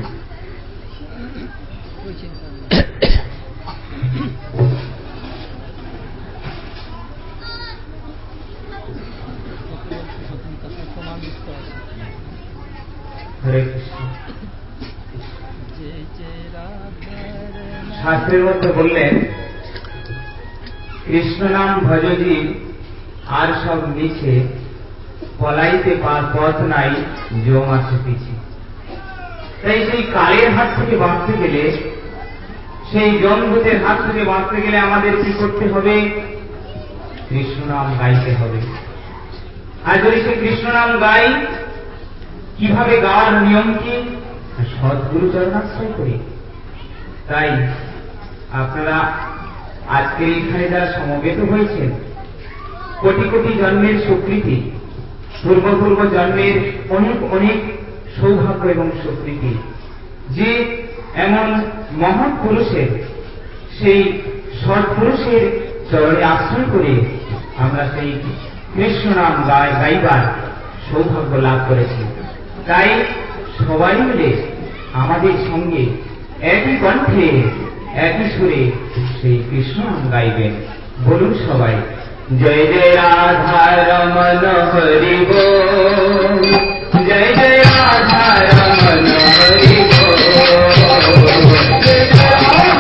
শাস্ত্রের মধ্যে বললেন, কৃষ্ণ নাম ভজজি আর সব মিছে, পলাইতে পথ নাই জম আছে পিছে। তাই সেই কালের হাত থেকে বাঁচতে গেলে, সেই জমভূতের হাত থেকে বাঁচতে গেলে আমাদের কি করতে হবে? কৃষ্ণ নাম গাইতে হবে। আর যদি সে কৃষ্ণ নাম গাই, কিভাবে গাওয়ার নিয়ম কি? সদ্গুরু চরণাশ্রয় করি। তাই আপনারা আজকের এখানে যারা সমবেত হয়েছেন, কোটি কোটি জন্মের স্বীকৃতি, পূর্ব জন্মের অনেক অনেক সৌভাগ্য এবং স্বীকৃতি, যে এমন মহান পুরুষের, সেই সৎপুরুষের চরণে আশ্রয় করে আমরা সেই কৃষ্ণ নাম গাইবার সৌভাগ্য লাভ করেছি। তাই সবাই মিলে আমাদের সঙ্গে একই কণ্ঠে একই সুরে সেই কৃষ্ণ নাম গাইবেন। বলুন সবাই, জয় জয় রাধা রমণ হরি বল, জয় জয় রাধা রমণ হরি বল, জয় জয়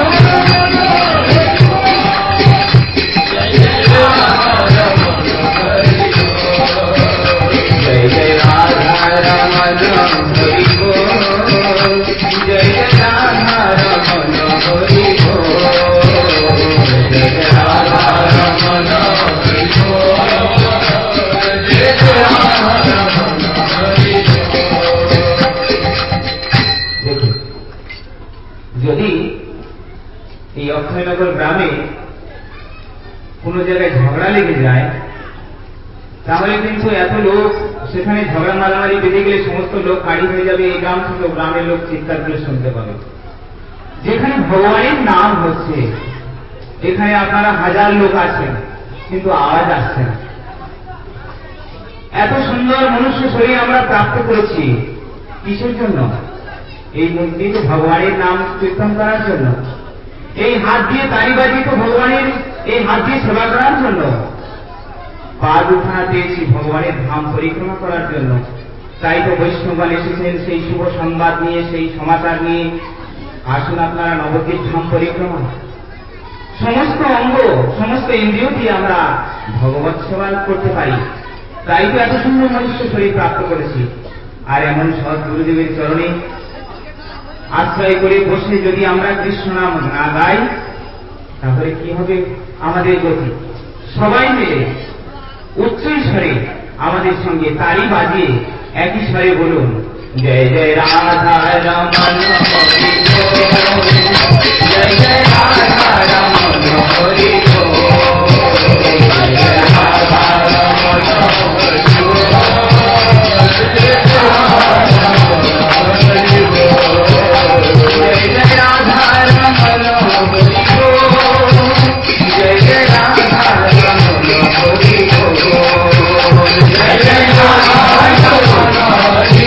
রাধা রমণ হরি বল, জয় জয় রাধা রমণ হরি বল, জয় জয় রাধা রমণ হরি বল, জয় জয় রাধা রমণ হরি বল। দেখুন, যদি এই অক্ষয়নগর গ্রামে কোনো জায়গায় ঝগড়া লেগে যায়, তাহলে কিন্তু এত লোক সেখানে ঝগড়া মারামারি বেঁধে গেলে সমস্ত লোক কাড়ি হয়ে যাবে। এই গ্রাম থেকে গ্রামের লোক চিৎকার করে শুনতে পাবে। যেখানে ভগবানের নাম হচ্ছে, এখানে আপনারা হাজার লোক আছেন, কিন্তু আওয়াজ আসছে না। এত সুন্দর মনুষ্য শরীর আমরা প্রাপ্ত করেছি কিসের জন্য? এই মূর্তি তো ভগবানের নাম কীর্তন করার জন্য, এই হাত দিয়ে তালিবাজি তো ভগবানের এই হাত দিয়ে সেবা করার জন্য, পা দুখানা দিয়েছি ভগবানের ধাম পরিক্রমা করার জন্য। তাই তো বৈষ্ণবগণ এসেছেন সেই শুভ সংবাদ নিয়ে, সেই সমাচার নিয়ে, আসুন আপনারা নবদ্বীপ ধাম পরিক্রমা। সমস্ত অঙ্গ সমস্ত ইন্দ্রিয় দিয়ে আমরা ভগবৎ সেবা করতে পারি। তাই তো এত সুন্দর মনুষ্য শরীর প্রাপ্ত করেছি। আর এমন সৎ গুরুদেবের চরণে আশ্রয় করে বসে যদি আমরা কৃষ্ণ নাম না গাই, তাহলে কি হবে আমাদের গতি? সবাই মিলে উচ্চ স্বরে আমাদের সঙ্গে তালি বাজিয়ে একই স্বরে বলুন, জয় জয় রাধা রমন হরি বল, জয় জয় রাধা রমন হরি বল, জয় জয় রাধা রমন হরি বল, জয় জয় রাধা রমন হরি বল, জয় জয় রাধা রমন হরি বল, জয় জয় রাধা রমন হরি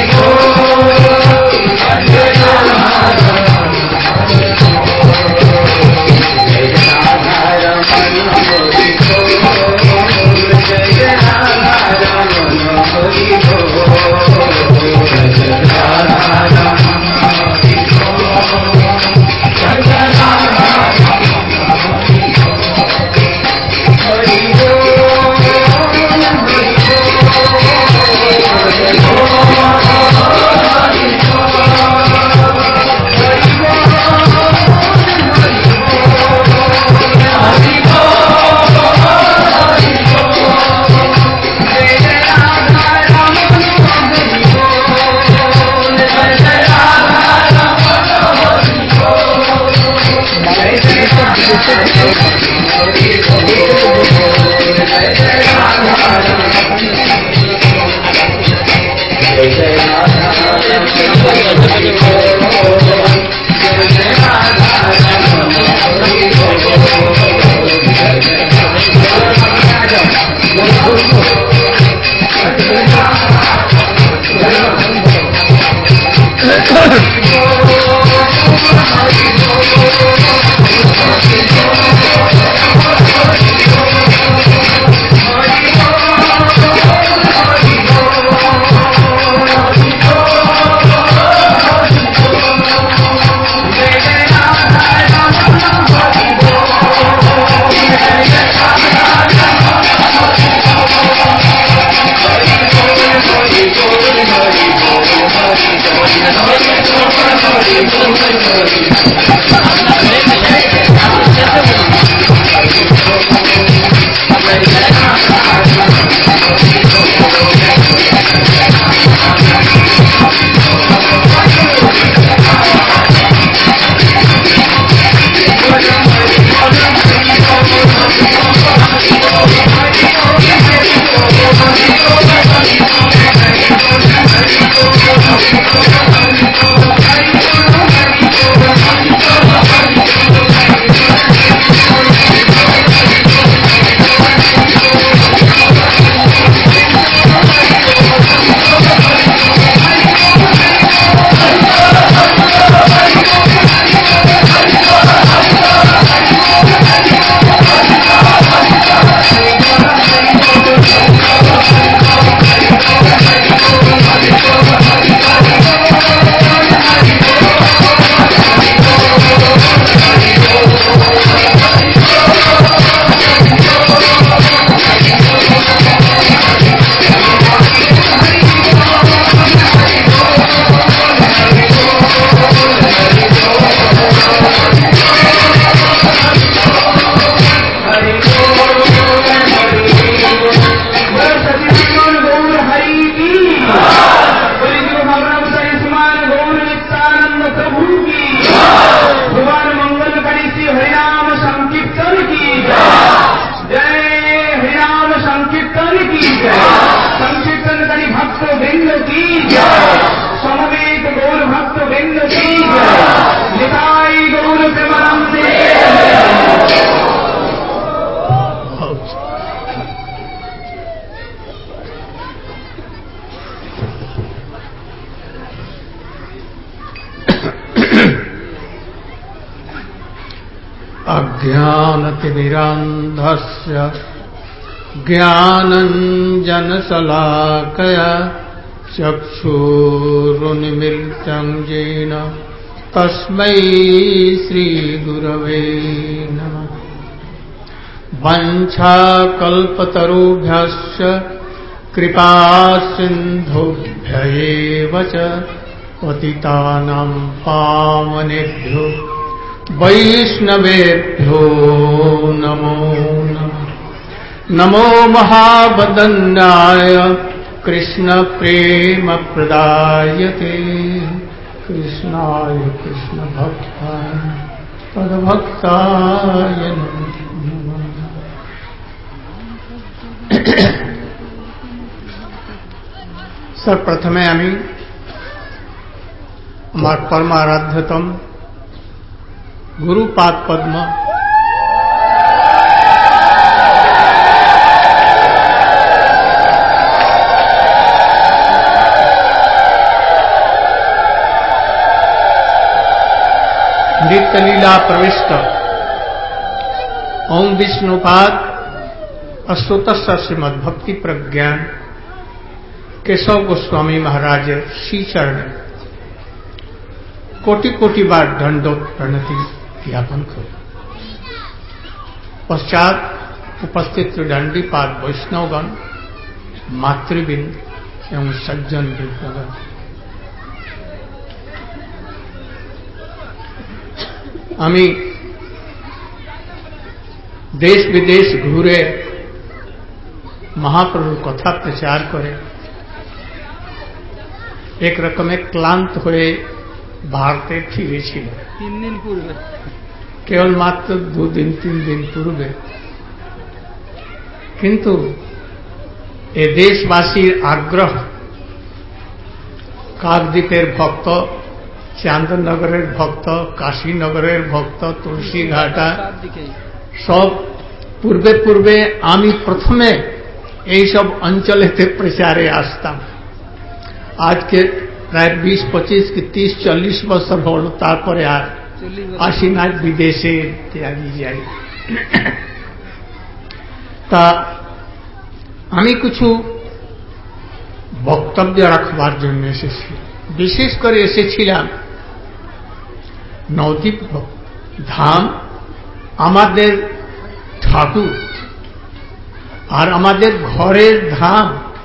अज्ञानतिमिरान्धस्य ज्ञानञ्जनशलाकया चक्षुरुन्मिलितं येन तस्मै श्रीगुरवे नमः। वञ्चाकल्पतरुभ्यश्च कृपासिन्धुभ्य एव च पतितानां पावनेभ्यो वैष्णवेभ्यो नमो नमः। नमो महावदन्याय कृष्णप्रेमप्रदायते कृष्णाय कृष्णभक्ताय तद्भक्ताय नमः। सर्वप्रथमे आमी आमार परमाराध्यतम गुरुपाद पद्म नित्यलीला प्रविष्ट ओम विष्णुपाद अस्तोतस्य श्रीमद भक्ति प्रज्ञान केशव गोस्वामी महाराज श्री चरण कोटि कोटि बार दंडोत प्रणति ज्ञापन करो। पश्चात उपस्थित दंडीपाद वैष्णवगण मातृबिंद एवं सज्जन वृंदगण আমি देश विदेश घुरे महाप्रभुर कथा प्रचार करे एक रकमे क्लांत हुए भारते फिरेছিল 3 दिन पूर्वे केवल मात्र 2 दिन 3 दिन पूर्वे किंतु ए देशवासीर आग्रह काकद्वीपेर भक्त चांदननगरेर भक्त काशीनगरेर भक्त तुलसी घाटा सब पूर्वे पूर्वे आमी प्रथमे এই সব অঞ্চলেতে প্রচারে আসতাম। আজকে প্রায় 20-25 কি 30-40 বছর হল তারপরে আর আসি না বিদেশে ইত্যাদি যাই। তা আমি কিছু বক্তব্য রাখবার জন্য এসেছি। বিশেষ করে এসেছিলাম নবদ্বীপ ধাম আমাদের ঠাকুর আর আমাদের ঘরের ধাম।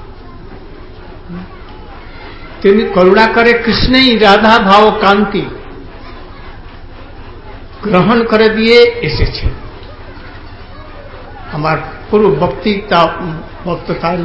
তিনি করুণা করে কৃষ্ণই রাধা ভাব কান্তি গ্রহণ করে দিয়ে এসেছেন। আমার পুরো বক্তৃতার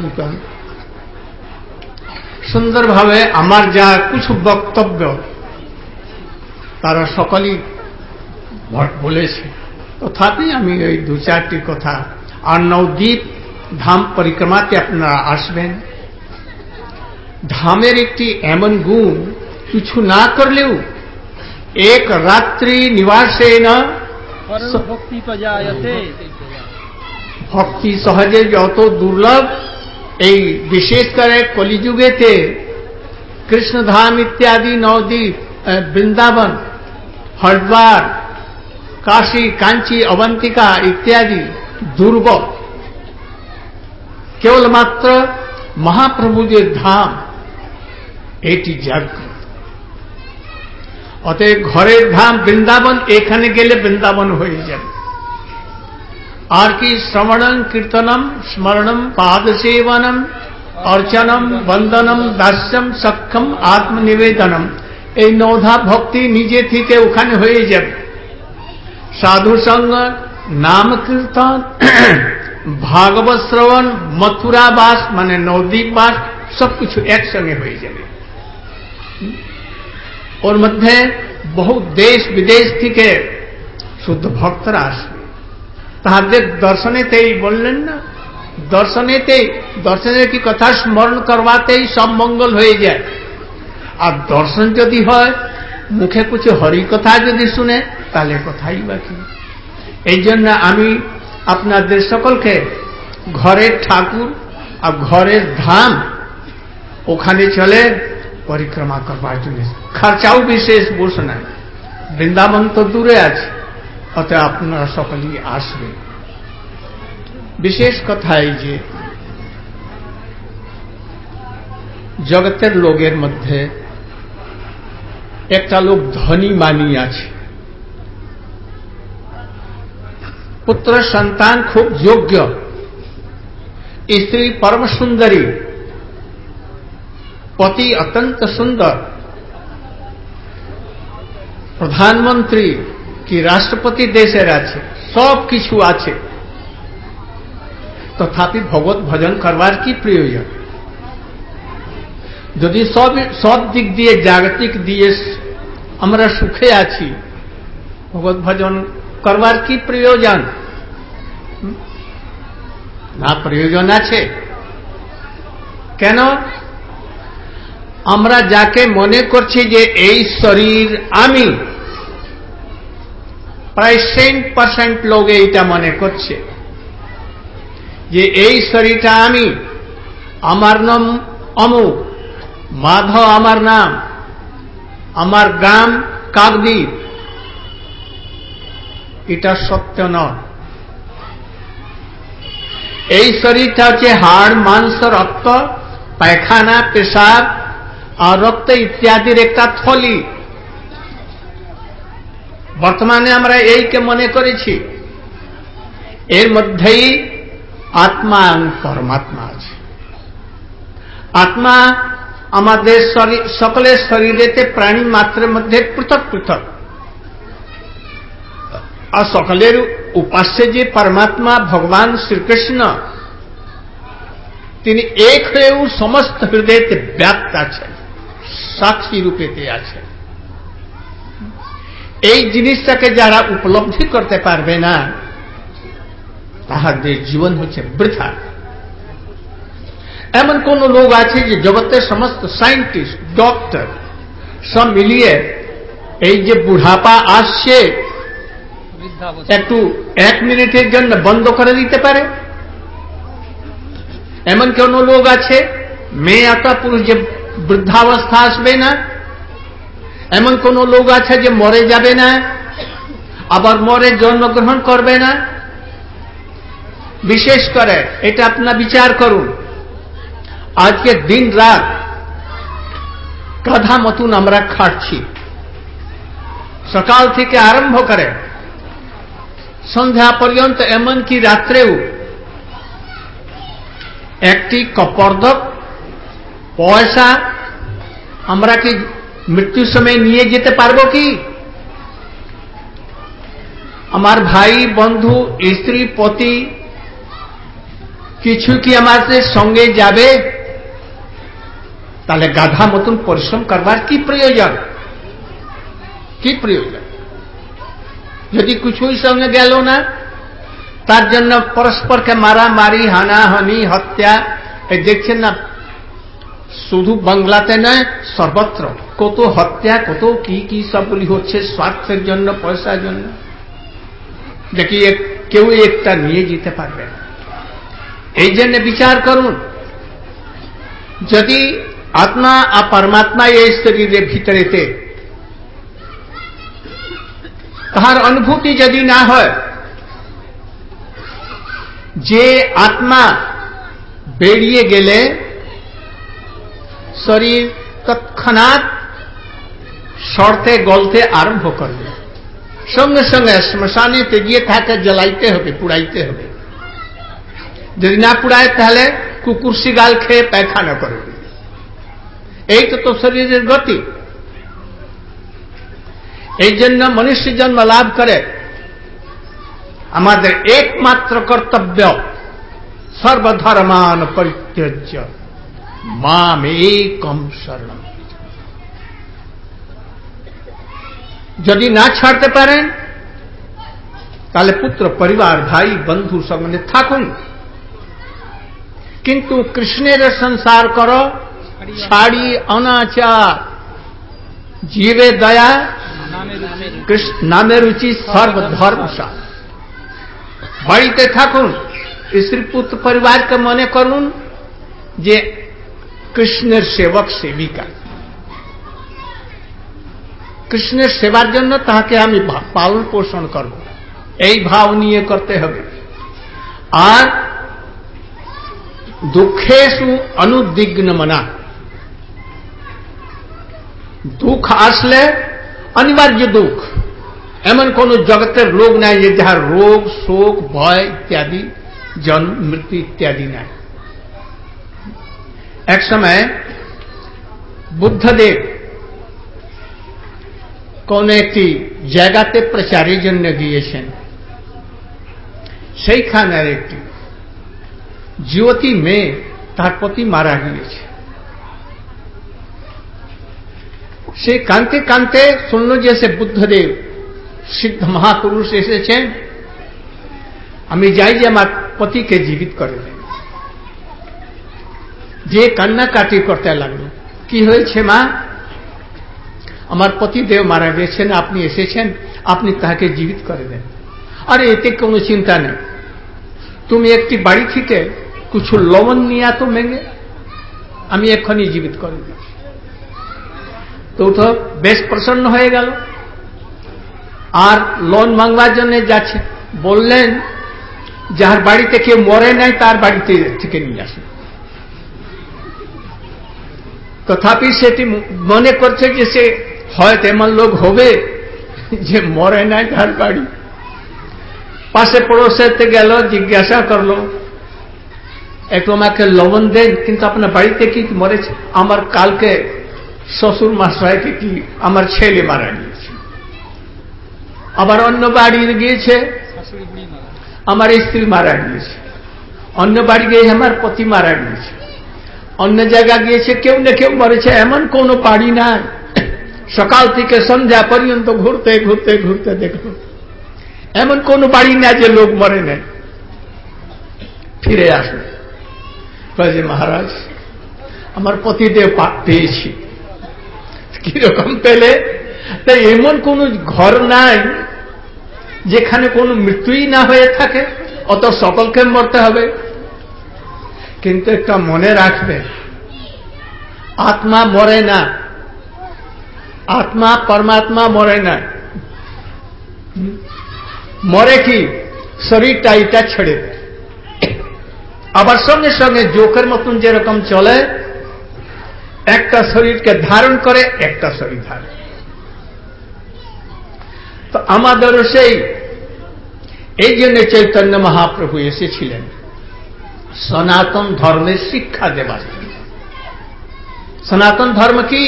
সুন্দরভাবে আমার যা কিছু বক্তব্য তারা সকলেই বলেছে, তথাপি আমি এই 2-4টি কথা। আর নবদ্বীপ ধাম পরিক্রমাতে আপনারা আসবেন। ধামের একটি এমন গুণ, কিছু না করলেও এক রাত্রি নিবাসে না ভক্তি পজায়তে, ভক্তি সহজে যত দুর্লভ, এই বিশেষ করে কলিযুগেতে কৃষ্ণধাম ইত্যাদি নবদ্বীপ বৃন্দাবন হরিদ্বার কাশী কাঞ্চি অবন্তিকা ইত্যাদি দুর্গম। কেবলমাত্র মহাপ্রভুদের ধাম এটি জাগ্রত। অতএব ঘরের ধাম বৃন্দাবন, এখানে গেলে বৃন্দাবন হয়ে যাবে। আর কি শ্রবণম কীর্তনম স্মরণম পাদসেবনম অর্চনম বন্দনম দাস্যম সক্ষম আত্মনিবেদনম, এই 9 ভক্তি নিজে থেকে ওখানে হয়ে যাবে। সাধু সঙ্গ, নাম কীর্তন, ভাগবত শ্রবণ, মথুরা বাস মানে নবদ্বীপ বাস, সবকিছু একসঙ্গে হয়ে যাবে। ওর মধ্যে বহু দেশ বিদেশ থেকে শুদ্ধ ভক্তরা আসবে। তাদের দর্শনেতেই বললেন না, দর্শনের কি কথা স্মরণ করবাতেই সব মঙ্গল হয়ে যায়। আর দর্শন যদি হয়, মুখে কিছু হরি কথা যদি শুনে, তাহলে কথাই বাকি। এই জন্য আমি আপনাদের সকলকে ঘরের ঠাকুর আর ঘরের ধাম ওখানে চলে পরিক্রমা করবার জন্য। খরচাও বিশেষ বসে নাই। বৃন্দাবন তো দূরে আছে, অতএব আপনারা সকলেই আসবেন। বিশেষ কথা এই যে জগতের লোকের মধ্যে একটা লোক ধনী মানি আছে, পুত্র সন্তান খুব যোগ্য, স্ত্রী परम सुंदरी, पति अत्यंत सुंदर, प्रधानमंत्री की राष्ट्रपति देशेर आछे, सब किछु आछे, तथापि भगवत भजन करवार की प्रयोजन? यदि सब दिक दिए जागतिक दिए আমরা সুখে আছি, ভগবত ভজন করবার কি প্রয়োজন? না, প্রয়োজন আছে। কেন? আমরা যাকে মনে করছি যে এই শরীর আমি, প্রায় 60% লোক এইটা মনে করছে যে এই শরীরটা আমি, আমার নাম অমুক, মাধব আমার নাম, আমার গ্রাম কাকদ্বীপ। এটা সত্য নয়। এই শরীরটা হচ্ছে হাড়, মাংস, রক্ত, পায়খানা, পেশাব আর রক্ত ইত্যাদির একটা থলি। বর্তমানে আমরা এইকে মনে করেছি, এর মধ্যেই আত্মা এবং পরমাত্মা আছে। আত্মা আমাদের শরীর, সকলের শরীরেতে প্রাণী মাত্রের মধ্যে পৃথক পৃথক, আর সকলের উপাস্য যে পরমাত্মা ভগবান শ্রীকৃষ্ণ, তিনি এক হয়েও সমস্ত হৃদয়তে ব্যাপ্ত আছেন, সাক্ষী রূপেতে আছেন। এই জিনিসটাকে যারা উপলব্ধি করতে পারবে না, তাহাদের জীবন হচ্ছে বৃথা। এমন কোন লোক আছে যে জগতের সমস্ত সায়েন্টিস্ট, ডক্টর সব মিলিয়ে এই যে বুড়াপা আসছে একটু 1 মিনিটের জন্য বন্ধ করে দিতে পারে? এমন কোন লোক আছে মেয়ে অথবা পুরুষ যে বৃদ্ধাবস্থা আসবে না? এমন কোন লোক আছে যে মরে যাবে না, আবার মরে জন্মগ্রহণ করবে না? বিশেষ করে এটা আপনারা বিচার করুন, আজকে দিন রাত গাধা মতন আমরা খাটছি, সকাল থেকে আরম্ভ করে সন্ধ্যা পর্যন্ত, এমনকি রাত্রেও একটি কপর্দক পয়সা আমরা কি মৃত্যুর সময় নিয়ে যেতে পারবো কি? আমার ভাই, বন্ধু, স্ত্রী, পতি কিছু কি আমাদের সঙ্গে যাবে? তাহলে গাধা মতন পরিশ্রম করবার কি প্রয়োজন? কি প্রয়োজন? যদি কিছুই সঙ্গে গেল না, তার জন্য পরস্পরকে মারামারি, হানাহানি, হত্যা, এই দেখছেন না, শুধু বাংলাতে নয় সর্বত্র কত হত্যা, কত কি কি সবগুলি হচ্ছে স্বার্থের জন্য, পয়সার জন্য। দেখি কেউ একটা নিয়ে যেতে পারবে না। এই জন্য বিচার করুন, যদি আত্মা আর পরমাত্মা এই শরীরের ভিতরেতে তাহার অনুভূতি যদি না হয়, যে আত্মা বেরিয়ে গেলে শরীর তৎক্ষণাৎ সরতে গলতে আরম্ভ করবে, সঙ্গে সঙ্গে শ্মশানেতে গিয়ে তাকে জ্বালাইতে হবে, পুড়াইতে হবে। যদি না পুড়ায় তাহলে কুকুর শিগাল খেয়ে পায়খানা করবে। এই তো শরীরের গতি। এই জন্য মনুষ্য জন্ম লাভ করে আমাদের একমাত্র কর্তব্য সর্বধর্মান পরিত্যজ্য মাম একম শরণম। যদি না ছাড়তে পারেন তাহলে পুত্র, পরিবার, ভাই, বন্ধু সঙ্গে থাকুন, কিন্তু কৃষ্ণের সংসার করো, ছাড়ি অনাচার, জীবে দয়া, নামে রুচি, সর্বধর্মসার। বাড়িতে থাকুন, স্ত্রী, পুত্র, পরিবারকে মনে করুন যে কৃষ্ণের সেবক, সেবিকা। কৃষ্ণের সেবার জন্য তাহাকে আমি পালন পোষণ করব। এই ভাব নিয়ে করতে হবে। আর দুঃখেষু অনুদ্বিগ্ন মনা, দুঃখ আসলে অনিবার্য দুঃখ, এমন কোন জগতের লোক নাই যে যাহার রোগ শোক ভয় ইত্যাদি জন্ম মৃত্যু ইত্যাদি নাই। এক সময় বুদ্ধদেব কোন একটি জায়গাতে প্রচারের জন্য গিয়েছেন। সেইখানের একটি যুবতী মেয়ে তার পতি মারা গিয়েছে। সে কাঁদতে কাঁদতে শুনল যে সে বুদ্ধদেব সিদ্ধ মহাপুরুষ এসেছেন, আমি যাই যে আমার পতিকে জীবিত করে দেন। যে কান্নাকাটি করতে লাগলো, কি হয়েছে মা? আমার পতিদেব মারা গেছেন, আপনি এসেছেন, আপনি তাকে জীবিত করে দেন। আরে এতে কোনো চিন্তা নেই, তুমি একটি বাড়ি থেকে কিছু লবণ নিয়ে তো মেঙ্গে, আমি এক্ষুনি জীবিত করে দিচ্ছি। তো বেশ প্রসন্ন হয়ে গেল, আর লোন মাংবার জন্য যাচ্ছে। বললেন যার বাড়িতে কেউ মরে নাই তার বাড়িতে থেকে নিয়ে আসুন। তথাপি সেটি মনে করছে যে সে হয়তো এমন লোক হবে যে মরে নাই তার বাড়ি। পাশে পড়োশেতে গেল, জিজ্ঞাসা করলো একটু আমাকে লবণ দেন, কিন্তু আপনার বাড়িতে কি মরেছে? আমার কালকে শ্বশুর মশাইকে কি আমার ছেলে মারা গিয়েছে। আবার অন্য বাড়ি গিয়েছে, আমার স্ত্রী মারা গিয়েছে। অন্য বাড়ি গিয়ে আমার পতি মারা গিয়েছে। অন্য জায়গা গিয়েছে, কেউ না কেউ মরেছে। এমন কোন বাড়ি নাই। সকাল থেকে সন্ধ্যা পর্যন্ত ঘুরতে ঘুরতে ঘুরতে দেখল এমন কোন বাড়ি না যে লোক মরে নাই। ফিরে আসলো, যে মহারাজ আমার পতিদেব পেয়েছি। কিরকম পেলে? তাই এমন কোন ঘর নাই যেখানে কোনো মৃত্যুই না হয়ে থাকে, অত সকলকে মরতে হবে। কিন্তু একটা মনে রাখবে, আত্মা মরে না, আত্মা পরমাত্মা মরে না। মরে কি? শরীরটা এটা ছেড়ে দেয়, আবার সঙ্গে সঙ্গে জোকের মতন যেরকম চলে, একটা শরীরকে ধারণ করে, একটা শরীর ধারণ। তো আমাদেরও সেই এই জন্য চৈতন্য মহাপ্রভু এসেছিলেন সনাতন ধর্মের শিক্ষা দেবার জন্য। সনাতন ধর্ম কি?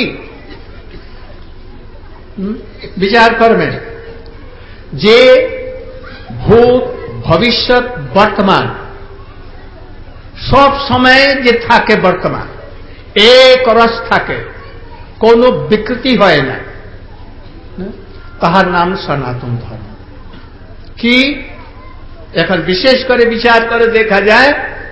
বিচার করবেন যে ভূত ভবিষ্যৎ বর্তমান সব সময়ে যে থাকে, বর্তমান এক রস থাকে, কোনো বিকৃতি হয় না, তাহার নাম সনাতন ধর্ম। কি এখন বিশেষ করে বিচার করে দেখা যায়,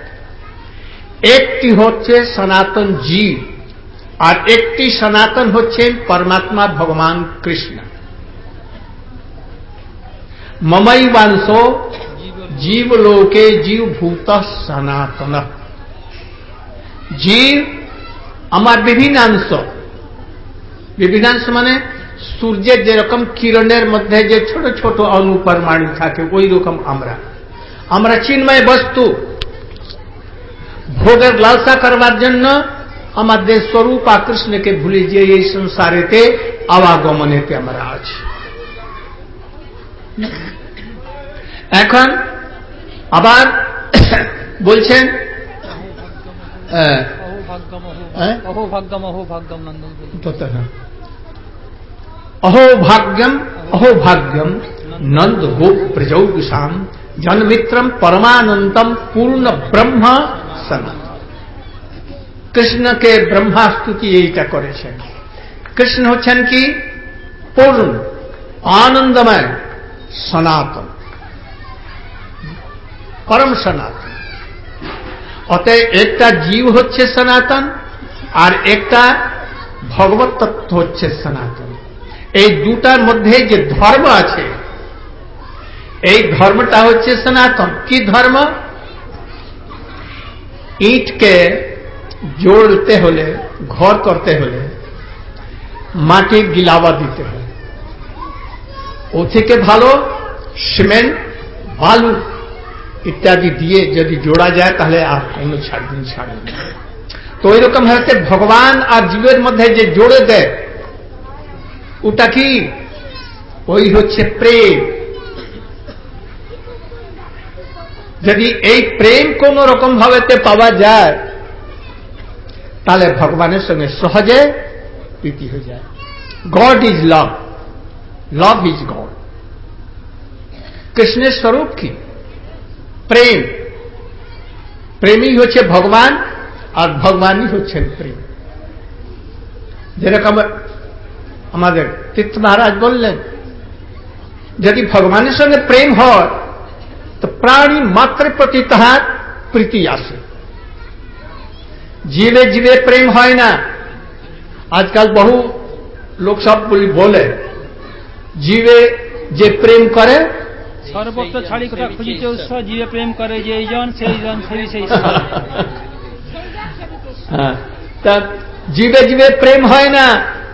একটি হচ্ছে সনাতন জীব, আর একটি সনাতন হচ্ছেন পরমাত্মা ভগবান কৃষ্ণ। মমৈবাংশো জীবলোকে জীবভূত সনাতন। জীব আমার বিভিন্নাংশ, বিভিন্নাংশ মানে সূর্যের যেরকম কিরণের মধ্যে যে ছোট ছোট অণু পরমাণু থাকে, ওই রকম আমরা চিন্ময় বস্তু। ভোগের লালসা করবার জন্য আমাদের স্বরূপ কৃষ্ণকে ভুলে যে এই সংসারেতে আবাগমনেতে আমরা আছি। এখন আবার বলছেন অহোভাগ্যম অহোভাগ্যম নন্দ গোপ প্রজৌগুষাম জনমিত্রম পরমানন্তম পূর্ণ ব্রহ্ম সনাতন। কৃষ্ণকে ব্রহ্মা স্তুতি এইটা করেছেন। কৃষ্ণ হচ্ছেন কি? পূর্ণ আনন্দময় সনাতন, পরম সনাতন। অতএব একটা জীব হচ্ছে সনাতন, আর একটা ভগবত তত্ত্ব হচ্ছে সনাতন। এই দুটার মধ্যে যে ধর্ম আছে, এই ধর্মটা হচ্ছে সনাতন। কি ধর্ম? ইটকে জোড়তে হলে, ঘর করতে হলে মাটি গিলাবা দিতে হয়। ও থেকে ভালো সিমেন্ট বালু ইত্যাদি দিয়ে যদি জোড়া যায় তাহলে আর কোনো ছাড়বে না। তো ওই রকম হচ্ছে ভগবান আর জীবের মধ্যে যে জোড়ে দেয় ওটা কি? ওই হচ্ছে প্রেম। যদি এই প্রেম কোন রকম ভাবে পাওয়া যায় তাহলে ভগবানের সঙ্গে সহজে প্রীতি হয়ে যায়। God is love, love is God. কৃষ্ণের স্বরূপ কি? প্রেম। প্রেমই হচ্ছে ভগবান আর ভগবানই হচ্ছেন প্রেম। যেরকম আমাদের তীর্থ মহারাজ বললেন, যদি ভগবানের সঙ্গে প্রেম হয় তো প্রাণী মাত্র প্রতি তাহার প্রীতি আসে। জীবে জীবে প্রেম হয় না। আজকাল বহু লোক সব বলে জীবে যে প্রেম করে সর্বত্র ছাড়ি কথা খুঁজিতে উৎস, জীবে প্রেম করে যেই জন সেই জন সেই তা জীবে জীবে প্রেম হয় না।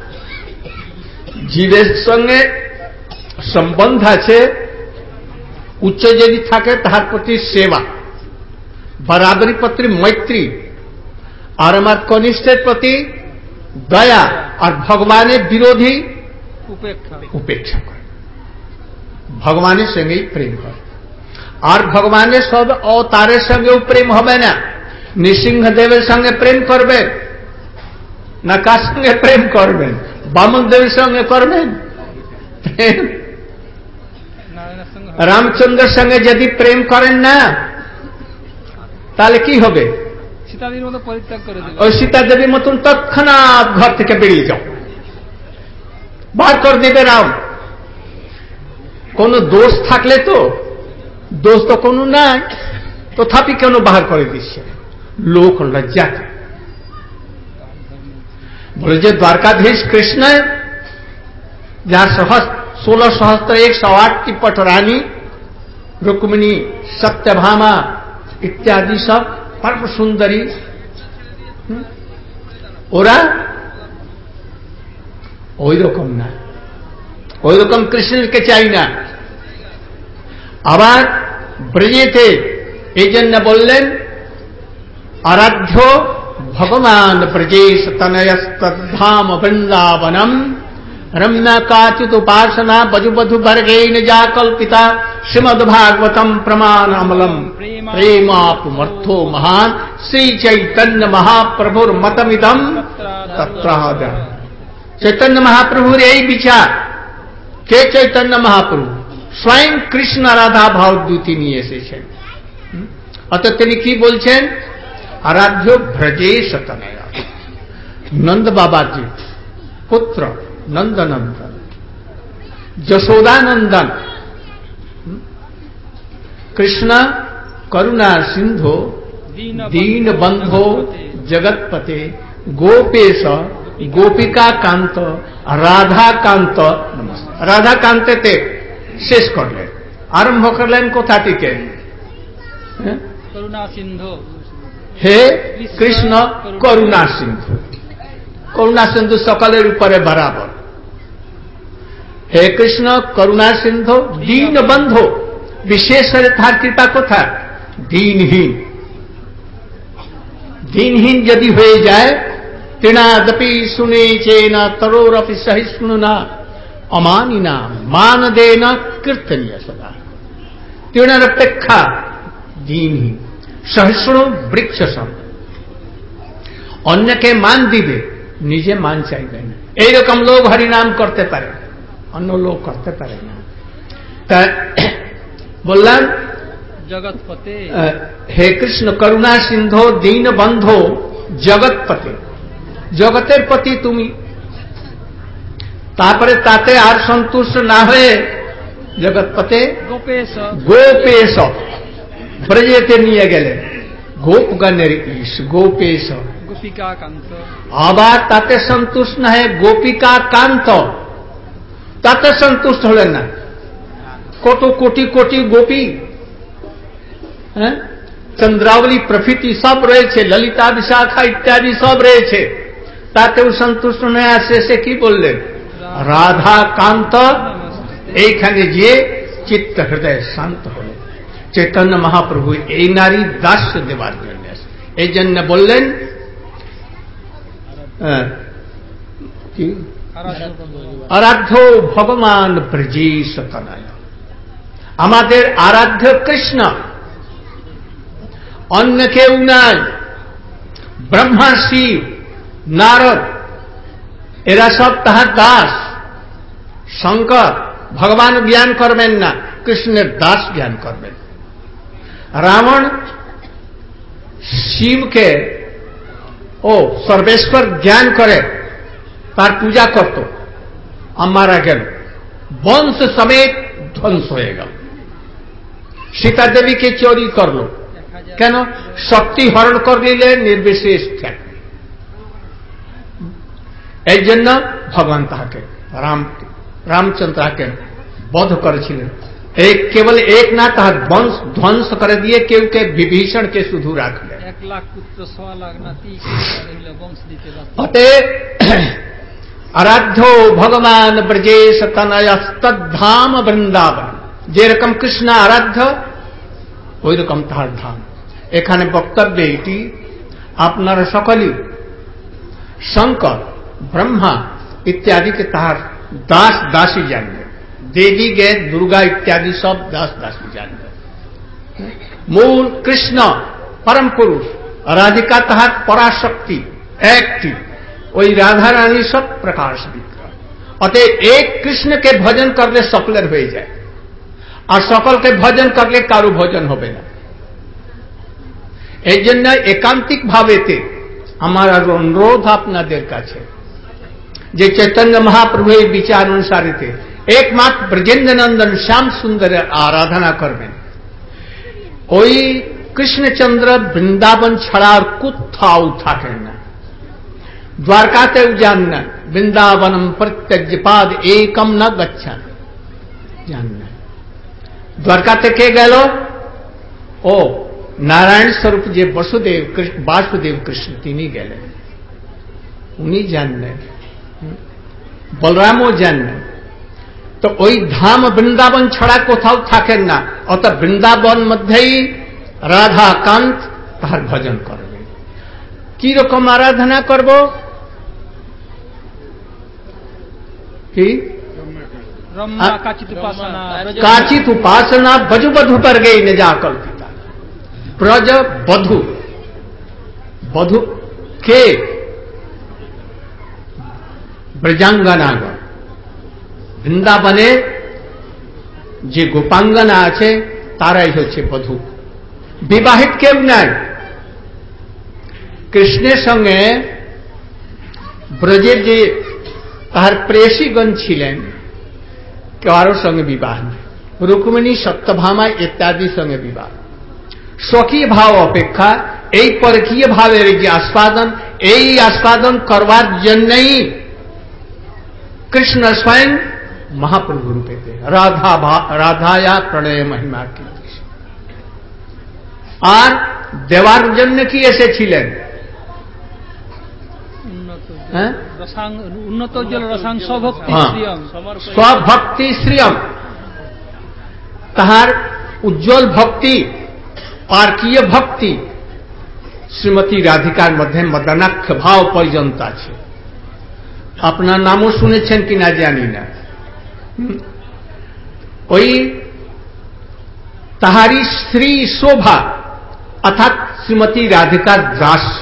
জীবের সঙ্গে সম্বন্ধ আছে, উচ্চ যদি থাকে তাহার প্রতি সেবা, বরাবরী প্রতি মৈত্রী, আর আমার কনিষ্ঠের প্রতি দয়া, আর ভগবানের বিরোধী উপেক্ষা করে। ভগবানের সঙ্গেই প্রেম হয়। আর ভগবানের সব অবতারের সঙ্গেও প্রেম হবে না। নৃসিংহদেবের সঙ্গে প্রেম করবেন না কার সঙ্গে প্রেম করবেন? বামন দেবের সঙ্গে করবেন প্রেম? রামচন্দ্রের সঙ্গে যদি প্রেম করেন না তাহলে কি হবে? সীতাদেবীর মতো পরিত্যাগ করে দেবে। ওই সীতাদেবীর মতন তৎক্ষণাৎ ঘর থেকে বেরিয়ে যাও, বার করে দেবে রাম। কোন দোষ থাকলে তো, দোষ তো কোনো নাই, তথাপি কেন বাহার করে দিচ্ছে? লোক লজ্জা বলে যে দ্বারকাধীশ কৃষ্ণ, যার 16 सहस्त्र 108 पट रानी रुक्मिणी, सत्यभामा इत्यादि सब परम सुंदरी, ওরা ওই রকম না, ওই রকম কৃষ্ণকে চাই না। আবার ব্রজেতে এই জন্য বললেন আরাধ্য ভগবান ব্রজেশ তনয়স্তদ্ধাম বৃন্দাবনম रम्या काचित उपासना बजुबधु वर्गेन जा कल्पिता श्रीमद् भागवतम प्रमाण अमलम प्रेमापुमर्थो महान श्री चैतन्य महाप्रभुर मतमिदम तत्राद। चैतन्य महाप्रभुर यही विचार के चैतन्य महाप्रभु स्वयं कृष्ण राधा भावदूती নিয়ে এসেছেন। অর্থাৎ তিনি কি বলছেন? আরাধ্য ব্রজেশ তনয়া, নন্দ বাবাজি পুত্র नंदनंदन, जशोदानंदन, कृष्ण करुणा सिंधो दीन बंधो जगतपते गोपेश गोपिका कांत राधा कांत नमस्ते। राधा कांते ते शेष करलेन, आरम्भ करलेन कोथा থেকে? করুণা সিন্ধু, हे कृष्ण करुणा सिंधु। করুণা সিন্ধু সকলের উপরে বরাবর। হে কৃষ্ণ করুণা সিন্ধু দীন বন্ধু, বিশেষ করে তার কৃপা কোথায়? দীনহীন। দীনহীন যদি হয়ে যায়, তৃণাদপি শুনে চেন তরোরপি সহিষ্ণুনা অমানিনা মান দেন কীর্তনীয় সদা। তৃণের অপেক্ষা দীনহীন, সহিষ্ণু বৃক্ষ সম। অন্যকে মান দিবে, নিজে মান চাইবে না। এইরকম লোক হরিনাম করতে পারে, অন্য লোক করতে পারে না। তা বললাম জগৎপতে, হে কৃষ্ণ করুণা সিন্ধু দীন বন্ধু জগৎপতে, জগতের পতি তুমি। তারপরে তাতে আর সন্তুষ্ট না হয়ে জগৎপতে গোপেশ, গোপেশ ব্রজেতে নিয়ে গেলেন। গোপগণের ঈশ গোপেশ, গোপিকা কান্ত। আবার তাতে সন্তুষ্ট না হয় গোপিকা কান্ত, তাতে সন্তুষ্ট হলেন না। কত কোটি কোটি গোপী, হ্যাঁ, চন্দ্রাবলী প্রভৃতি সব রয়েছে, ললিতা বিশাখা ইত্যাদি সব রয়েছে, তাতেও সন্তুষ্ট নয়। আসে সে কি বললেন? রাধা কান্ত। এইখানে গিয়ে চিত্ত হৃদয় শান্ত হল। চৈতন্য মহাপ্রভু এই নারী দাস্য দেবার জন্য, এই জন্য বললেন কি আরাধ্য ভগবান ব্রজেশ তনয়, আমাদের আরাধ্য কৃষ্ণ, অন্য কেউ নাই। ব্রহ্মা, শিব, নারদ এরা সব তাহার দাস। শঙ্কর ভগবান জ্ঞান করবেন না, কৃষ্ণের দাস জ্ঞান করবেন। রাবণ শিবকে সর্বেশ্বর জ্ঞান করে তার পূজা করত, মারা গেল, বংশ সমেত ধ্বংস হয়ে গেল। সীতা দেবীকে চুরি করল, কেন? শক্তি হরণ করে নিলে নির্বিশেষ থাকবে। এই জন্য ভগবান তাহাকে রামচন্দ্র তাহাকে বধ করেছিলেন। কেবল এক না, তাহার বংশ ধ্বংস করে দিয়ে কেউ কে বিভীষণকে শুধু রাখলেন। 1 লাখ পুত্র 1.5 লাখ নাতি বংশ দিতে অতএব আরাধ্য ভগবান ব্রজেশ তনয়স্তদ্ধাম বৃন্দাবন, যেরকম কৃষ্ণ আরাধ্য ওই রকম তাহার ধাম। এখানে বক্তব্য এটি, আপনারা সকলেই শঙ্কর, ব্রহ্মা ইত্যাদিকে তাহার দাস দাসী জানবেন। দেবী গে দুর্গা ইত্যাদি সব দাস দাসী জানবেন। মূল কৃষ্ণ পরম পুরুষ, রাধিকা তাহার পরাশক্তি একটি, ওই রাধা রানী সব প্রকাশ বিগ্রহ। অতএব এক কৃষ্ণকে ভজন করলে সকলের হয়ে যায়, আর সকলকে ভজন করলে কারো ভজন হবে না। এই জন্য একান্তিক ভাবেতে আমার অনুরোধ আপনাদের কাছে যে চৈতন্য মহাপ্রভু এই বিচার অনুসারেতে একমাত্র ব্রজেন্দ্র নন্দন শ্যাম সুন্দরের আরাধনা করবেন। ওই কৃষ্ণচন্দ্র বৃন্দাবন ছাড়া আর কোথাও থাকেন না, দ্বারকাতেও যান না। বৃন্দাবনম প্রত্যজ্য পাদ একম না গচ্ছান, যান না। দ্বারকাতে কে গেল? ও নারায়ণ স্বরূপ যে বাসুদেব কৃষ্ণ, তিনি গেলেন, উনি জানলেন, বলরামও জানলেন। তো ওই ধাম বৃন্দাবন ছাড়া কোথাও থাকেন না। অত বৃন্দাবন মধ্যেই রাধাকান্ত তাহার ভজন করবে। কি রকম আরাধনা করব? কি কাচিত উপাসনা বধু বধু पर गई न जा कल्पिता। ব্রজ বধু, বধু কে? ব্রজাঙ্গনাগণ। বৃন্দাবনে যে গোপাঙ্গনা আছে তারাই হচ্ছে বধূ, বিবাহিত কেউ নাই। কৃষ্ণের সঙ্গে ব্রজের যে তাহার প্রেয়সীগণ ছিলেন, কারোর সঙ্গে বিবাহ নেই। রুক্মিণী, সত্যভামা ইত্যাদির সঙ্গে বিবাহ। স্বকীয় ভাব অপেক্ষা এই পরকীয় ভাবের যে আস্বাদন, এই আস্বাদন করবার জন্যই কৃষ্ণ স্বয়ং মহাপ্রভু রূপেতে রাধায়া প্রণয় মহিমা কি, আর দেওয়ার জন্য কি এসেছিলেন? উন্নত জল রসাং স্বভক্তি শ্রিয়ম, স্বভক্তি শ্রিয়ম। তাহার উজ্জ্বল ভক্তি, পার্কীয় ভক্তি শ্রীমতী রাধিকার মধ্যে মদনাক্ষ ভাব পর্যন্ত আছে। আপনার নামও শুনেছেন কিনা জানি না। ওই তাহারি শ্রী শোভা অর্থাৎ শ্রীমতী রাধিকার দাস্য,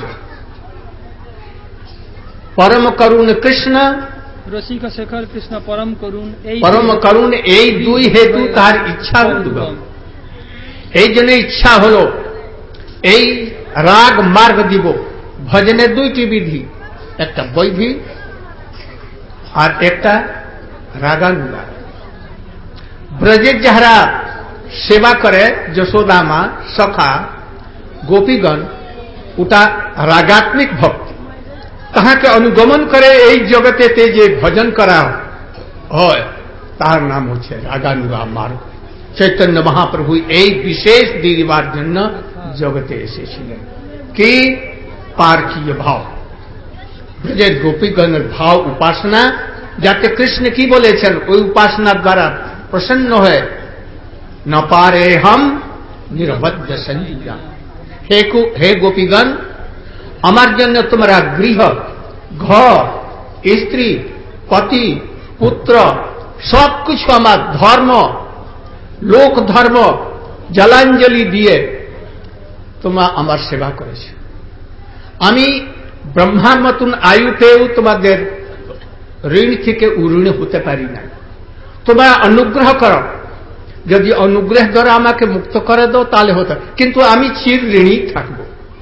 পরম করুণ কৃষ্ণ, রসিক শেখর কৃষ্ণ পরম করুণ, পরম করুণ, এই দুই হেতু তার ইচ্ছা উদ্গম। এই জন্য ইচ্ছা হল এই রাগ মার্গ দিব। ভজনের দুইটি বিধি, একটা বৈধি আর একটা রাগানুরাগ। ব্রজের যাহারা সেবা করে, যশোদা মা, সখা, গোপীগণ, ওটা রাগাত্মিক ভক্তি। তাহাকে অনুগমন করে এই জগতেতে যে ভজন করা হয় তার নাম হচ্ছে রাগানুরাগ মার্গ। চৈতন্য মহাপ্রভু এই বিশেষ দিবার জন্য জগতে এসেছিলেন। কি? পার্কীয় ভাব, ব্রজের গোপীগণের ভাব উপাসনা, যাতে কৃষ্ণ কি বলেছেন ওই উপাসনার দ্বারা প্রসন্ন হয়ে ন পারে হম নিরবধ্য সঞ্জীবা। হে গোপীগণ, আমার জন্য তোমরা গৃহ, ঘর, স্ত্রী, পতি, পুত্র সবকিছু আমার ধর্ম, লোক ধর্ম জলাঞ্জলি দিয়ে তোমরা আমার সেবা করেছ। আমি ব্রহ্মার মতন আয়ুতেও তোমাদের ঋণ থেকে উঋণ হতে পারি না। তোমরা অনুগ্রহ করো, যদি অনুগ্রহ দ্বারা আমাকে মুক্ত করে দাও তাহলে হতো, কিন্তু আমি চির ঋণী থাকব।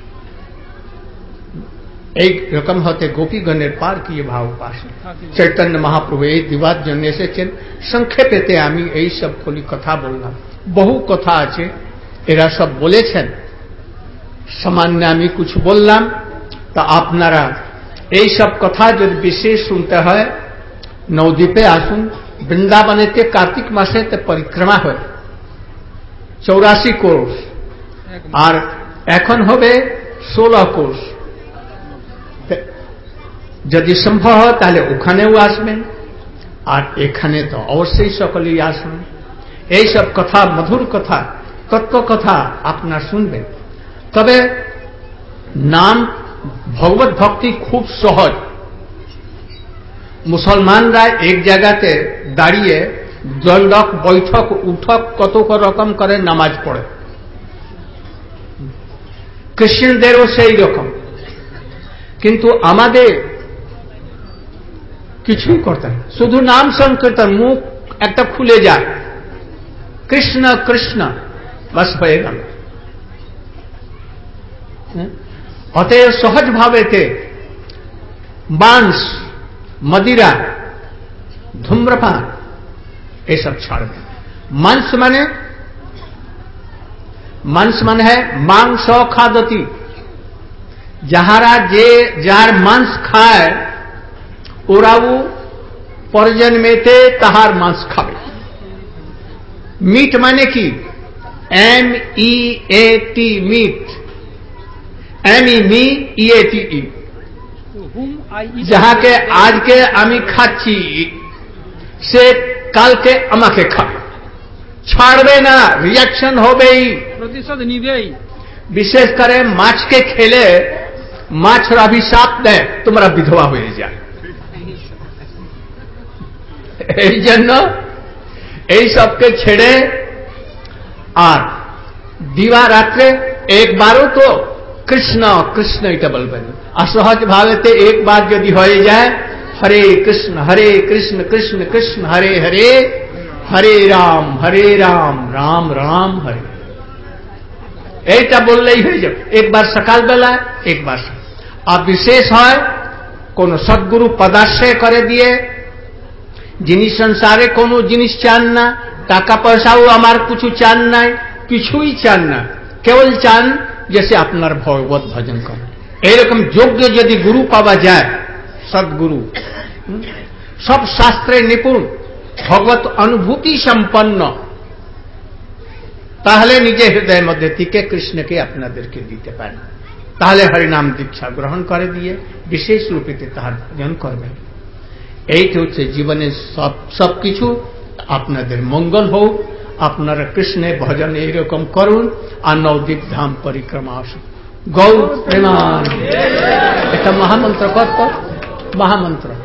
এই রকম হতে গোপীগণের পার কি ভাব পাশে চৈতন্য মহাপ্রভু এই দিবার জন্য এসেছেন। সংক্ষেপেতে আমি এই সব খোলি কথা বললাম, বহু কথা আছে, এরা সব বলেছেন, সামান্য আমি কিছু বললাম। তা আপনারা এই সব কথা যদি বিশেষ শুনতে হয় নবদ্বীপে আসুন। বৃন্দাবনেতে কার্তিক মাসেতে পরিক্রমা হয় 84 কোর্স, আর এখন হবে 16 কোর্স। যদি সম্ভব হয় তাহলে ওখানেও আসবেন, আর এখানে তো অবশ্যই সকলেই আসবেন। এই সব কথা, মধুর কথা, তত্ত্ব কথা আপনার শুনবেন। তবে নাম ভগবত ভক্তি খুব সহজ। মুসলমানরা এক জায়গাতে দাঁড়িয়ে দণ্ডক, বৈঠক, উঠক কত রকম করে নামাজ পড়ে, খ্রিস্টানদেরও সেই রকম। কিন্তু আমাদের কিছুই করতে হয়, শুধু নাম সংকীর্তন, মুখ একটা খুলে যায়, কৃষ্ণ কৃষ্ণ, বাস হয়ে গেল। অতএব সহজ ভাবেতে মাংস, মদিরা, ধূম্রপান এসব ছাড়বে। মাংস মানে মাংস খাদতি, যাহারা যে যার মাংস খায় ওরাও পরজন্মেতে তাহার মাংস খাবে। মিট মানে কি? MEAT, মিট, MEATE, যাহাকে আজকে আমি খাচ্ছি সে কালকে আমাকে খাবে, ছাড়বে না, রিয়াকশন হবেই, প্রতিশোধ নিবেই। বিশেষ করে মাছকে খেলে মাছের অভিশাপ দেয় তোমরা বিধবা হয়ে যায়। এই জন্য এই সবকে ছেড়ে আর দিবা রাত্রে একবারও তো কৃষ্ণ কৃষ্ণ এটা বলবেন। আর সহজ ভাবেতে একবার যদি হয়ে যায় হরে কৃষ্ণ কৃষ্ণ কৃষ্ণ হরে হরে, হরে রাম রাম রাম হরে, এইটা বললেই হয়ে যাবে। একবার সকালবেলা, একবার। আর বিশেষ হয় কোন সদ্গুরু পদাশ্রয় করে দিয়ে, যিনি সংসারে কোনো জিনিস চান না, টাকা পয়সাও আমার কিছু চান নাই, কিছুই চান না, কেবল চান যে সে আপনার ভগবত ভজন করে। এইরকম যোগ্য যদি গুরু পাওয়া যায়, সদ্গুরু, সব শাস্ত্রে নিপুণ, ভগবত অনুভূতি সম্পন্ন, তাহলে নিজে হৃদয়ের মধ্যে থেকে কৃষ্ণকে আপনাদেরকে দিতে পারেন। তাহলে হরিনাম দীক্ষা গ্রহণ করে দিয়ে বিশেষ রূপেতে তাহার ভজন করবেন। এইটা হচ্ছে জীবনের সবকিছু। আপনাদের মঙ্গল হোক, আপনারা কৃষ্ণের ভজন এইরকম করুন, আর নবদ্বীপ ধাম পরিক্রমা আসুন। গৌর প্রেমান। এটা মহামন্ত্র, মহামন্ত্র।